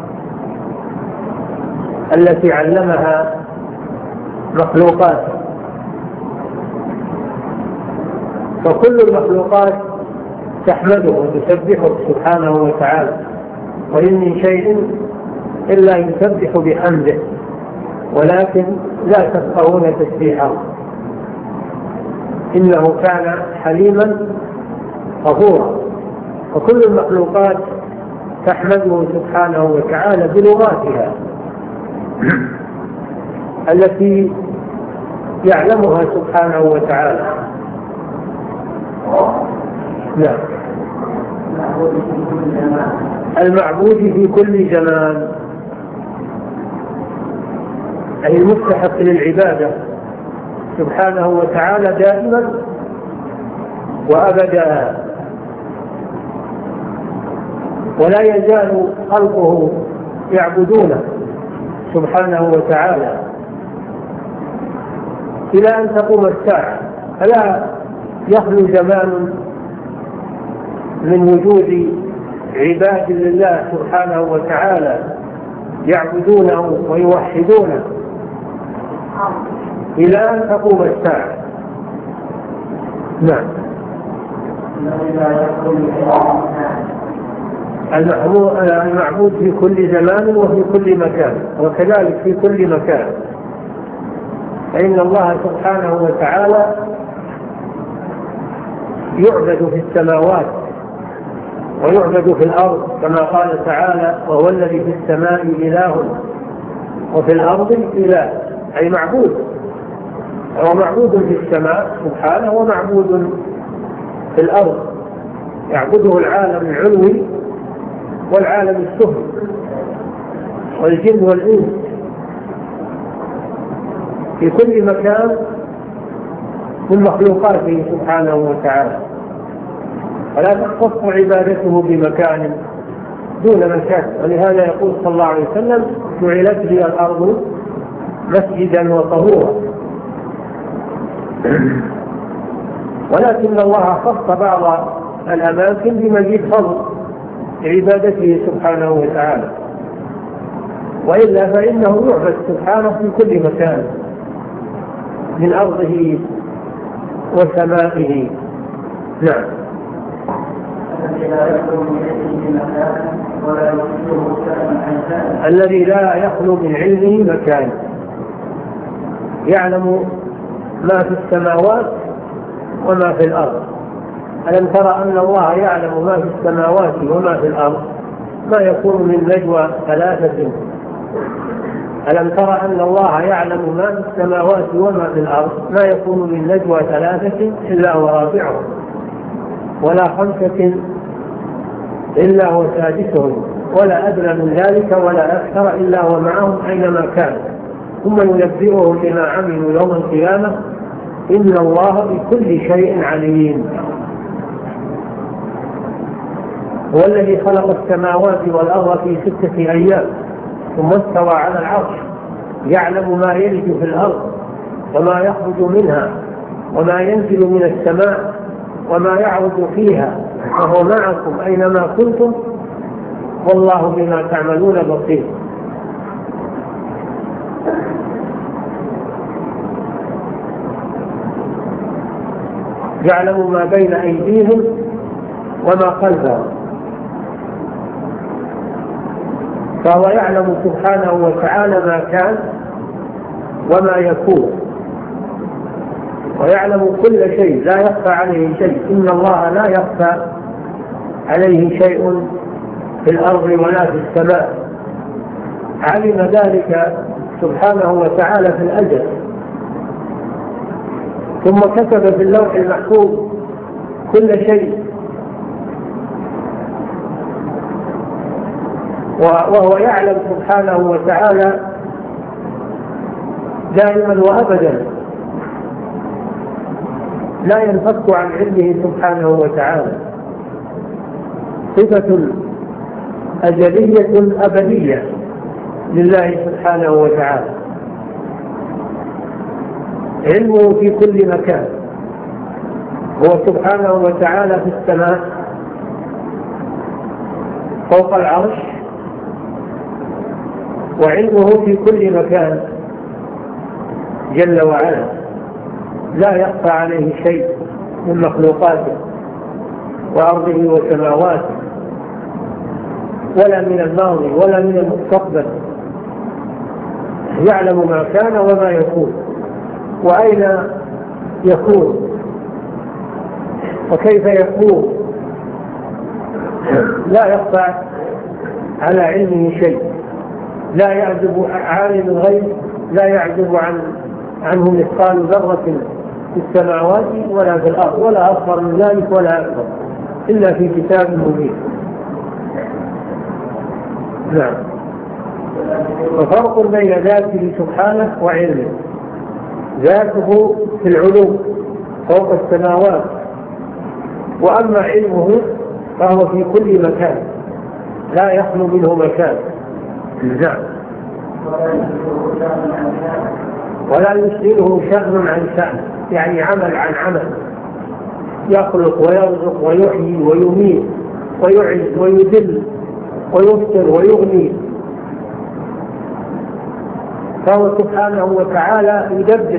التي علمها مخلوقات. فكل المخلوقات تحمده وتسبحه سبحانه وتعالى، وإن من شيء إلا يسبح بحمده ولكن لا تفقهون تسبيحه إنه كان حليما غفورا. وكل المخلوقات تحمده سبحانه وتعالى بلغاتها التي يعلمها سبحانه وتعالى. نعم. المعبود في كل زمان، أي المستحق للعبادة سبحانه وتعالى دائما وأبدا، ولا يزال خلقه يعبدونه سبحانه وتعالى إلى أن تقوم الساعة، فلا يخلو زمان من وجود عباد لله سبحانه وتعالى يعبدونه ويوحدونه إلى أن تقوم الساعة. نعم. المعبود في كل زمان وفي كل مكان، وكذلك في كل مكان، فإن الله سبحانه وتعالى يعبد في السماوات ويعبد في الأرض، كما قال تعالى وهو الذي في السماء إله وفي الأرض إله، أي معبود، هو معبود في السماء سبحانه ومعبود في الأرض، يعبده العالم العلوي والعالم السفلي والجن والإنس في كل مكان من مخلوقاته سبحانه وتعالى، ولا تختص عبادته بمكان دون مكان. ولهذا يقول صلى الله عليه وسلم جعلت لي الأرض مسجدا وطهورا. ولكن الله خص بعض الأماكن بمزيد فضل عبادته سبحانه وتعالى، وإلا فإنه يعبد سبحانه في كل مكان من أرضه وسمائه نعم. الذي لا يخلو من علمه مكان، يعلم ما في السماوات وما في الأرض. ألم ترى أن الله يعلم ما في السماوات وما في الأرض؟ ما يكون من نجوى ثلاثة. ألم ترى أن الله يعلم ما في السماوات وما في الأرض؟ ما يكون من نجوى ثلاثة إلا هو رابعهم، ولا خمسة إلا هو سادسهم، ولا أدنى من ذلك ولا أكثر إلا هو معهم أينما كان، ثم ينبئهم بما عملوا يوم القيامة، إن الله بكل شيء عليم. هو الذي خلق السماوات والأرض في 6 أيام ثم استوى على العرش، يعلم ما يلج في الأرض وما يخرج منها وما ينزل من السماء وما يعرض فيها، وهو معكم أينما كنتم والله بما تعملون بصير. يعلم ما بين أيديهم وما خلفهم، فهو يعلم سبحانه وتعالى ما كان وما يكون، ويعلم كل شيء، لا يخفى عليه شيء. إن الله لا يخفى عليه شيء في الأرض ولا في السماء. علم ذلك سبحانه وتعالى في الأزل، ثم كتب في اللوح المحفوظ كل شيء، وهو يعلم سبحانه وتعالى دائما وأبدا، لا ينفك عن علمه سبحانه وتعالى. صفة أزلية أبدية لله سبحانه وتعالى. علمه في كل مكان، هو سبحانه وتعالى في السماء فوق العرش، وعلمه في كل مكان جل وعلا، لا يخفى عليه شيء من مخلوقاته وأرضه وسماواته، ولا من الماضي ولا من المستقبل. يعلم ما كان وما يكون وأين يكون وكيف يكون، لا يخفى على علمه شيء. لا يعزب عالم الغيب، لا يعزب عنه مثقال ذرة في السماوات ولا في الأرض، ولا أصغر من ذلك ولا أكبر، إلا في كتاب مبين. نعم. وفرق بين ذاته سبحانه وعلمه. ذاته في العلو فوق السماوات، وأما علمه فهو في كل مكان، لا يخلو منه مكان. نعم. ولا يشغله شأن عن شأن، يعني عمل عن عمل، يخلق ويرزق ويحيي ويميت ويعز ويذل ويفطر ويغني. فهو سبحانه وتعالى يدبر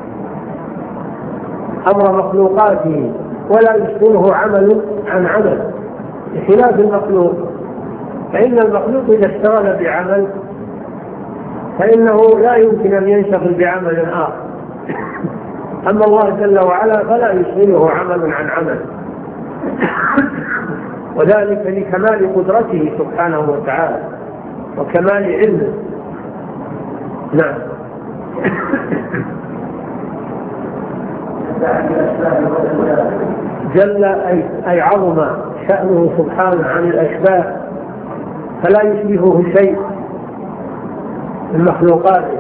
أمر مخلوقاته، ولا يشغله عمل عن عمل، بخلاف المخلوق. فإن المخلوق إذا اشتغل بعمل فإنه لا يمكن أن ينشغل بعمل آخر. أما الله جل وعلا فلا يشغله عمل عن عمل، وذلك لكمال قدرته سبحانه وتعالى وكمال علمه. نعم. جل أي عظم شأنه سبحانه عن الأشباه، فلا يشبهه شيء من مخلوقاته.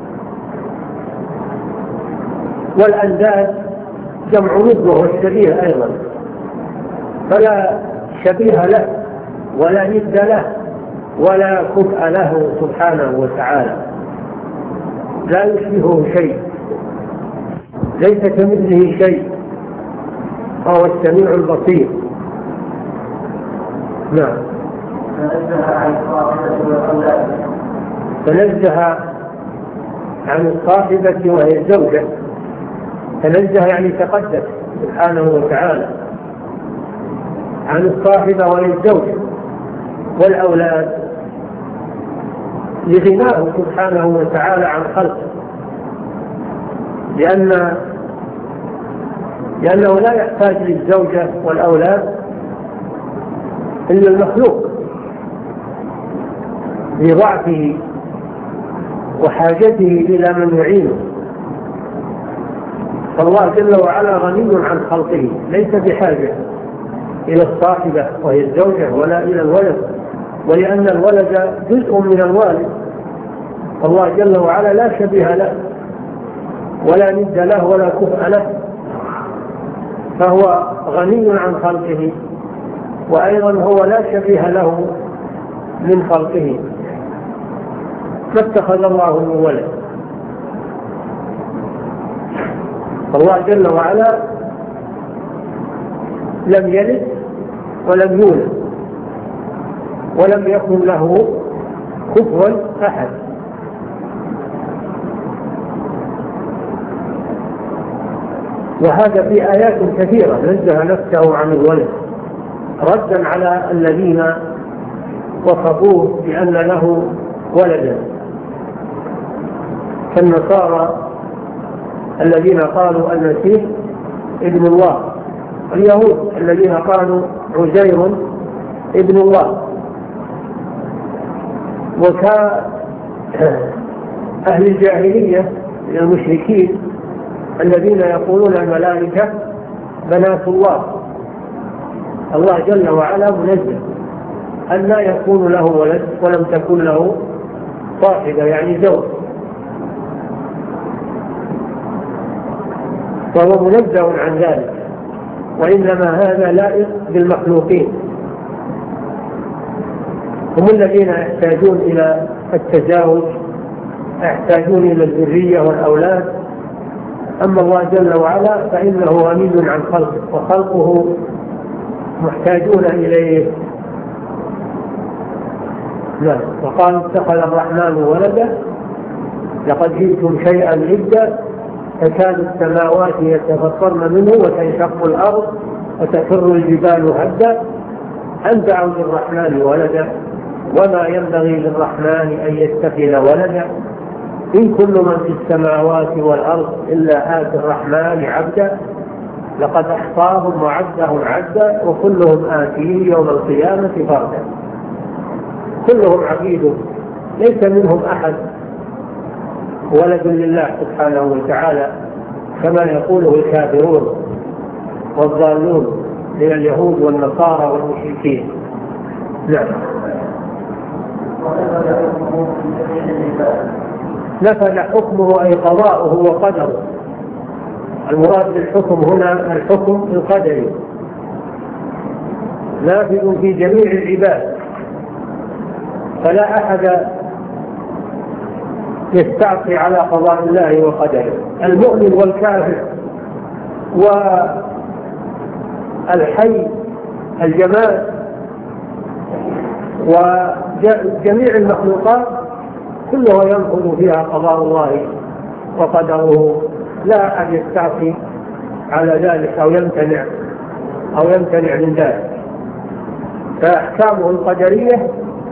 والأنداد جمع ضد، وهو الشبيه أيضا، فلا شبيه له ولا ند له ولا كفء له سبحانه وتعالى، لا يشبهه شيء، ليس كمثله شيء، وهو السميع البصير. نعم. تنزه عن الصاحبة وهي الزوجة. تنزه يعني تقدس سبحانه وتعالى عن الصاحبة والزوجة والأولاد لغناه سبحانه وتعالى عن خلقه، لأنه لا يحتاج للزوجة والأولاد إلا المخلوق لضعفه وحاجته إلى من يعينه. فالله جل وعلا غني عن خلقه، ليس بحاجة إلى الصاحبة وهي الزوجة ولا إلى الولد، ولأن الولد جزء من الوالد. الله جل وعلا لا شبيه له ولا ند له ولا كفء له، فهو غني عن خلقه، وأيضا هو لا شبيه له من خلقه. ما اتخذ الله من ولد. الله جل وعلا لم يلد ولم يولد ولم يكن له كفوا أحد. وهذا في آيات كثيرة نزه نفسه عن الولد ردا على الذين وصفوه بأن له ولدا كالنصارى الذين قالوا المسيح ابن الله، اليهود الذين قالوا عزير ابن الله، وكأهل الجاهلية من المشركين الذين يقولون الملائكة بنات الله. الله جل وعلا منزه أن لا يكون له ولد ولم تكن له صاحبة يعني زوج، فهو منزه عن ذلك، وإنما هذا لائق بالمخلوقين، هم الذين يحتاجون إلى التزاوج، يحتاجون إلى الذرية والأولاد. أما الله جل وعلا فإنه غني عن خلقه، وخلقه محتاجون إليه. لا، وقال اتخذ الرحمن ولدا لقد جئتم شيئا إدا تكاد السماوات يتفطرن منه وتنشق الأرض وتخر الجبال هدا أن دعوا للرحمن ولدا وما ينبغي للرحمن أن يتخذ ولدا إن كل من في السماوات والأرض إلا آتي الرحمن عبدا لقد أحصاهم وعدهم عدا وكلهم آتيه يوم القيامة فردا. كلهم عبيد ليس منهم أحد ولد لله سبحانه وتعالى كما يقوله الكافرون والضالون من اليهود والنصارى والمشركين. نعم. نفذ حكمه أي قضاؤه وقدره. المراد بالحكم هنا الحكم القدري نافذ في جميع العباد، فلا أحد يستعصي على قضاء الله وقدره. المؤمن والكافر والحي الجماد وجميع المخلوقات كلها ينفذ فيها قضاء الله وقدره، لا أحد يستعصي على ذلك أو يمتنع من ذلك. فأحكامه القدرية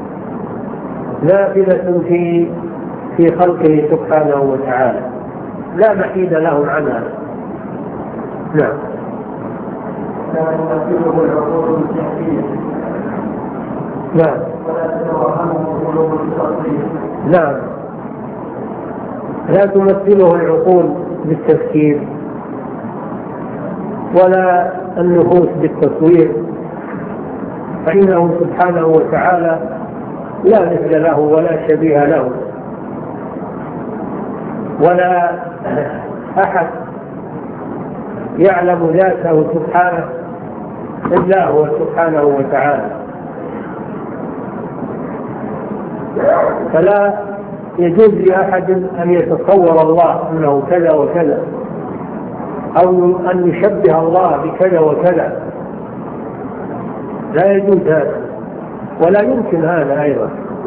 نافذة في خلقه سبحانه وتعالى لا محيد له عنها. نعم. لا تمثله العقول بالتحديد. نعم. ولا تتوهمه القلوب بالتصريف. نعم. لا تمثله العقول بالتفكير ولا النفوس بالتصوير، فإنه سبحانه وتعالى لا مثل له ولا شبيه له، ولا أحد يعلم ذاته سبحانه إلا هو سبحانه وتعالى. فلا يجوز لأحد أن يتصور الله أنه كذا وكذا أو أن يشبه الله بكذا وكذا، لا يجوز هذا ولا يمكن هذا أيضا،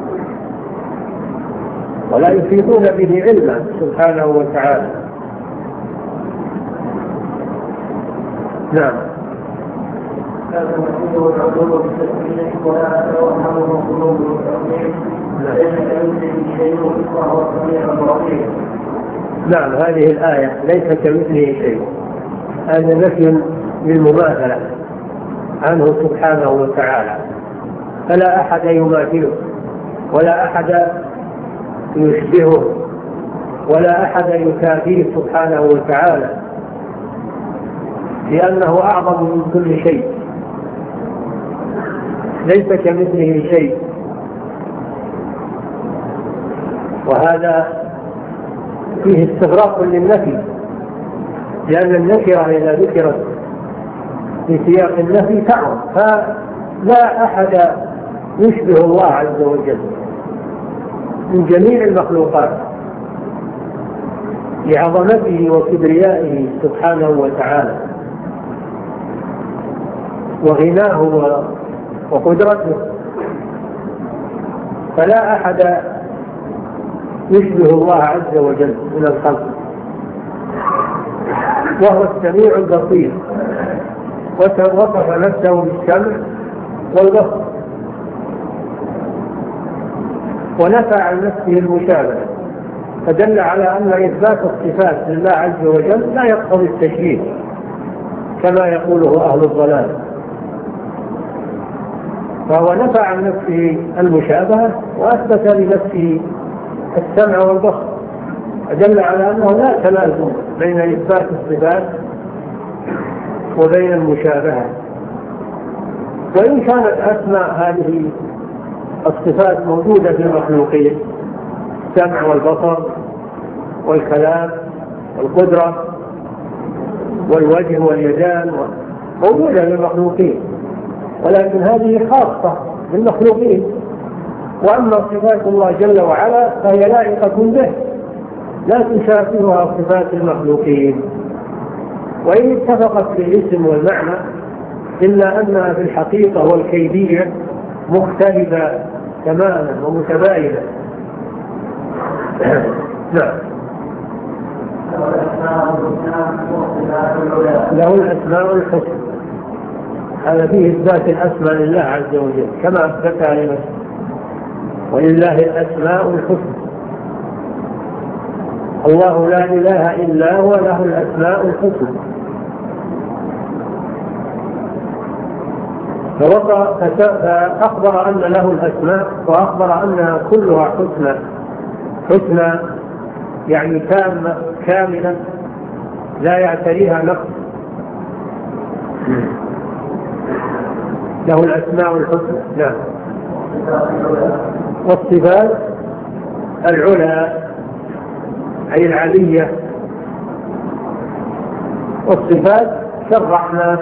ولا يفيدون به علما سبحانه وتعالى. نعم. لا تمثله العلوم بالتسمية ولا تتوهمه قلوب التأمين ليس كمثله شيء وهو السميع البصير. نعم، هذه الآية ليس كمثله شيء، هذا نفي للمماثلة عنه سبحانه وتعالى، فلا أحد يماثله ولا أحد يشبهه ولا أحد يكافيه سبحانه وتعالى، لأنه أعظم من كل شيء، ليس كمثله شيء. وهذا فيه استغراق للنفي، لأن النكرة إذا ذكرت في سياق النفي تعظم، فلا أحد يشبه الله عز وجل من جميع المخلوقات لعظمته وكبريائه سبحانه وتعالى وغناه وقدرته، فلا أحد يشبه الله عز وجل من الخلق، وهو السميع البصير، وصف نفسه بالسمع والبصر، ونفى عن نفسه المشابهة، فدل على أن إثبات الصفات لله عز وجل لا يقتضي التشبيه كما يقوله أهل الضلال، فهو نفى عن نفسه المشابهة وأثبت لنفسه السمع والبصر، فدل على أنه لا تلازم بين إثبات الصفات وبين المشابهة. وإن كانت أسماء هذه الصفات موجودة في المخلوقين، السمع والبصر والكلام والقدرة والوجه واليدان موجودة في المخلوقين، ولكن هذه خاصة بالمخلوقين، وأما صفات الله جل وعلا فهي لائقة به لا تشابهها صفات المخلوقين، وإن اتفقت في الاسم والمعنى إلا أنها في الحقيقة والكيفية مختلفة تماما ومتباينة. نعم. له الأسماء الحسنى، هذا فيه إثبات الأسماء لله عز وجل كما أثبتها لنفسه، ولله الأسماء الحسنى، الله لا إله إلا هو له الأسماء الحسنى. فأخبر أن له الأسماء، وأخبر أنها كلها حسنى، حسنى يعني تامة كاملة لا يعتريها نقص. له الأسماء الحسنى. نعم. والصفات العلى أي العلية، والصفات كالرحمة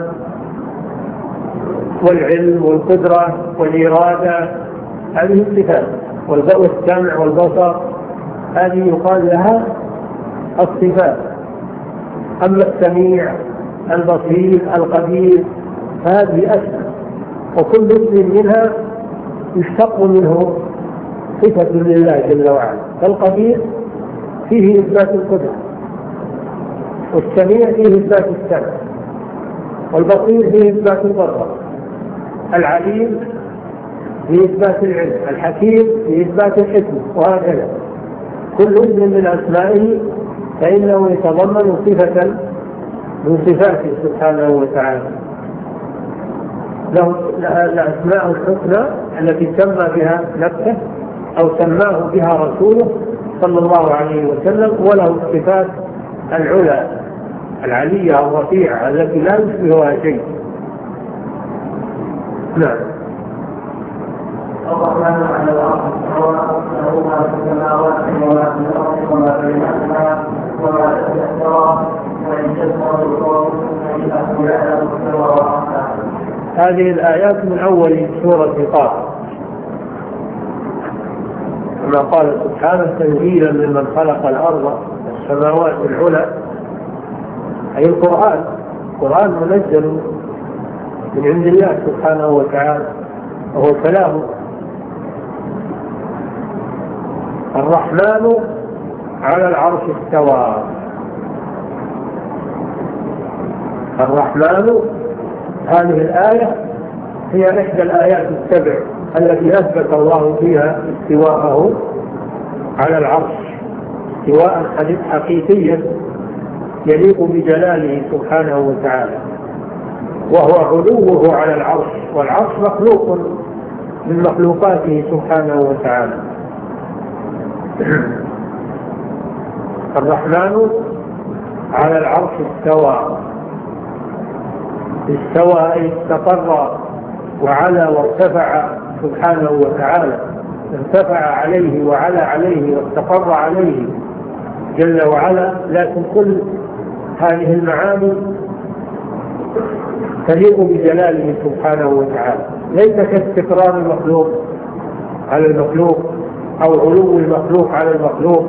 والعلم والقدرة والإرادة، هذه الصفات، والسمع والبصر، هذه يقال لها الصفات. أما السميع البصير القدير هذه أسماء، وكل اسم منها يشتق منه صفة لله جل وعلا، فالقدير فيه إثبات القدرة، والسميع فيه إثبات السمع، والبصير فيه إثبات البصر، العليم فيه إثبات العلم، الحكيم فيه إثبات الحكمة، وهكذا كل اسم من أسمائه فإنه يتضمن صفة من صفاته سبحانه وتعالى. له الأسماء الحسنى التي سمى بها نفسه أو سماه بها رسوله صلى الله عليه وسلم، وله الصفات العلى العلية الرفيعة التي لا يشبهها شيء. نعم. الرحمن على الأرض له ما في السماوات وما في الأرض وما بينهما وما تحت الثرى وإن تسمعوا القول فإنه يعلم السر وأخفى. هذه الآيات من أول سورة قاف، كما قال سبحانه تنزيلا ممن خلق الأرض والسماوات العلى، أي القرآن منزل من عند الله سبحانه وتعالى وهو كلامه. الرحمن على العرش استوى، الرحمن هذه الآية هي إحدى الآيات السبع التي أثبت الله فيها استواءه على العرش استواء حقيقيا يليق بجلاله سبحانه وتعالى، وهو علوه على العرش، والعرش مخلوق من مخلوقاته سبحانه وتعالى. الرحمن على العرش استوى، استوى أي استقر وعلى وارتفع سبحانه وتعالى، ارتفع عليه وعلى عليه واستقر عليه جل وعلا. لكن كل هذه المعاني تليق بجلاله سبحانه وتعالى، ليس كاستقرار المخلوق على المخلوق أو علو المخلوق على المخلوق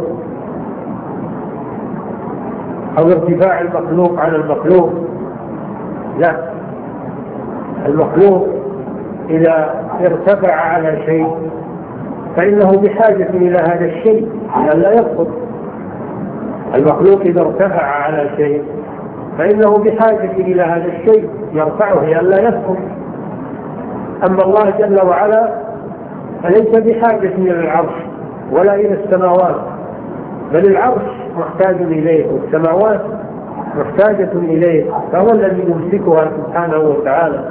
أو ارتفاع المخلوق على المخلوق. لا، المخلوق إذا ارتفع على شيء فإنه بحاجة إلى هذا الشيء لئلا يسقط. المخلوق إذا ارتفع على شيء فإنه بحاجة إلى هذا الشيء يرفعه لئلا يسقط. أما الله جل وعلا فليس بحاجة إلى العرش ولا إلى السماوات، بل العرش محتاج إليه والسماوات محتاجة إليه، فهو الذي يمسكها سبحانه وتعالى،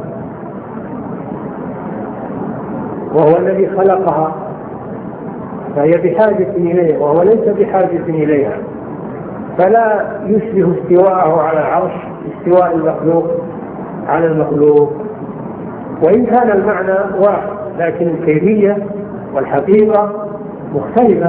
وهو الذي خلقها، فهي بحاجة إليه وهو ليس بحاجة إليها. فلا يشبه استواءه على العرش استواء المخلوق على المخلوق، وإن كان المعنى واحد لكن الكيفية والحقيقة مختلفة.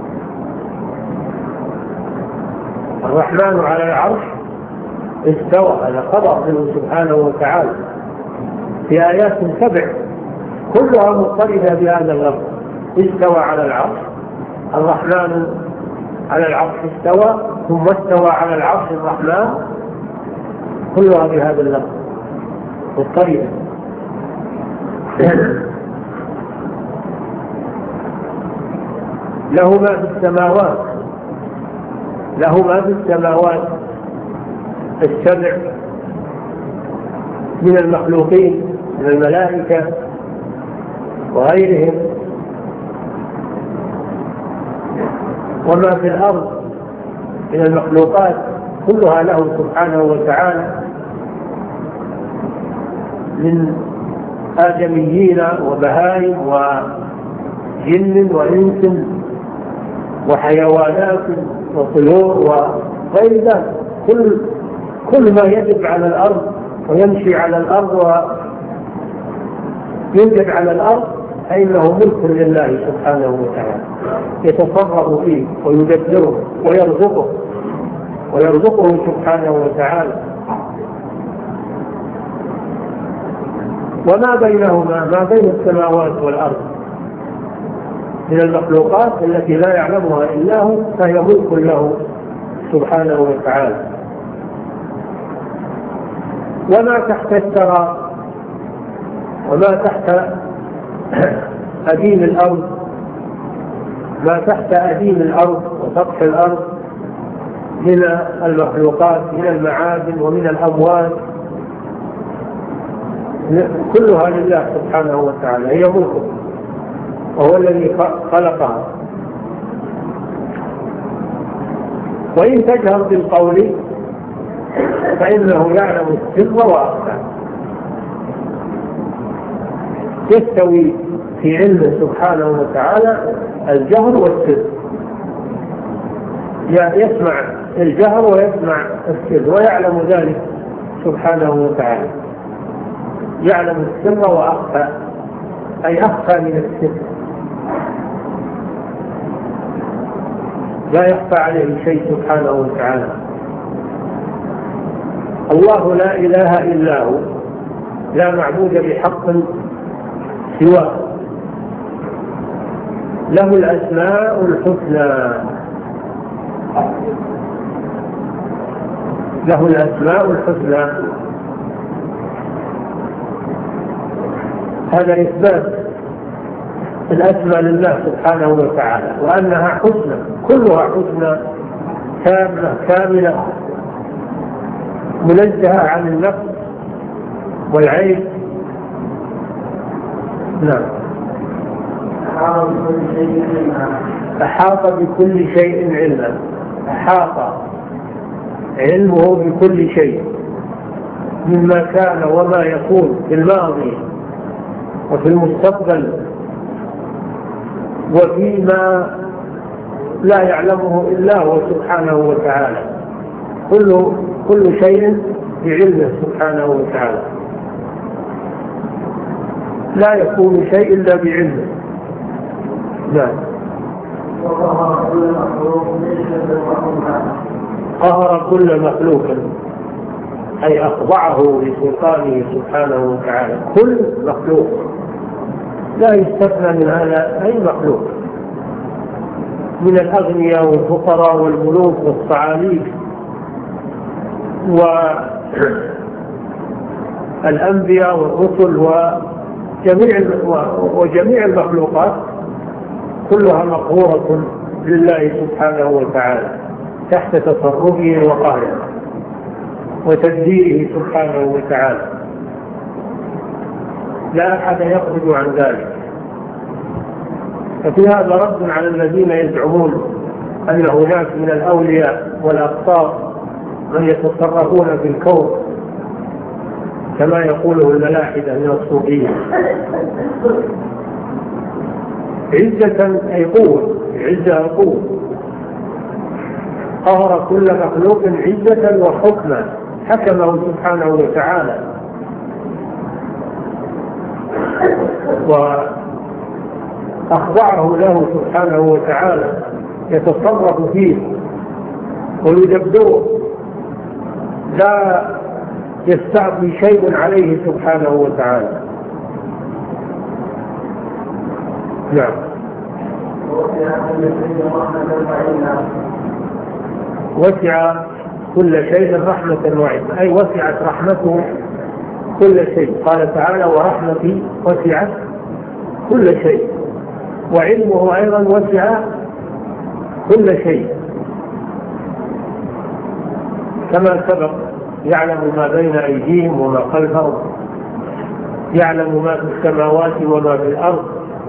الرحمن على العرش استوى، هذا خبر منه سبحانه وتعالى في آيات 7 كلها مضطردة بهذا اللفظ. استوى على العرش، الرحمن على العرش استوى، ثم استوى على العرش الرحمن، كلها بهذا اللفظ مضطردة. له ما في السماوات، له ما في السماوات السبع من المخلوقين من الملائكة وغيرهم، وما في الأرض من المخلوقات كلها له سبحانه وتعالى من آدميين وبهائم وجن وإنس وحيوانات وطيور وغير ذلك، كل ما يجب على الأرض ويمشي على الأرض ويوجد على الأرض فإنه ملك لله سبحانه وتعالى، يتصرف فيه ويدبره ويرزقه سبحانه وتعالى. وما بينهما، ما بين السماوات والأرض من المخلوقات التي لا يعلمها إلا هو، فهي ملك له سبحانه وتعالى. وما تحت الثرى وما تحت أديم الأرض، ما تحت أديم الأرض وسطح الأرض من المخلوقات من المعادن ومن الأموال كلها لله سبحانه وتعالى، هي ملكه وهو الذي خلقها. وإن تجهر بالقول فإنه يعلم السر وأخفى، يستوي في علمه سبحانه وتعالى الجهر والسر، يسمع الجهر ويسمع السر ويعلم ذلك سبحانه وتعالى، يعلم السر وأخفى أي أخفى من السر، لا يخفى عليه شيء سبحانه وتعالى. الله لا إله إلا هو، لا معبود بحق سواه، له الأسماء الحسنى، له الأسماء الحسنى. هذا إثبات الأسماء لله سبحانه وتعالى، وأنها حسنى كلها حسنى تامة كاملة منزهة عن النقص والعيب نعم. أحاط بكل شيء علما، أحاط علمه بكل شيء مما كان وما يكون في الماضي وفي المستقبل وفيما لا يعلمه إلا هو سبحانه وتعالى. كل شيء بعلمه سبحانه وتعالى، لا يكون شيء إلا بعلمه. نعم. قهر كل مخلوق أي أخضعه لسلطانه سبحانه وتعالى، كل مخلوق لا يستثنى من هذا أي مخلوق، من الأغنياء والفقراء والملوك والصعاليك والأنبياء والرسل وجميع المخلوقات كلها مقهورة لله سبحانه وتعالى تحت تصرفه وقهره وتدبيره سبحانه وتعالى، لا أحد يخرج عن ذلك. ففي هذا رد على الذين يزعمون أن هناك من الأولياء والأقطار من يتصرفون في الكون كما يقوله الملاحدة من الصوفية. عزة أي قوة، عزة قوة، قهر كل مخلوق عزة وحكما، حكمه سبحانه وتعالى وأخضعه له سبحانه وتعالى، يتصرف فيه ويدبره، لا يستعطي شيء عليه سبحانه وتعالى. نعم. وسع كل شيء رحمة وعلما، أي وسعت رحمته كل شيء. قال تعالى ورحمتي وسعت كل شيء، وعلمه أيضا وسع كل شيء كما سبق، يعلم ما بين أيديهم وما خلفهم، يعلم ما في السماوات وما في الأرض،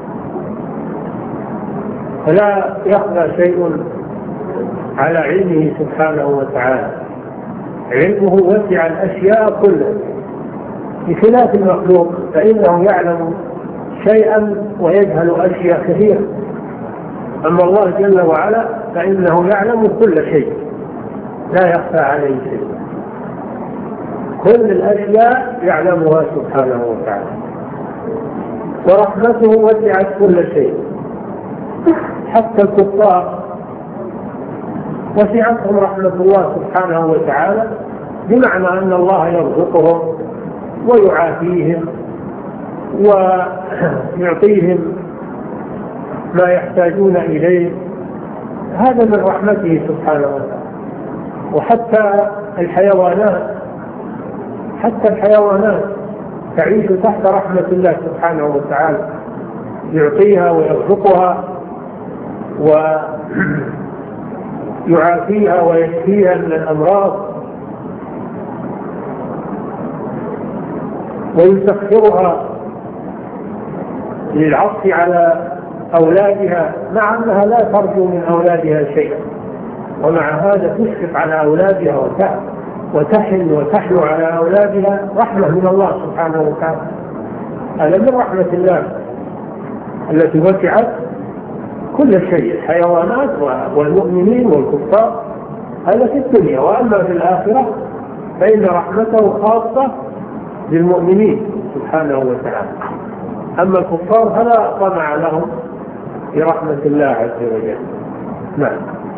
فلا يخفى شيء على علمه سبحانه وتعالى. علمه وسع الأشياء كلها، بخلاف المخلوق فإنه يعلم شيئا ويجهل أشياء كثيرة، أما الله جل وعلا فإنه يعلم كل شيء لا يخفى عليه شيء، كل الأشياء يعلمها سبحانه وتعالى. ورحمته وسعت كل شيء، حتى الكفار وسعتهم رحمة الله سبحانه وتعالى، بمعنى أن الله يرزقهم ويعافيهم ويعطيهم ما يحتاجون إليه، هذا من رحمته سبحانه وتعالى. وحتى الحيوانات تعيش تحت رحمة الله سبحانه وتعالى، يعطيها ويرزقها ويعافيها ويشفيها من الأمراض، ويسخرها للعطف على أولادها، مع أنها لا ترجو من أولادها شيئا، ومع هذا تشفق على أولادها وتحن وتحلو على أولادها، رحمة من الله سبحانه وتعالى. هذا من رحمة الله التي وسعت كل شيء، الحيوانات والمؤمنين والكفار، هذا في الدنيا. وأما في الآخرة فإن رحمته خاصة بالمؤمنين سبحانه وتعالى، أما الكفار فلا طمع لهم في رحمة الله عز وجل. نعم.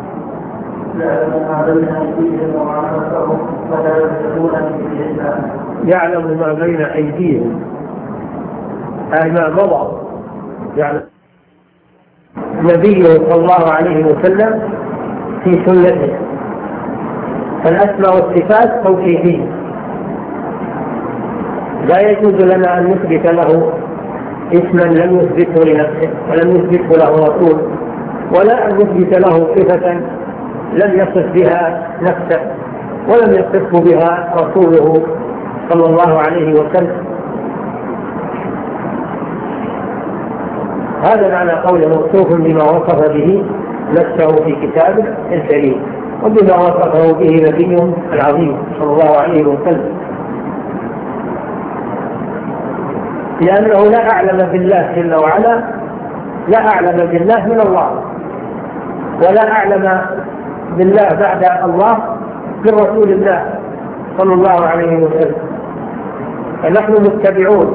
يعلم ما بين أيديهم أي ما مضى، يعني نبيه صلى الله عليه وسلم في سنته، فالأسماء والصفات توقيفية، لا يجوز لنا أن نثبت له اسما لم يثبته لنفسه ولم يثبته له رسول، ولا أن نثبت له صفة لم يصف بها نفسه ولم يصفه بها رسوله صلى الله عليه وسلم. هذا معنى قوله موصوف بما وصف به نفسه في كتابه الكريم وبما وصفه به نبيه العظيم صلى الله عليه وسلم، لأنه لا أعلم بالله جل وعلا، لا أعلم بالله من الله، ولا أعلم بالله بعد الله من رسول الله صلى الله عليه وسلم. فنحن متبعون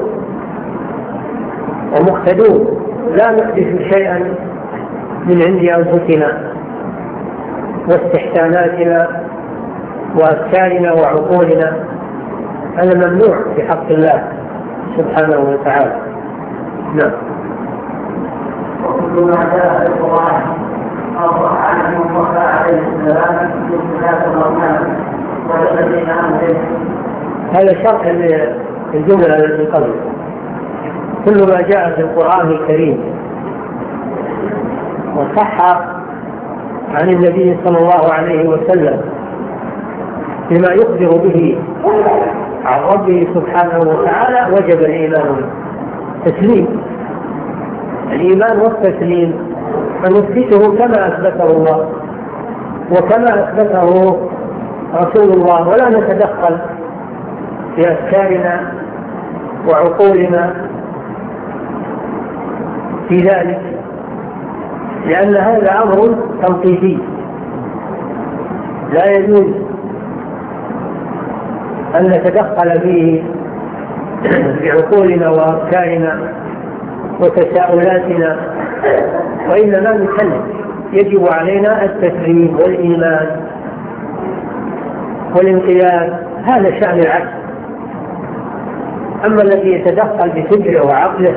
ومقتدون، لا نحدث شيئا من عند أنفسنا واستحساناتنا وأفكارنا وعقولنا، هذا ممنوع في حق الله سبحانه وتعالى. نعم. وكل ما جاء في القرآن أصح عنه موسى عليه السلام في صفات الرحمن والذين آمنوا. هذا شرح الجملة التي قبل. كل ما جاء في القرآن الكريم وصح عن النبي صلى الله عليه وسلم بما يخبر به عن ربه سبحانه وتعالى وجب الإيمان به. تسليم الإيمان والتسليم فنثبته كما أثبته الله وكما أثبته رسول الله، ولا نتدخل في أفكارنا وعقولنا في ذلك، لأن هذا أمر توقيفي لا يجوز أن نتدخل فيه بعقولنا وأفكارنا وتساؤلاتنا، وإنما نسلم. يجب علينا التسليم والإيمان والانقياد، هذا شأن العبد. أما الذي يتدخل بفكره وعقله،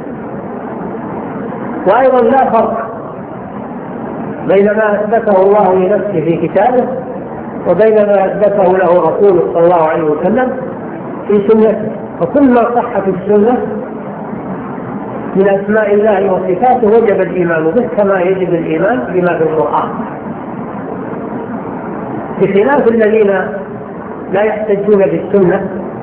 وأيضا لا فرق بين ما أثبته الله لنفسه في كتابه وبين ما أثبته له رسوله صلى الله عليه وسلم في سنته. وكل ما صح في السنة من أسماء الله وصفاته وجب الإيمان به كما يجب الإيمان بما في القرآن، بخلاف الذين لا يحتجون بالسنة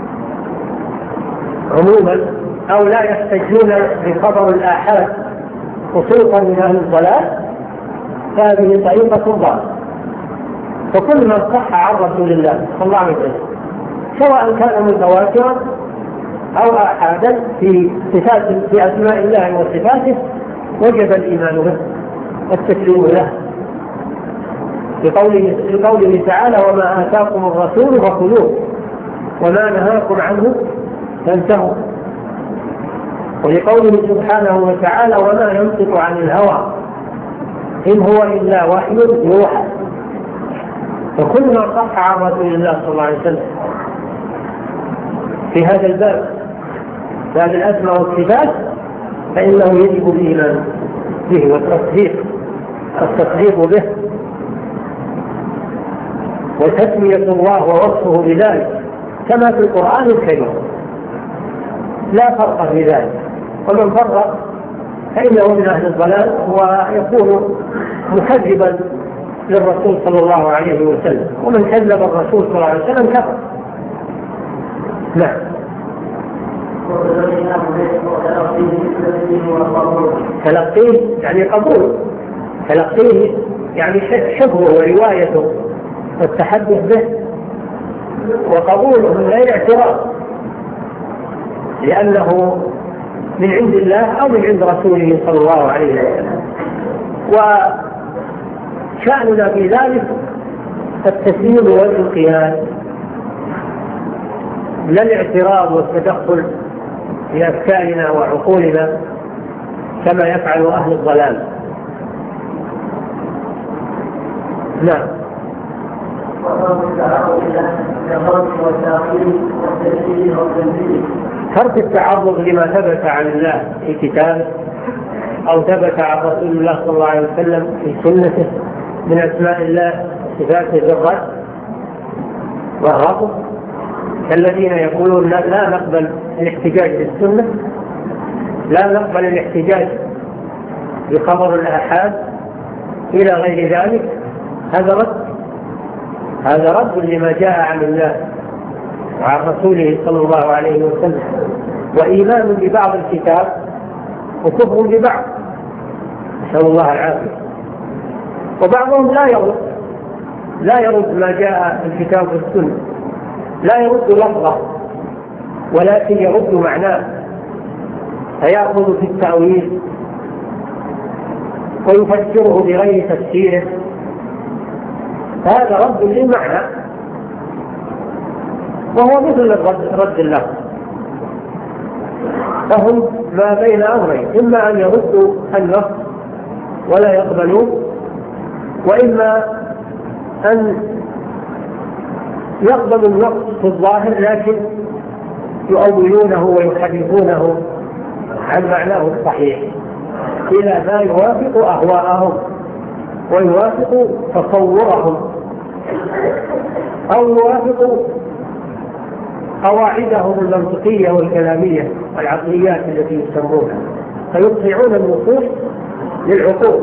عموما أو لا يحتجون بخبر الآحاد خصوصا من أهل الضلال، فهذه طريقة ضالة. فكل ما صح عن رسول الله صلى الله عليه وسلم سواء كان متواترا أو آحادا في أسماء الله وصفاته وجب الإيمان به والتسليم له، لقوله تعالى: وما آتاكم الرسول فخذوه وما نهاكم عنه فانتهوا. ولقوله سبحانه وتعالى: وما ينطق عن الهوى إن هو إلا وحي يوحى. فكل ما صح عن رسول الله صلى الله عليه وسلم في هذا الباب، باب الأسماء والصفات، فإنه يجب الإيمان به والتصديق به وتسمية الله ووصفه بذلك كما في القرآن الكريم، لا فرق في ذلك. ومن فرق فإنه من أهل الضلال ويكون مكذبا للرسول صلى الله عليه وسلم، ومن كذب الرسول صلى الله عليه وسلم كفر. نعم. تلقيه يعني قبول، تلقيه يعني حفظه وروايته والتحدث به، وقبوله من غير اعتراض لأنه من عند الله أو من عند رسوله صلى الله عليه وسلم. وشأننا في ذلك التسليم والانقياد، لا الاعتراض والتدخل في أفكارنا وعقولنا كما يفعل أهل الضلال. نعم. ترك التعرض لما ثبت عن الله في كتابه أو ثبت عن رسول الله صلى الله عليه وسلم في سنته من أسماء الله وصفاته بالرد والرفض، كالذين يقولون لا نقبل الاحتجاج بالسنة، لا نقبل الاحتجاج بخبر الآحاد إلى غير ذلك. هذا رد لما جاء عن الله وعن رسوله صلى الله عليه وسلم، وإيمان ببعض الكتاب وكفر ببعض، نسأل الله العافية. وبعضهم لا يرد ما جاء في الكتاب والسنة، لا يرد لفظه ولكن يرد معناه، فيأخذ في التأويل ويفسره بغير تفسيره، هذا رد للمعنى، وهو مثل رد اللفظ. فهم ما بين أمرين، إما أن يردوا اللفظ ولا يقبلوه، وإما أن يقبلوا النقص في الظاهر لكن يؤولونه ويحرفونه عن معناه الصحيح إلى ما يوافق أهواءهم ويوافق تصورهم أو يوافق قواعدهم المنطقية والكلامية والعقليات التي يسمونها، فيطيعون النصوص للعقول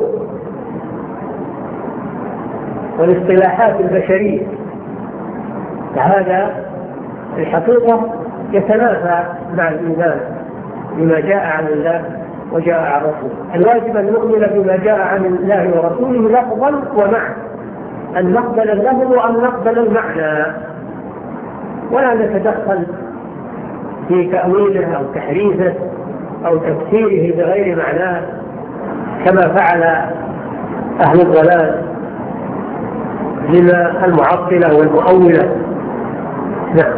والاصطلاحات البشرية. فهذا الحقيقة يتنافى مع الإيمان بما جاء عن الله وجاء عن رسوله. الواجب أن نؤمن بما جاء عن الله ورسوله لفظا ومعنى، أن نقبل اللفظ وأن نقبل المعنى، ولا نتدخل في تأويله أو تحريفه أو تفسيره بغير معناه كما فعل أهل الضلال من المعطلة والمؤولة. نعم.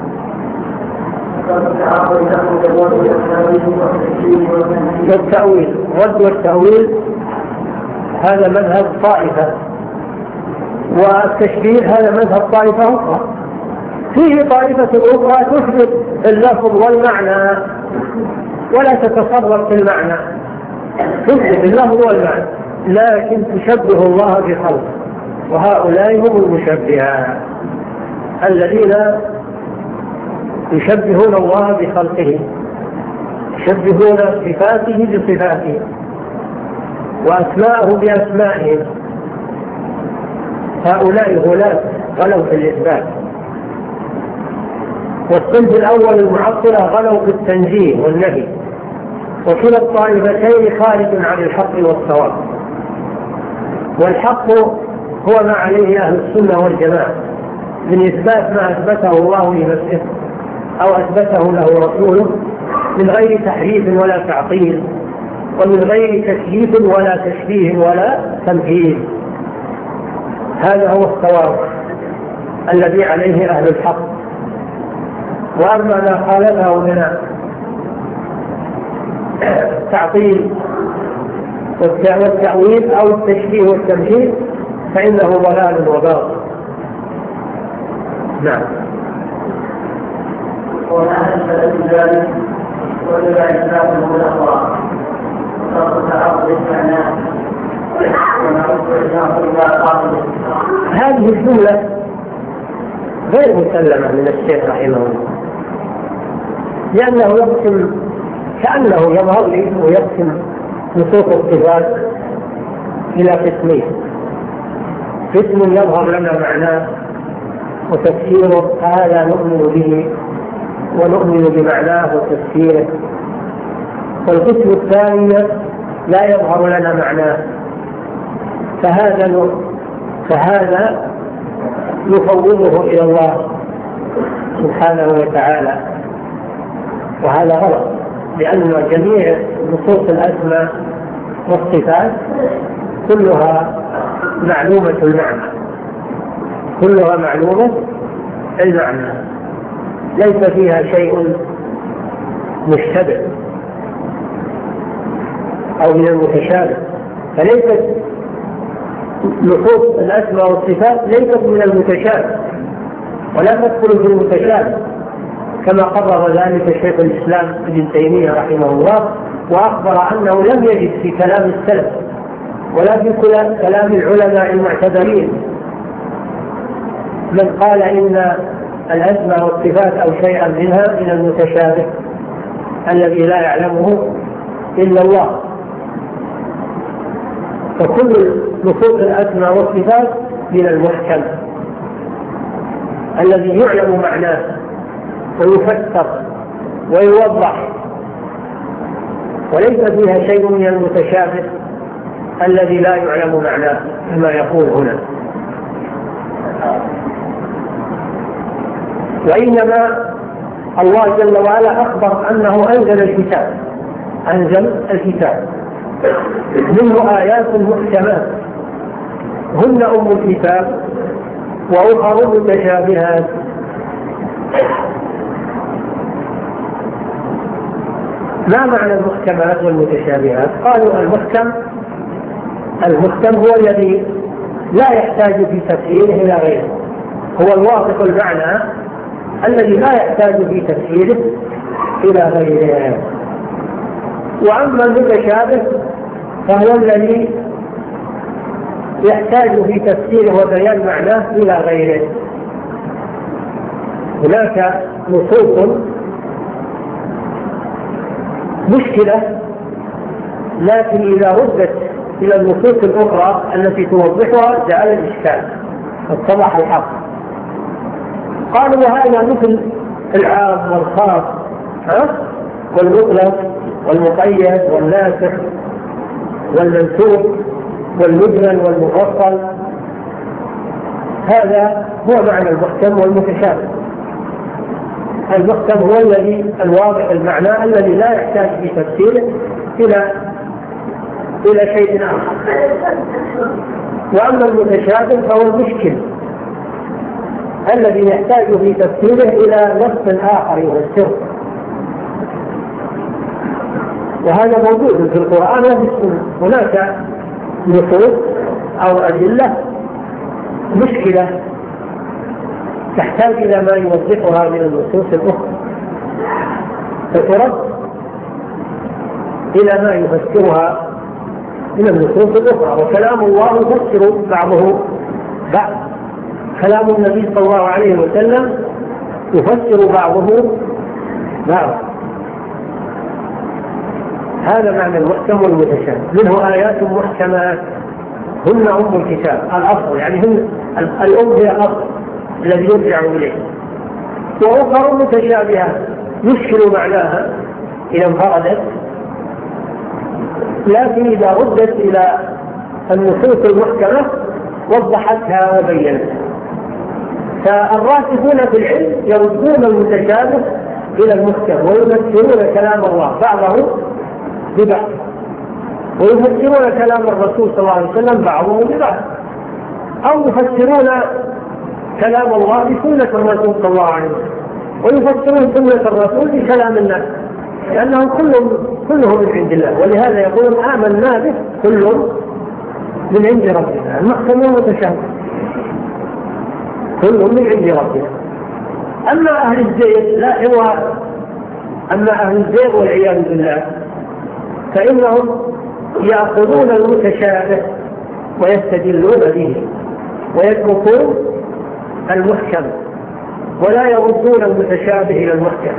والتأويل، رد والتأويل هذا مذهب طائفة، والتشبيه هذا مذهب طائفة أخرى. فيه طائفة أخرى تثبت اللفظ والمعنى ولا تتصرف في المعنى، تثبت اللفظ والمعنى لكن تشبه الله بخلقه، وهؤلاء هم المشبهة الذين يشبهون الله بخلقه، يشبهون صفاته بصفاته وأسماءه بأسمائه. هؤلاء غلاة غلوا في الإثبات. والصنف الأول المعطلة غلوا في التنزيه والنهي، وكلا الطائفتين خارج عن الحق والصواب. والحق هو ما عليه أهل السنة والجماعة من إثبات ما أثبته الله لنفسه أو أثبته له رسوله من غير تحريف ولا تعطيل، ومن غير تكييف ولا تشبيه ولا تمثيل. هذا هو الصواب الذي عليه أهل الحق. وأما ما خالفه من التعطيل والتأويل أو التشبيه والتمثيل فإنه ضلال وباطل. نعم. ولا أنزل ذلك وجب إثباته الأخبار وصرف تعرض المعنى هذه الجملة غير مسلمة من الشيخ رحمه الله، لأنه يقسم كأنه يظهر لي ويقسم نصوص الصفات إلى قسمين: قسم يظهر لنا معناه وتفسيره، هذا نؤمن به ونؤمن بمعناه وتفسيره، والقسم الثاني لا يظهر لنا معناه، فهذا نفوضه إلى الله سبحانه وتعالى، وهذا غلط، لأن جميع نصوص الأسماء والصفات كلها معلومة المعنى، كلها معلومة المعنى، ليس فيها شيء مشتبه أو من المتشابه. فليست نصوص الأسماء والصفات ليست من المتشابه ولا تدخل في المتشابه، كما قرر ذلك شيخ الإسلام ابن تيمية رحمه الله، وأخبر أنه لم يجد في كلام السلف ولا في كلام العلماء المعتبرين من قال إن الأسماء والصفات أو شيئا منها من المتشابه الذي لا يعلمه إلا الله. فكل نصوص الأسماء والصفات من المحكم الذي يعلم معناه ويفسر ويوضح، وليس فيها شيء من المتشابه الذي لا يعلم معناه كما يقول هنا. وإنما الله جل وعلا أخبر أنه أنزل الكتاب منه آيات محكمات هن أم الكتاب وأخر متشابهات. ما معنى المحكمات والمتشابهات؟ قالوا المحكم هو الذي لا يحتاج في تفسيره إلى غيره، هو الواضح المعنى الذي لا يحتاج في تفسيره إلى غيره. وأما المتشابه فهو الذي يحتاج في تفسيره وبيان معناه إلى غيره. هناك نصوص مشكلة، لكن إذا ردت إلى النصوص الأخرى التي توضحها جاء الإشكال اتضح الحق. قالوا وهذا مثل العام والخاص والمطلق والمقيد والناسخ والمنسوخ والمجمل والمفصل. هذا هو معنى المحكم والمتشابه. المحكم هو الذي الواضح المعنى الذي لا يحتاج في تفسيره إلى شيء آخر. وأما المتشابه فهو المشكل الذي يحتاج في تفسيره إلى نص آخر يفسره، وهذا موجود في القرآن وفي السنة. هناك نصوص أو أدلة مشكلة تحتاج إلى ما يوضحها من النصوص الأخرى فترد إلى ما يفسرها من النصوص الأخرى. وكلام الله يفسر بعضه بعض، كلام النبي صلى الله عليه وسلم يفسر بعضه بعض. هذا معنى المحكم والمتشابه. منه آيات محكمات هن أم الكتاب، الأصل يعني هن الأم هي الأصل الذي يرجع إليه، وأخر متشابهات يشكل معناها إذا انفردت، لكن إذا ردت إلى النصوص المحكمة وضحتها وبينتها. فالراسخون في العلم يردون المتشابه إلى المحكم ويفسرون كلام الله بعضه ببعض، ويفسرون كلام الرسول صلى الله عليه وسلم بعضه ببعض، أو يفسرون كلام الله بسنة الرسول صلى الله عليه وسلم، ويفسرون سنة الرسول بكلام الناس، لأنهم كلهم من عند الله. ولهذا يقول آمنا به كل من عند ربنا. المحكم والمتشابه كل من عند ربنا. أما أهل الزيغ لا، هو أما أهل الزيغ والعياذ بالله فإنهم يأخذون المتشابه ويستدلون به ويتركون المحكم ولا يردون المتشابه إلى المحكم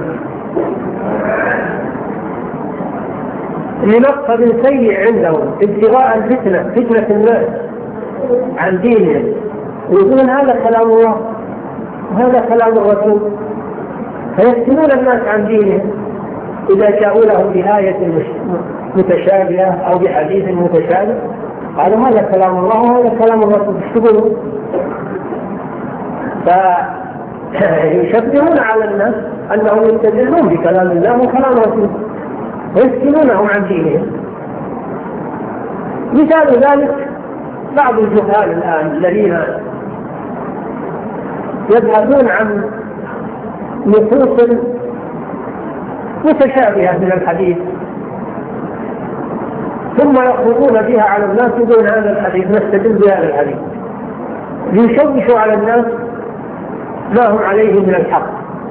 لمقصد سيء عندهم ابتغاء فتنة الناس عن دينهم، ويقولون هذا كلام الله وهذا كلام الرسول، فيفتنون الناس عن دينهم إذا جاءوا لهم بآية متشابهة أو بحديث متشابه قالوا هذا كلام الله وهذا كلام الرسول، يشتغلون فيشبهون على الناس أنهم يستدلون بكلام الله وكلام الرسول ويفتنونهم عن دينهم. مثال ذلك بعض الجهال الآن الذين يبحثون عن نصوص متشابهة من الحديث ثم يخرجون بها على الناس دون هذا الحديث، نستدل بهذا الحديث ليشوشوا على الناس ما هم عليه من الحق.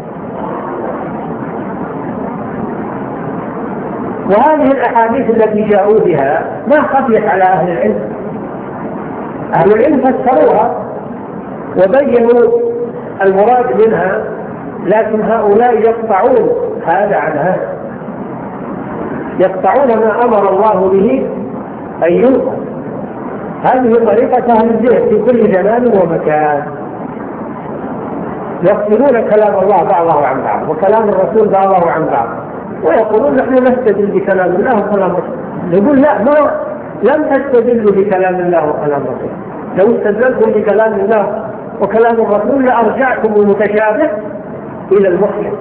وهذه الأحاديث التي جاءوا بها ما خفيت على أهل العلم. أهل العلم فسروها وبينوا المراد منها، لكن هؤلاء يقطعون هذا عن هذا، يقطعون ما أمر الله به أن يوصل. هذه طريقة أهل الزيغ في كل زمان ومكان. يفصلون كلام الله بعضه عن بعض وكلام الرسول بعضه عن بعض، ويقولون نحن نستدل بكلام الله وكلام الرسول. نقول لا، ما لم تستدلوا بكلام الله وكلام الرسول. لو استدلتم بكلام الله وكلام الرسول لأرجعتم المتشابه إلى المحكم.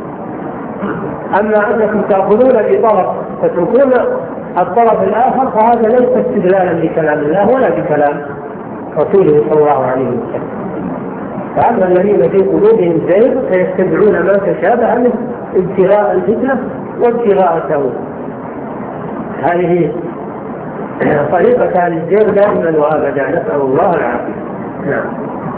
أما أنكم تأخذون بطرف وتتركون الطرف الآخر فهذا ليس استدلالا بكلام الله ولا بكلام رسوله صلى الله عليه وسلم. فأما الذين في قلوبهم زيغ فيتبعون ما تشابه منه ابتغاء الفتنة وابتغاء التأويل. هذه طريقة أهل الزيغ دائما وأبدا، نسأل الله العافية. نعم.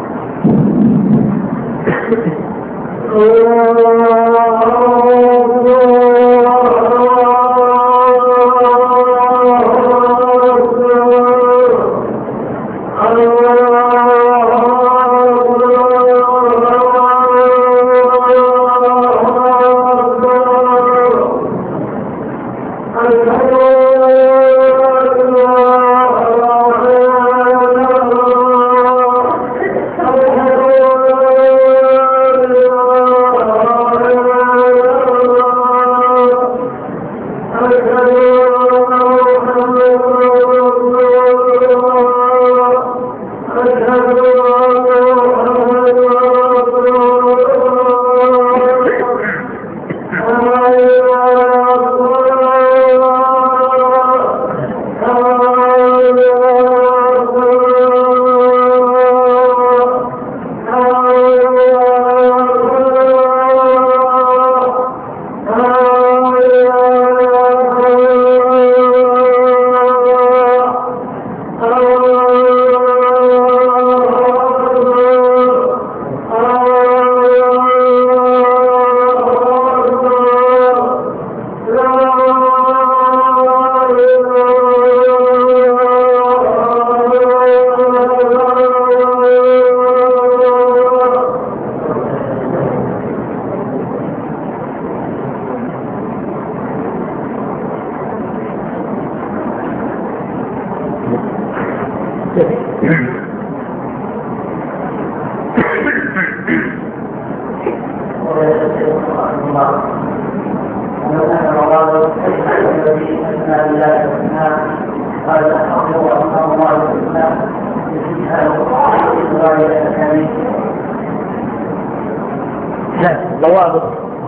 ضوابط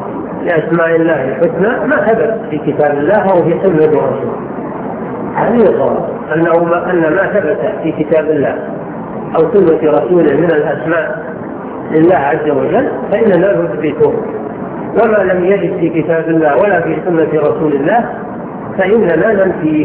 لأسماء الله الحسنى ما ثبت في كتاب الله أو في سنة رسوله. هذه الضوابط أن ما ثبت في كتاب الله أو سنة رسوله من الأسماء لله عز وجل فإننا نثبته، وما لم يجد في كتاب الله ولا في سنة رسول الله فإننا ننفيه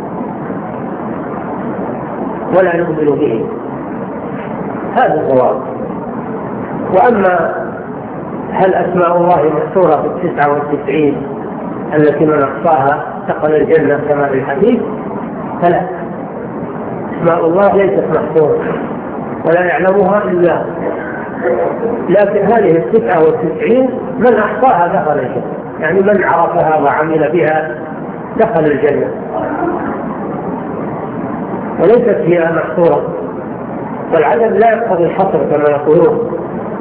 ولا نؤمن به. هذا الضوابط. وأما هل أسماء الله محصورة في 99 التي من أحصاها دخل الجنة كما في الحديث؟ فلا، أسماء الله ليست محصورة ولا يعلمها إلا الله، لكن هذه 99 من أحصاها دخل الجنة، يعني من عرفها وعمل بها دخل الجنة، وليست هي محصورة. والعدد لا يقتضي الحصر كما يقولون،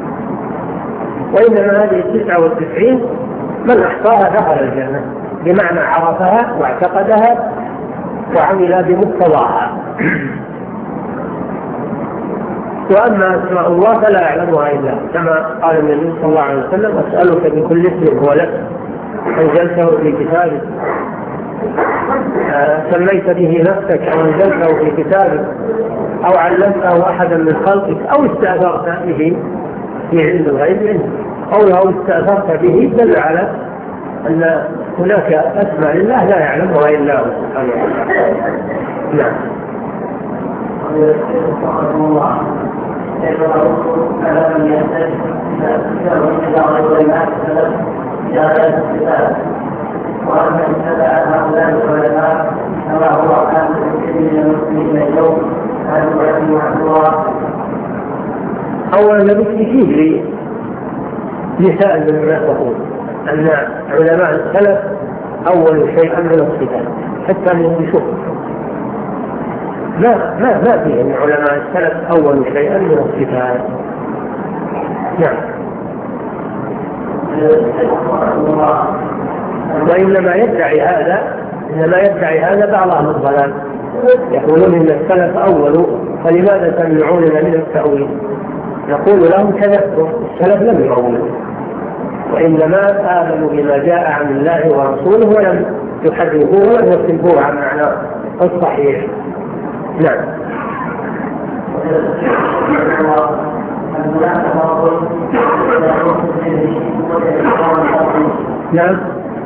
وإنما هذه 99 من أحصاها دخل الجنة، بمعنى عرفها واعتقدها وعمل بمقتضاها. وأما أسماء الله فلا يعلمها إلا كما قال النبي صلى الله عليه وسلم: أسألك بكل اسم هو لك أنزلته في كتابك سميت به نفسك أو أنزلته في كتابك أو علمته أحدا من خلقك أو استأثرت به في علم الغيب عندك. أو استأثرت به دل على أن هناك أسماء لله لا يعلمها إلا هو سبحانه وتعالى. نعم. وأن اتبع هؤلاء العلماء كما هو كان في المسلمين اليوم هذا يعلم عبد الله. أولا نبي فيه لسائل من الناس تقول أن علماء السلف أول شيء من الصفات حتى أنهم يشوفوا ما فيه أن علماء السلف أول شيء من الصفات. نعم. وإنما يدعي هذا بعض أهل الضلال، يقولون إن السلف أولوا فلماذا تمنعوننا من التأويل؟ نقول لهم كذبتم، السلف لم يؤولوا، وإنما آمنوا بما جاء عن الله ورسوله ولم يحرفوه ولم يصرفوه عن معناه الصحيح. نعم. نعم.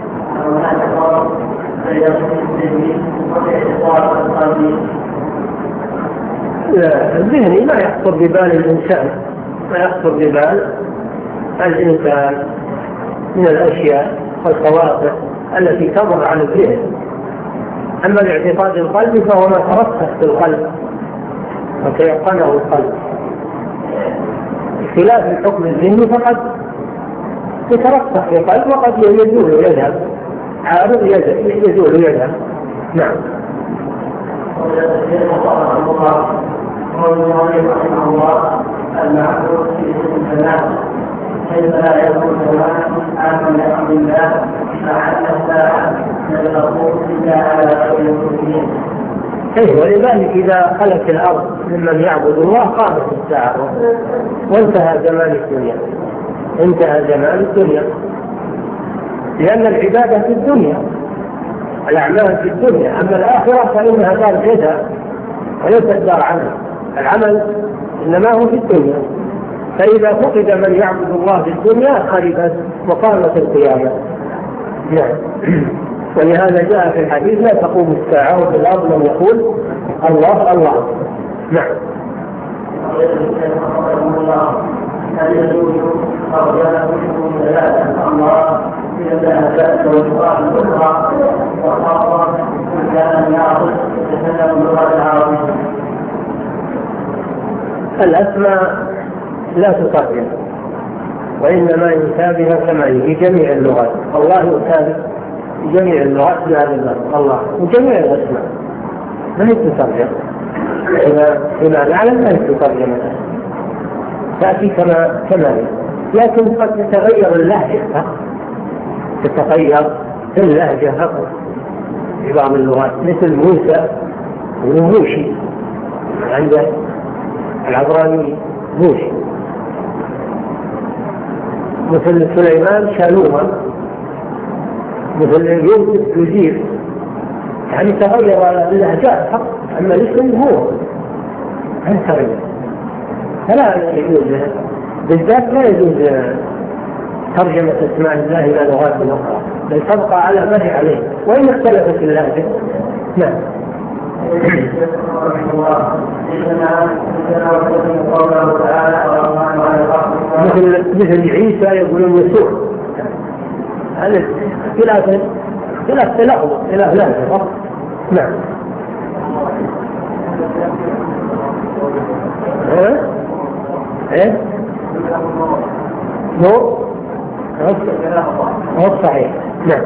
الذهني ما يخطر ببال الإنسان، ما يخطر ببال الإنسان من الأشياء والخواطر التي تمر على الذهن. أما الاعتقاد القلبي فهو ما ترسخ في القلب وتيقنه القلب، خلاف الحكم الذهني فقد يترسخ في القلب وقد يزول ويذهب، عارض يزول ويذهب. نعم. رحمه الله المعبود في اسم الزمان كيف لا يكون زمان عاما لامر الله مع ان الساعه لا تقوم الا على غير المسلمين. ولذلك إذا خلت الأرض ممن يعبد الله قامت الساعة وانتهى زمان الدنيا، انتهى زمان الدنيا، لأن العبادة في الدنيا، الأعمال في الدنيا، أما الآخرة فإنها دار جزاء وليست دار عمل، العمل إنما هو في الدنيا، فإذا فقد من يعبد الله في الدنيا خربت وقامت القيامة. نعم. ولهذا جاء في الحديث لا تقوم الساعة وفي الأرض من يقول الله الله. نعم. هل يجوز أرجاءكم ثلاثة الله إلى الأهداف والإقرار الأخرى وخاصة من كان يعرف يتكلم اللغة العربية؟ الأسماء لا تقدم، وإنما يتابع كما في جميع اللغات، الله يتابع جميع اللغات بهذا اللفظ الله وجميع الأسماء ما هي تترجم، إذا نعلم ما هي تترجم تأتي كما هي، لكن قد تتغير اللهجة، تتغير اللهجة فقط في بعض اللغات، مثل موسى وموشي عند العبراني موشي، مثل سليمان شالوما، مثل يوسف يزير، يعني تغير اللهجات فقط، أما الاسم هو تغير. فلا يجوز بالذات، لا يجوز ترجمة اسماء الله إلى لغات أخرى، بل تبقى على ما هي عليه وإن اختلفت اللهجة. نعم. مثل عيسى يقولون يسوع، هذا خلاف تلفظ خلاف لهجة. نعم. هو صحيح. نعم.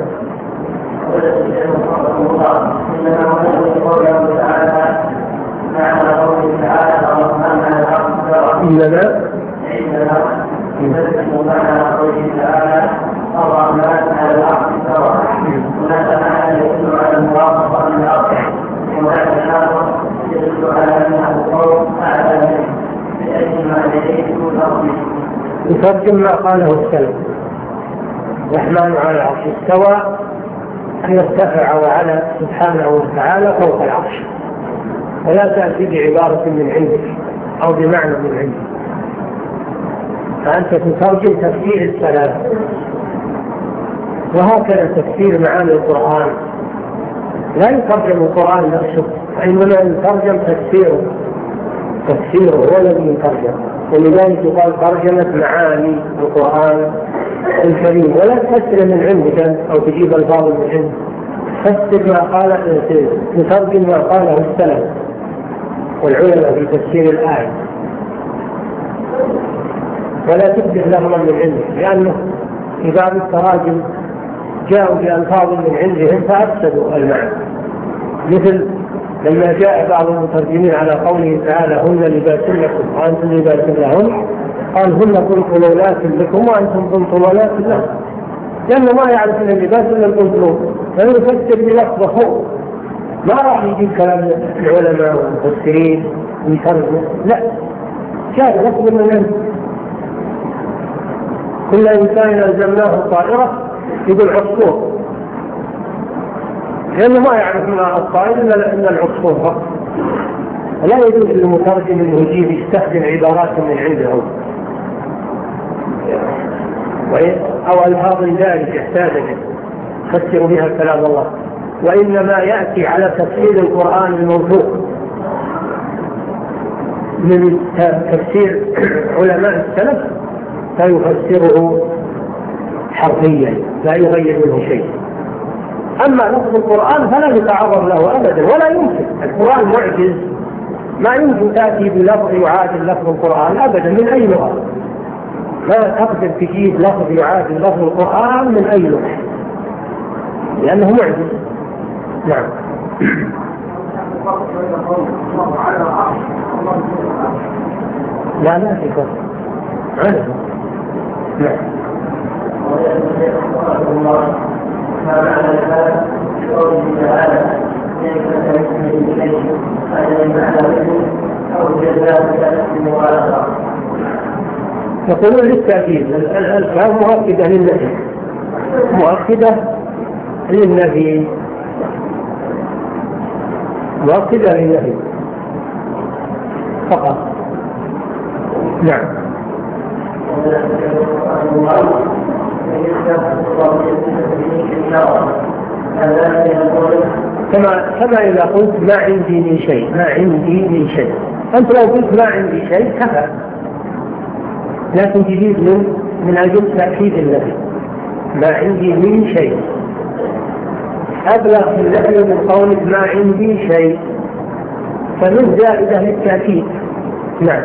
يترجم ما قاله السلف: الرحمن على العرش استوى، أن يرتفع وعلى سبحانه وتعالى فوق العرش، ولا تأتي بعبارة من عندك أو بمعنى من عندك، فأنت تترجم تفسير السلف. وهكذا تفسير معاني القرآن، لا يترجم القرآن نفسه، وإنما يترجم تفسيره هو الذي يترجم. ولذلك يقال ترجمة معاني القرآن الكريم، ولا تفسر من عندك أو تجيب الفاظ من عندك، تفسر ما قال، تترجم ما قاله السلف والعلماء في تفسير الآية، ولا تبدأ لفظا من عندك، لأنه في بعض التراجم جاءوا بألفاظ من عندهم فأفسدوا المعنى، مثل لما جاء بعض المترجمين على قوله تعالى: هن لباس لكم وأنتم لباس لهن، قال هن بنطلولات لكم وأنتم بنطلولات لهم، لأنه ما يعرف أن اللباس إلا البنطلون، فيفسر بلفظه هو، ما راح يجيب كلام العلماء والمفسرين ويترجم، لا، جاء لفظ من عنده. كل إنسان ألزمناه طائرة يقول عصفور، لأنه ما يعرف من الطائر إلا العصفور فقط. لا يجوز للمترجم أنه يجيب يستخدم عبارات من عنده أو ألفاظ ذلك يحتاج يفسر بها كلام الله، وإنما يأتي على تفسير القرآن الموثوق من تفسير علماء السلف فيفسره حرفيا لا يغير منه شيء. أما لفظ القرآن فلا يتعرض له أبدا، ولا يمكن. القرآن معجز، ما يمكن تأتي بلفظ يعادل لفظ القرآن أبدا من أي لغة، لا تقدر تجيب لفظ يعادل لفظ القرآن من أي لغة لأنه معجز. نعم. لا في فرق عنه. نعم. ما معنى الكلام قوله تعالى ليس كمثله شيء هذا معنى أو جزاء المبالغة؟ يقولون للتأكيد الكلام مؤكدة للنفي، مؤكدة للنفي، مؤكدة للنفي فقط. نعم. كما إذا قلت ما عندي من شيء، ما عندي من شيء، أنت لو قلت ما عندي شيء كفى، لكن تجيب من أجل تأكيد النفي، ما عندي من شيء أبلغ في النفي من قولك ما عندي شيء، فمن زائدة للتأكيد. نعم.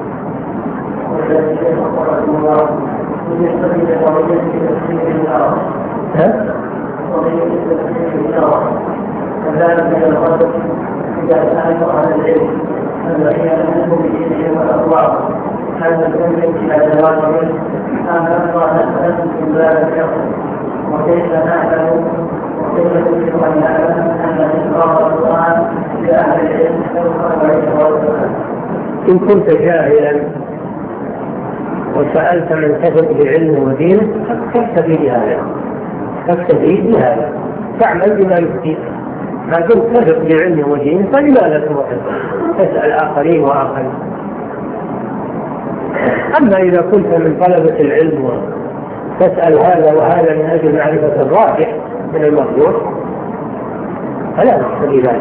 وكيف نعلم وكيف يمكن أن نعلم أن إقرار القرآن لأهل العلم إن كنت جاهلا وسألت من تثق بعلم ودين فاكتفي بهذا، فاكتفي بهذا، تعمل بما يفتيك. ما كنت تثق بعلم ودين فلماذا تروح تسأل آخرين وآخرين؟ أما إذا كنت من طلبة العلم تسأل هذا وهذا من أجل معرفة الراجح من المرجوح فلا بأس بذلك،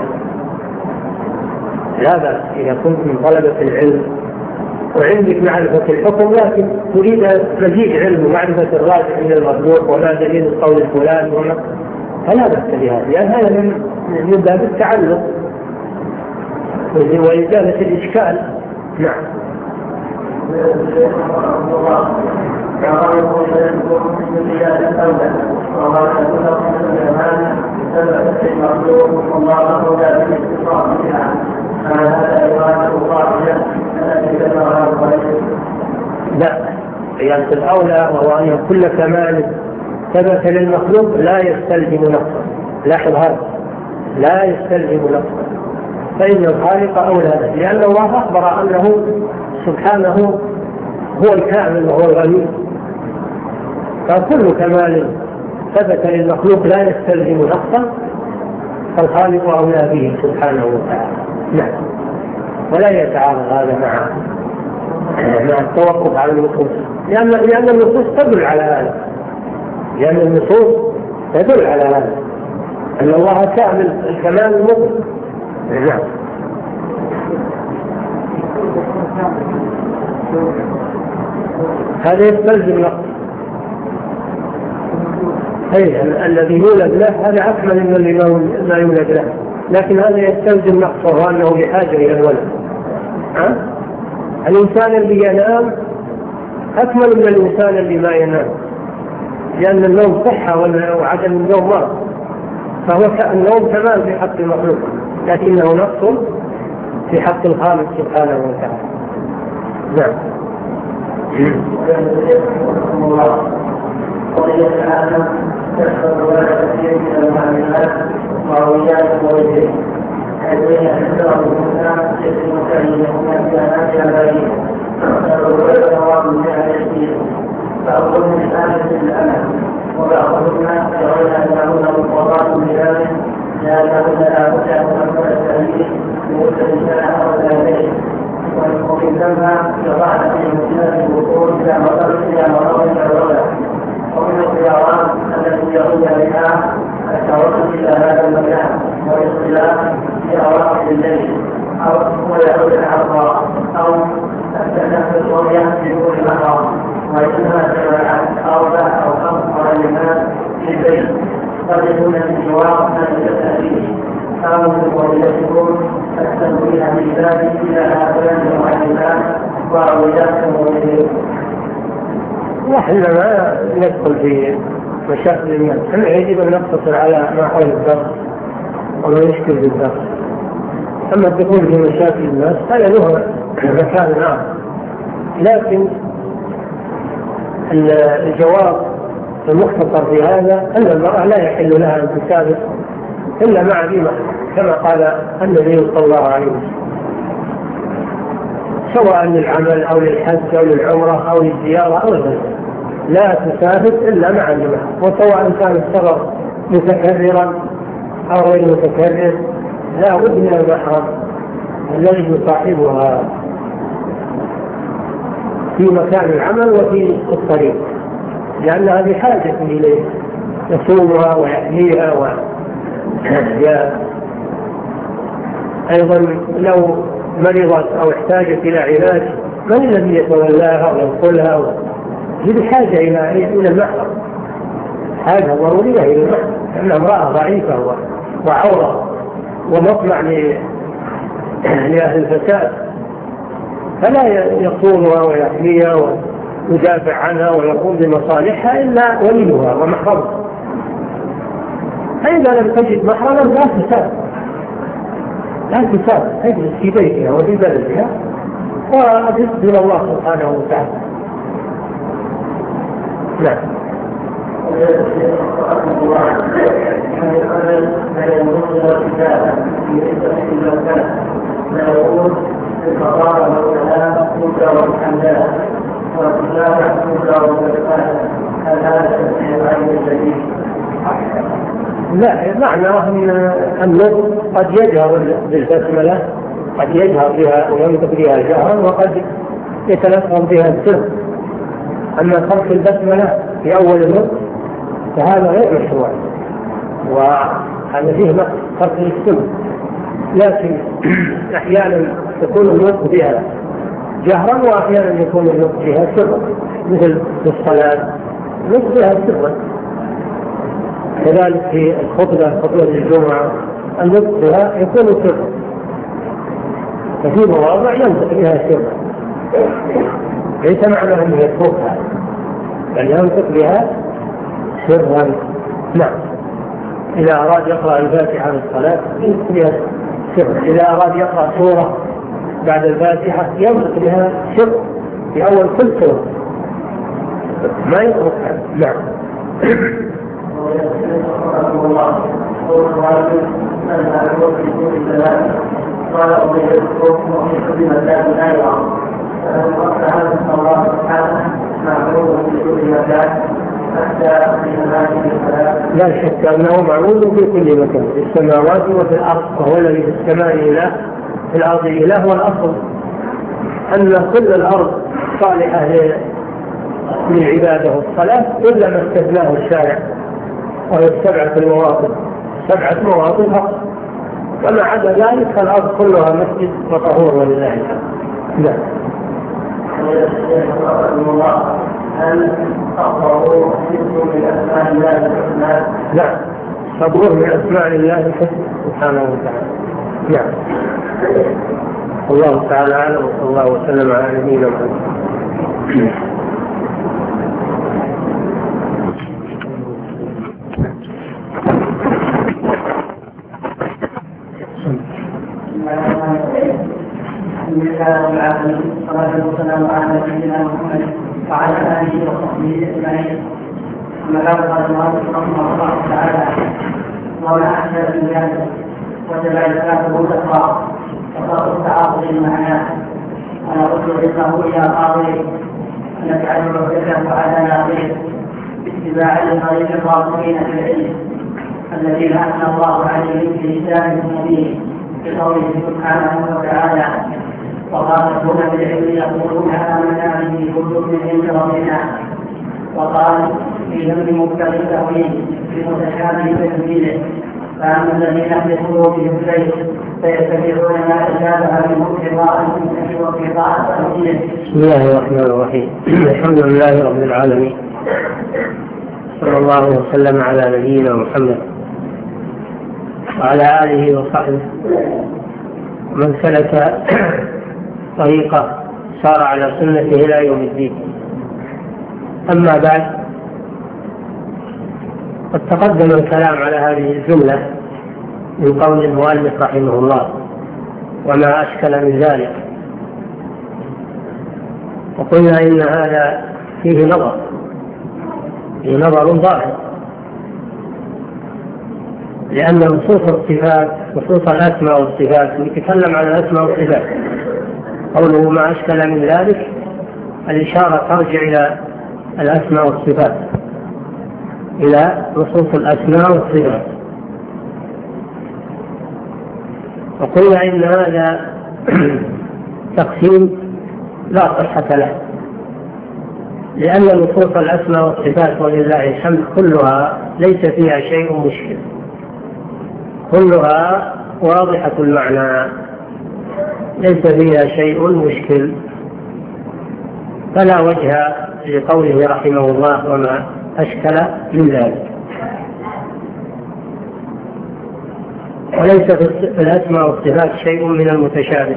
لا بأس إذا كنت من طلبة العلم وعندك معرفة الحكم لكن تريد مزيد علم ومعرفة الراجح من المرجوح وما دليل القول الفلان فلا بأس بهذا، لأن هذا من باب التعلق وإزالة الإشكال. نعم. لا، قياس الأولى وهو أن كل كمال ثبت للمخلوق لا يستلزم نقصا. لاحظ هذا، لا يستلزم نقصا، فإن الخالق أولى، لأن الله أخبر أنه سبحانه هو الكامل وهو الغني، فكل كمال ثبت للمخلوق لا يستلزم نقصا فالخالق أولى به سبحانه وتعالى. نعم. ولا يتعارض هذا مع التوقف على النصوص، لأن النصوص تدل على هذا، لأن النصوص تدل على هذا أن الله كامل الكمال المطلق. نعم. هذا يستلزم نقص. الذي يولد له هذا أكمل من اللي ما يولد له، لكن هذا يستلزم نقصه وأنه بحاجة إلى الولد. الإنسان اللي ينام أكمل من الإنسان اللي ما ينام، لأن النوم صحة وعدم النوم مرض، فهو النوم كمال في حق المخلوق لكنه نقص في حق الخالق سبحانه وتعالى. نعم. قضية العالم تشهد ولا كثير من المعلومات وعويات وغيره حيث يحذر الإنسان يتم تعيينهما كانت الأبائية فالرؤية ثواب من اليقين فأقول من آلة الأمل وبعضهن يرون أنهن مقررات بذلك لأنهن لا بد أن تكون التأليف لمدة سنة أو سنتين ومن ثم يضعن في مسلمات الوصول إلى مطار العلا ومن الخيارات التي يرون بها التوصل إلى هذا المكان والاختلاف في أواخر الليل أو ويعود العصر أو التنفس والرياح في كل محرم وإنما جماعات 4 أو 5 معلمات في البيت قد يكون في جوار من التأليف أو وقد يكون التنويه بالذات إلى هذان المعلمات وعويات وغيرهم. وحينما ندخل في مشاكل الناس يجب أن نقتصر على ما حول الدرس وما يشكل بالدرس. أما الدخول في مشاكل الناس هذا له مكان آخر، لكن الجواب المختصر في هذا أن المرأة لا يحل لها أن تسافر إلا مع ذي محرم كما قال النبي صلى الله عليه وسلم، سواء للعمل أو للحج أو للعمرة أو للزيارة أو غيره، لا تسافر إلا مع ذي محرم، وسواء كان السفر متكررا أو غير متكرر لا بد من المحرم الذي يصاحبها في مكان العمل وفي الطريق، لأنها بحاجة إليه يصومها ويحميها أيضا لو مرضت أو احتاجت إلى علاج من الذي يتولاها وينقلها؟ هي بحاجة إلى المحرم، حاجة ضرورية إلى المحرم، لأنها امرأة ضعيفة وعورة ومطمع لأهل الفساد، فلا يصونها ويحميها ويدافع عنها ويقوم بمصالحها إلا وليها ومحرمها. فإذا لم تجد محرما لا تسافر، تجلس في بيتها وفي بلدها وتسجل الله سبحانه وتعالى. نعم. لا، معناه أن النطق قد يجهر بالبسملة، قد يجهر بها وينطق بها جهرا، وقد يتلفظ بها السر. أما ترك البسملة في أول النطق فهذا غير مشروع، وهذا فيه ترك السر، لكن أحيانا يكون النطق بها جهرا وأحيانا يكون النطق بها سرا، مثل في الصلاة النطق بها سرا، كذلك في خطبة الجمعة النطق بها يكون سرا، ففي مواضع ينطق بها سرا، ليس معنى أنه يتركها بل ينطق بها سرا. نعم. إذا أراد يقرأ الفاتحة في الصلاة ينطق بها سرا، إذا أراد يقرأ سورة بعد الفاتحة ينطق بها سرا في أول كل سورة، ما يتركها. نعم. قال أبي الحكم وفي مكان لا يعرف فهذا الله سبحانه معبود في كل مكان حتى في هذه الصلاة. لا شك أنه معبود في كل مكان، في السماوات وفي الأرض، وهو الذي في السماء إله في الأرض إله. والأصل أن كل الأرض صالحة للعبادة والصلاة إلا ما استثناه الشارع، وهي 7 مواطن فقط، وما عدا ذلك فالأرض كلها مسجد وطهور ولله الحمد. نعم. هل الطهور من أسماء الله الحسنى؟ نعم، الطهور من أسماء الله الحسنى سبحانه وتعالى. نعم. الله تعالى أعلم، وصلى الله وسلم على نبينا محمد. بسم الله الرحمن الرحيم. والصلاة والسلام على نبينا محمد وعلى آله وصحبه أجمعين. أما بعد قال المؤلف رحمه الله تعالى: وما أحسن في ذلك وجب إثباته الإقرار وفرق التعاطي المعنى. أنا قلت إنه إلى قاضي نجعل الحجة على ناقيه اتباعا لطريق الراسخين في العلم الذين أثنى الله عليهم في لسانه المبين بقوله سبحانه وتعالى: وقاتلون بالعلم يقولون آمنا به كل من عند ربنا. وقال في ذم مبتغي التأويل بمتشابه تنزيله: فأما الذين في قلوبهم زيغ فيتبعون ما تشابه منه ابتغاء الفتنة وابتغاء تأويله. بسم الله الرحمن الرحيم. الحمد لله رب العالمين، صلى الله وسلم على نبينا محمد وعلى آله وصحبه من سلك طريقه سار على سنته إلى يوم الدين. أما بعد، قد تقدم الكلام على هذه الجملة من قول المؤلف رحمه الله: وما أشكل من ذلك. وقلنا إن هذا فيه نظر ظاهر، لأن نصوص الصفات نصوص الأسماء والصفات يتكلم عن الأسماء والصفات. قوله ما أشكل من ذلك الإشارة ترجع إلى الأسماء والصفات، إلى نصوص الأسماء والصفات. وقلنا إن هذا تقسيم لا صحة له، لأن نصوص الأسماء والصفات ولله الحمد كلها ليس فيها شيء مشكل، كلها واضحة المعنى، ليس فيها شيء مشكل، فلا وجه لقوله رحمه الله وما أشكل من ذلك. وليس في الأسماء والصفات شيء من المتشابه،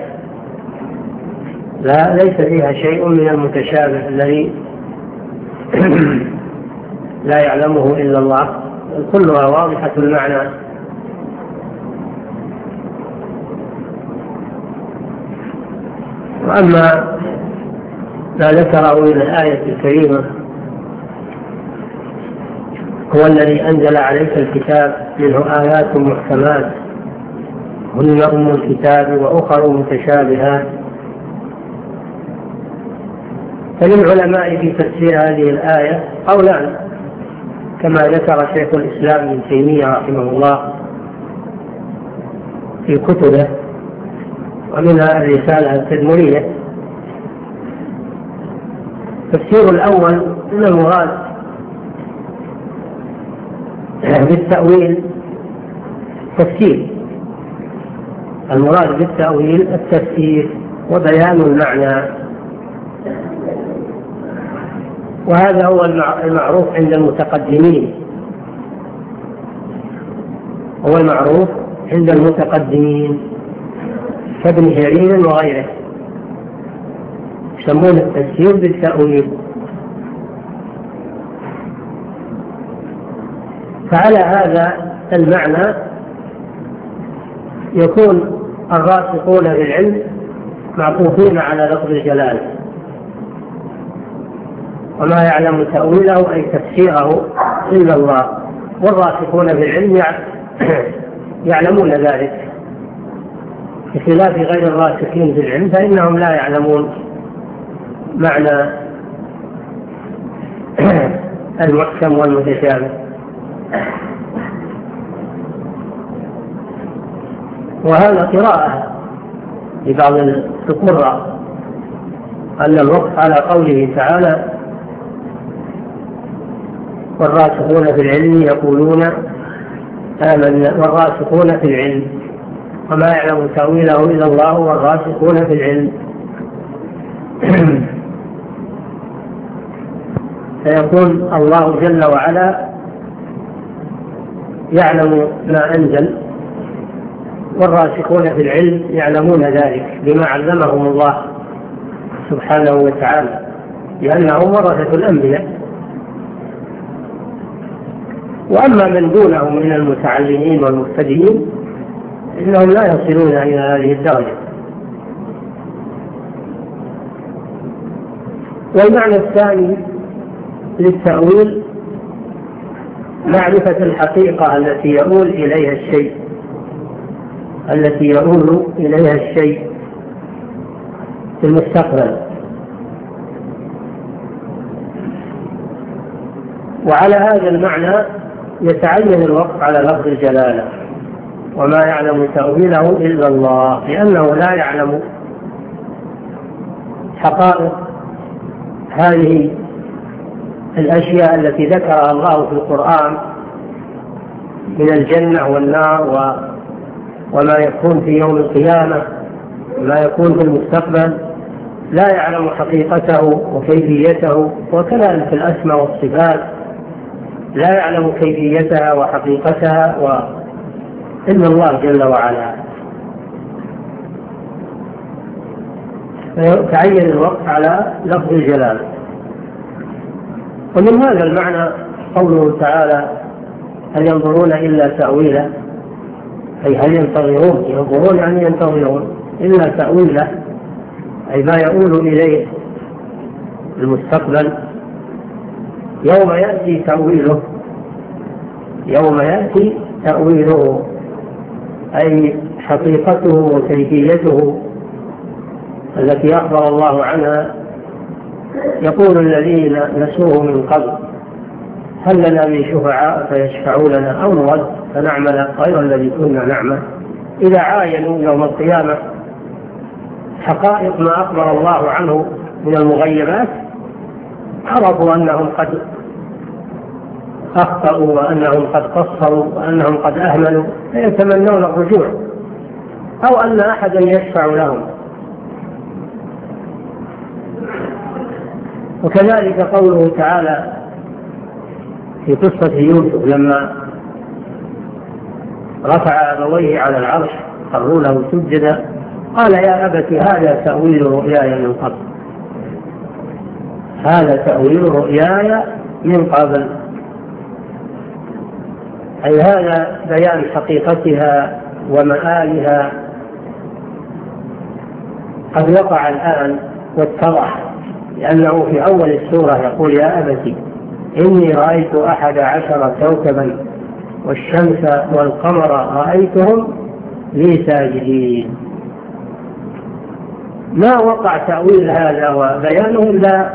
لا، ليس فيها شيء من المتشابه الذي لا يعلمه إلا الله، كلها واضحة المعنى. وأما ما ذكره من الآية الكريمة: هو الذي أنزل عليك الكتاب منه آيات محكمات هن أم الكتاب وأخر متشابهات. فللعلماء في تفسير هذه الآية قولان، كما ذكر شيخ الإسلام ابن تيمية رحمه الله في كتبه، ومنها الرسالة التدمرية. التفسير الأول أن المراد بالتأويل تفسير، المراد بالتأويل التفسير وبيان المعنى، وهذا هو المعروف عند المتقدمين، هو المعروف عند المتقدمين كابن جرير وغيره، يسمون التفسير بالتأويل. فعلى هذا المعنى يكون الراسخون بالعلم معطوفين على لفظ الجلالة، وما يعلم تأويله أي تفسيره إلا الله، والراسخون بالعلم يعلمون ذلك، بخلاف غير الراسخين بالعلم فإنهم لا يعلمون معنى المحكم والمتشابه. وهذا قراءة لبعض القراء أن الوقف على قوله تعالى: والراسخون في العلم يقولون آمنا، والراسخون في العلم وما يعلم تأويله إلا الله والراسخون في العلم. فيكون الله جل وعلا يعلم ما أنزل، والراسخون في العلم يعلمون ذلك بما علمهم الله سبحانه وتعالى، لأنهم ورثة الأنبياء. وأما من دونهم من المتعلمين والمبتدئين إنهم لا يصلون إلى هذه الدرجة. والمعنى الثاني للتأويل معرفة الحقيقة التي يؤول إليها الشيء في المستقبل. وعلى هذا المعنى يتعين الوقف على لفظ الجلالة: وما يعلم تأويله إلا الله، لأنه لا يعلم حقائق هذه الأشياء التي ذكرها الله في القرآن من الجنة والنار وما يكون في يوم القيامة وما يكون في المستقبل، لا يعلم حقيقته وكيفيته. وكذلك الأسماء والصفات لا يعلم كيفيتها وحقيقتها إلا الله جل وعلا. فيتعين الوقف على لفظ الجلال. ومن هذا المعنى قوله تعالى: هل ينظرون إلا تأويله، أي هل ينظرون يعني ينتظرون إلا تأويله، أي ما يؤول إليه المستقبل. يوم يأتي تأويله أي حقيقته وكيفيته التي أخبر الله عنها. يقول الذين نسوه من قبل: هل لنا من شفعاء فيشفعوا لنا أو نرد فنعمل غير الذي كنا نعمل. إذا عاينوا يوم القيامة حقائق ما أخبر الله عنه من المغيبات عرفوا أنهم قد أخطأوا وأنهم قد قصروا وأنهم قد أهملوا، فيتمنون الرجوع أو أن أحدا يشفع لهم. وكذلك قوله تعالى في قصة يوسف لما رفع أبويه على العرش خروا له سجدا قال: يا أبت هذا تأويل رؤياي من قبل، هذا تأويل رؤياي من قبل، أي هذا بيان حقيقتها ومآلها قد وقع الآن واتضح، لأنه في أول السورة يقول: يا أبت إني رأيت 11 كوكبا والشمس والقمر رأيتهم لي ساجدين. ما وقع تأويل هذا وبيانه إلا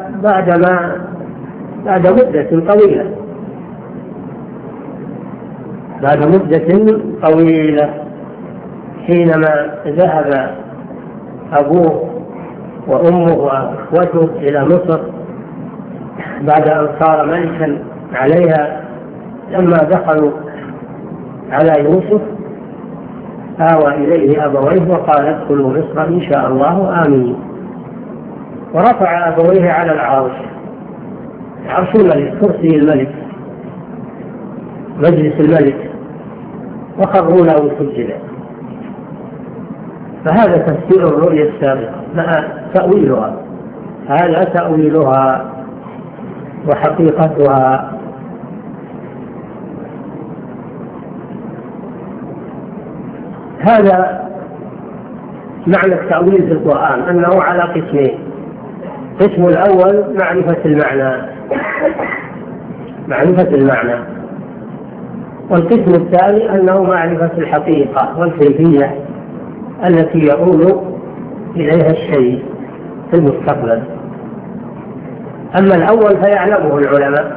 بعد مدة طويلة حينما ذهب أبوه وأمه وأخوته إلى مصر بعد أن صار ملكا عليها. لما دخلوا على يوسف آوى إليه أبويه وقال: ادخلوا مصر إن شاء الله آمين. ورفع أبويه على العرش، عرش الملك، كرسي الملك، مجلس الملك، وخروا له سجدا. فهذا تفسير الرؤيا السابقة مع تأويلها، هذا تأويلها وحقيقتها. هذا معنى التأويل في القرآن، أنه على قسمين: القسم الأول معرفة المعنى، والقسم الثاني أنه معرفة الحقيقة والكيفية التي يؤول إليها الشيء في المستقبل. أما الأول فيعلمه العلماء،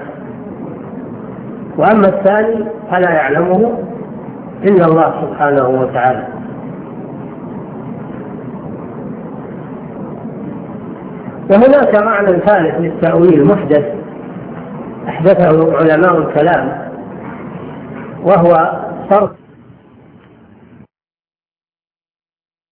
وأما الثاني فلا يعلمه إلا الله سبحانه وتعالى. وهناك معنى ثالث للتأويل محدث أحدثه علماء الكلام، وهو صرف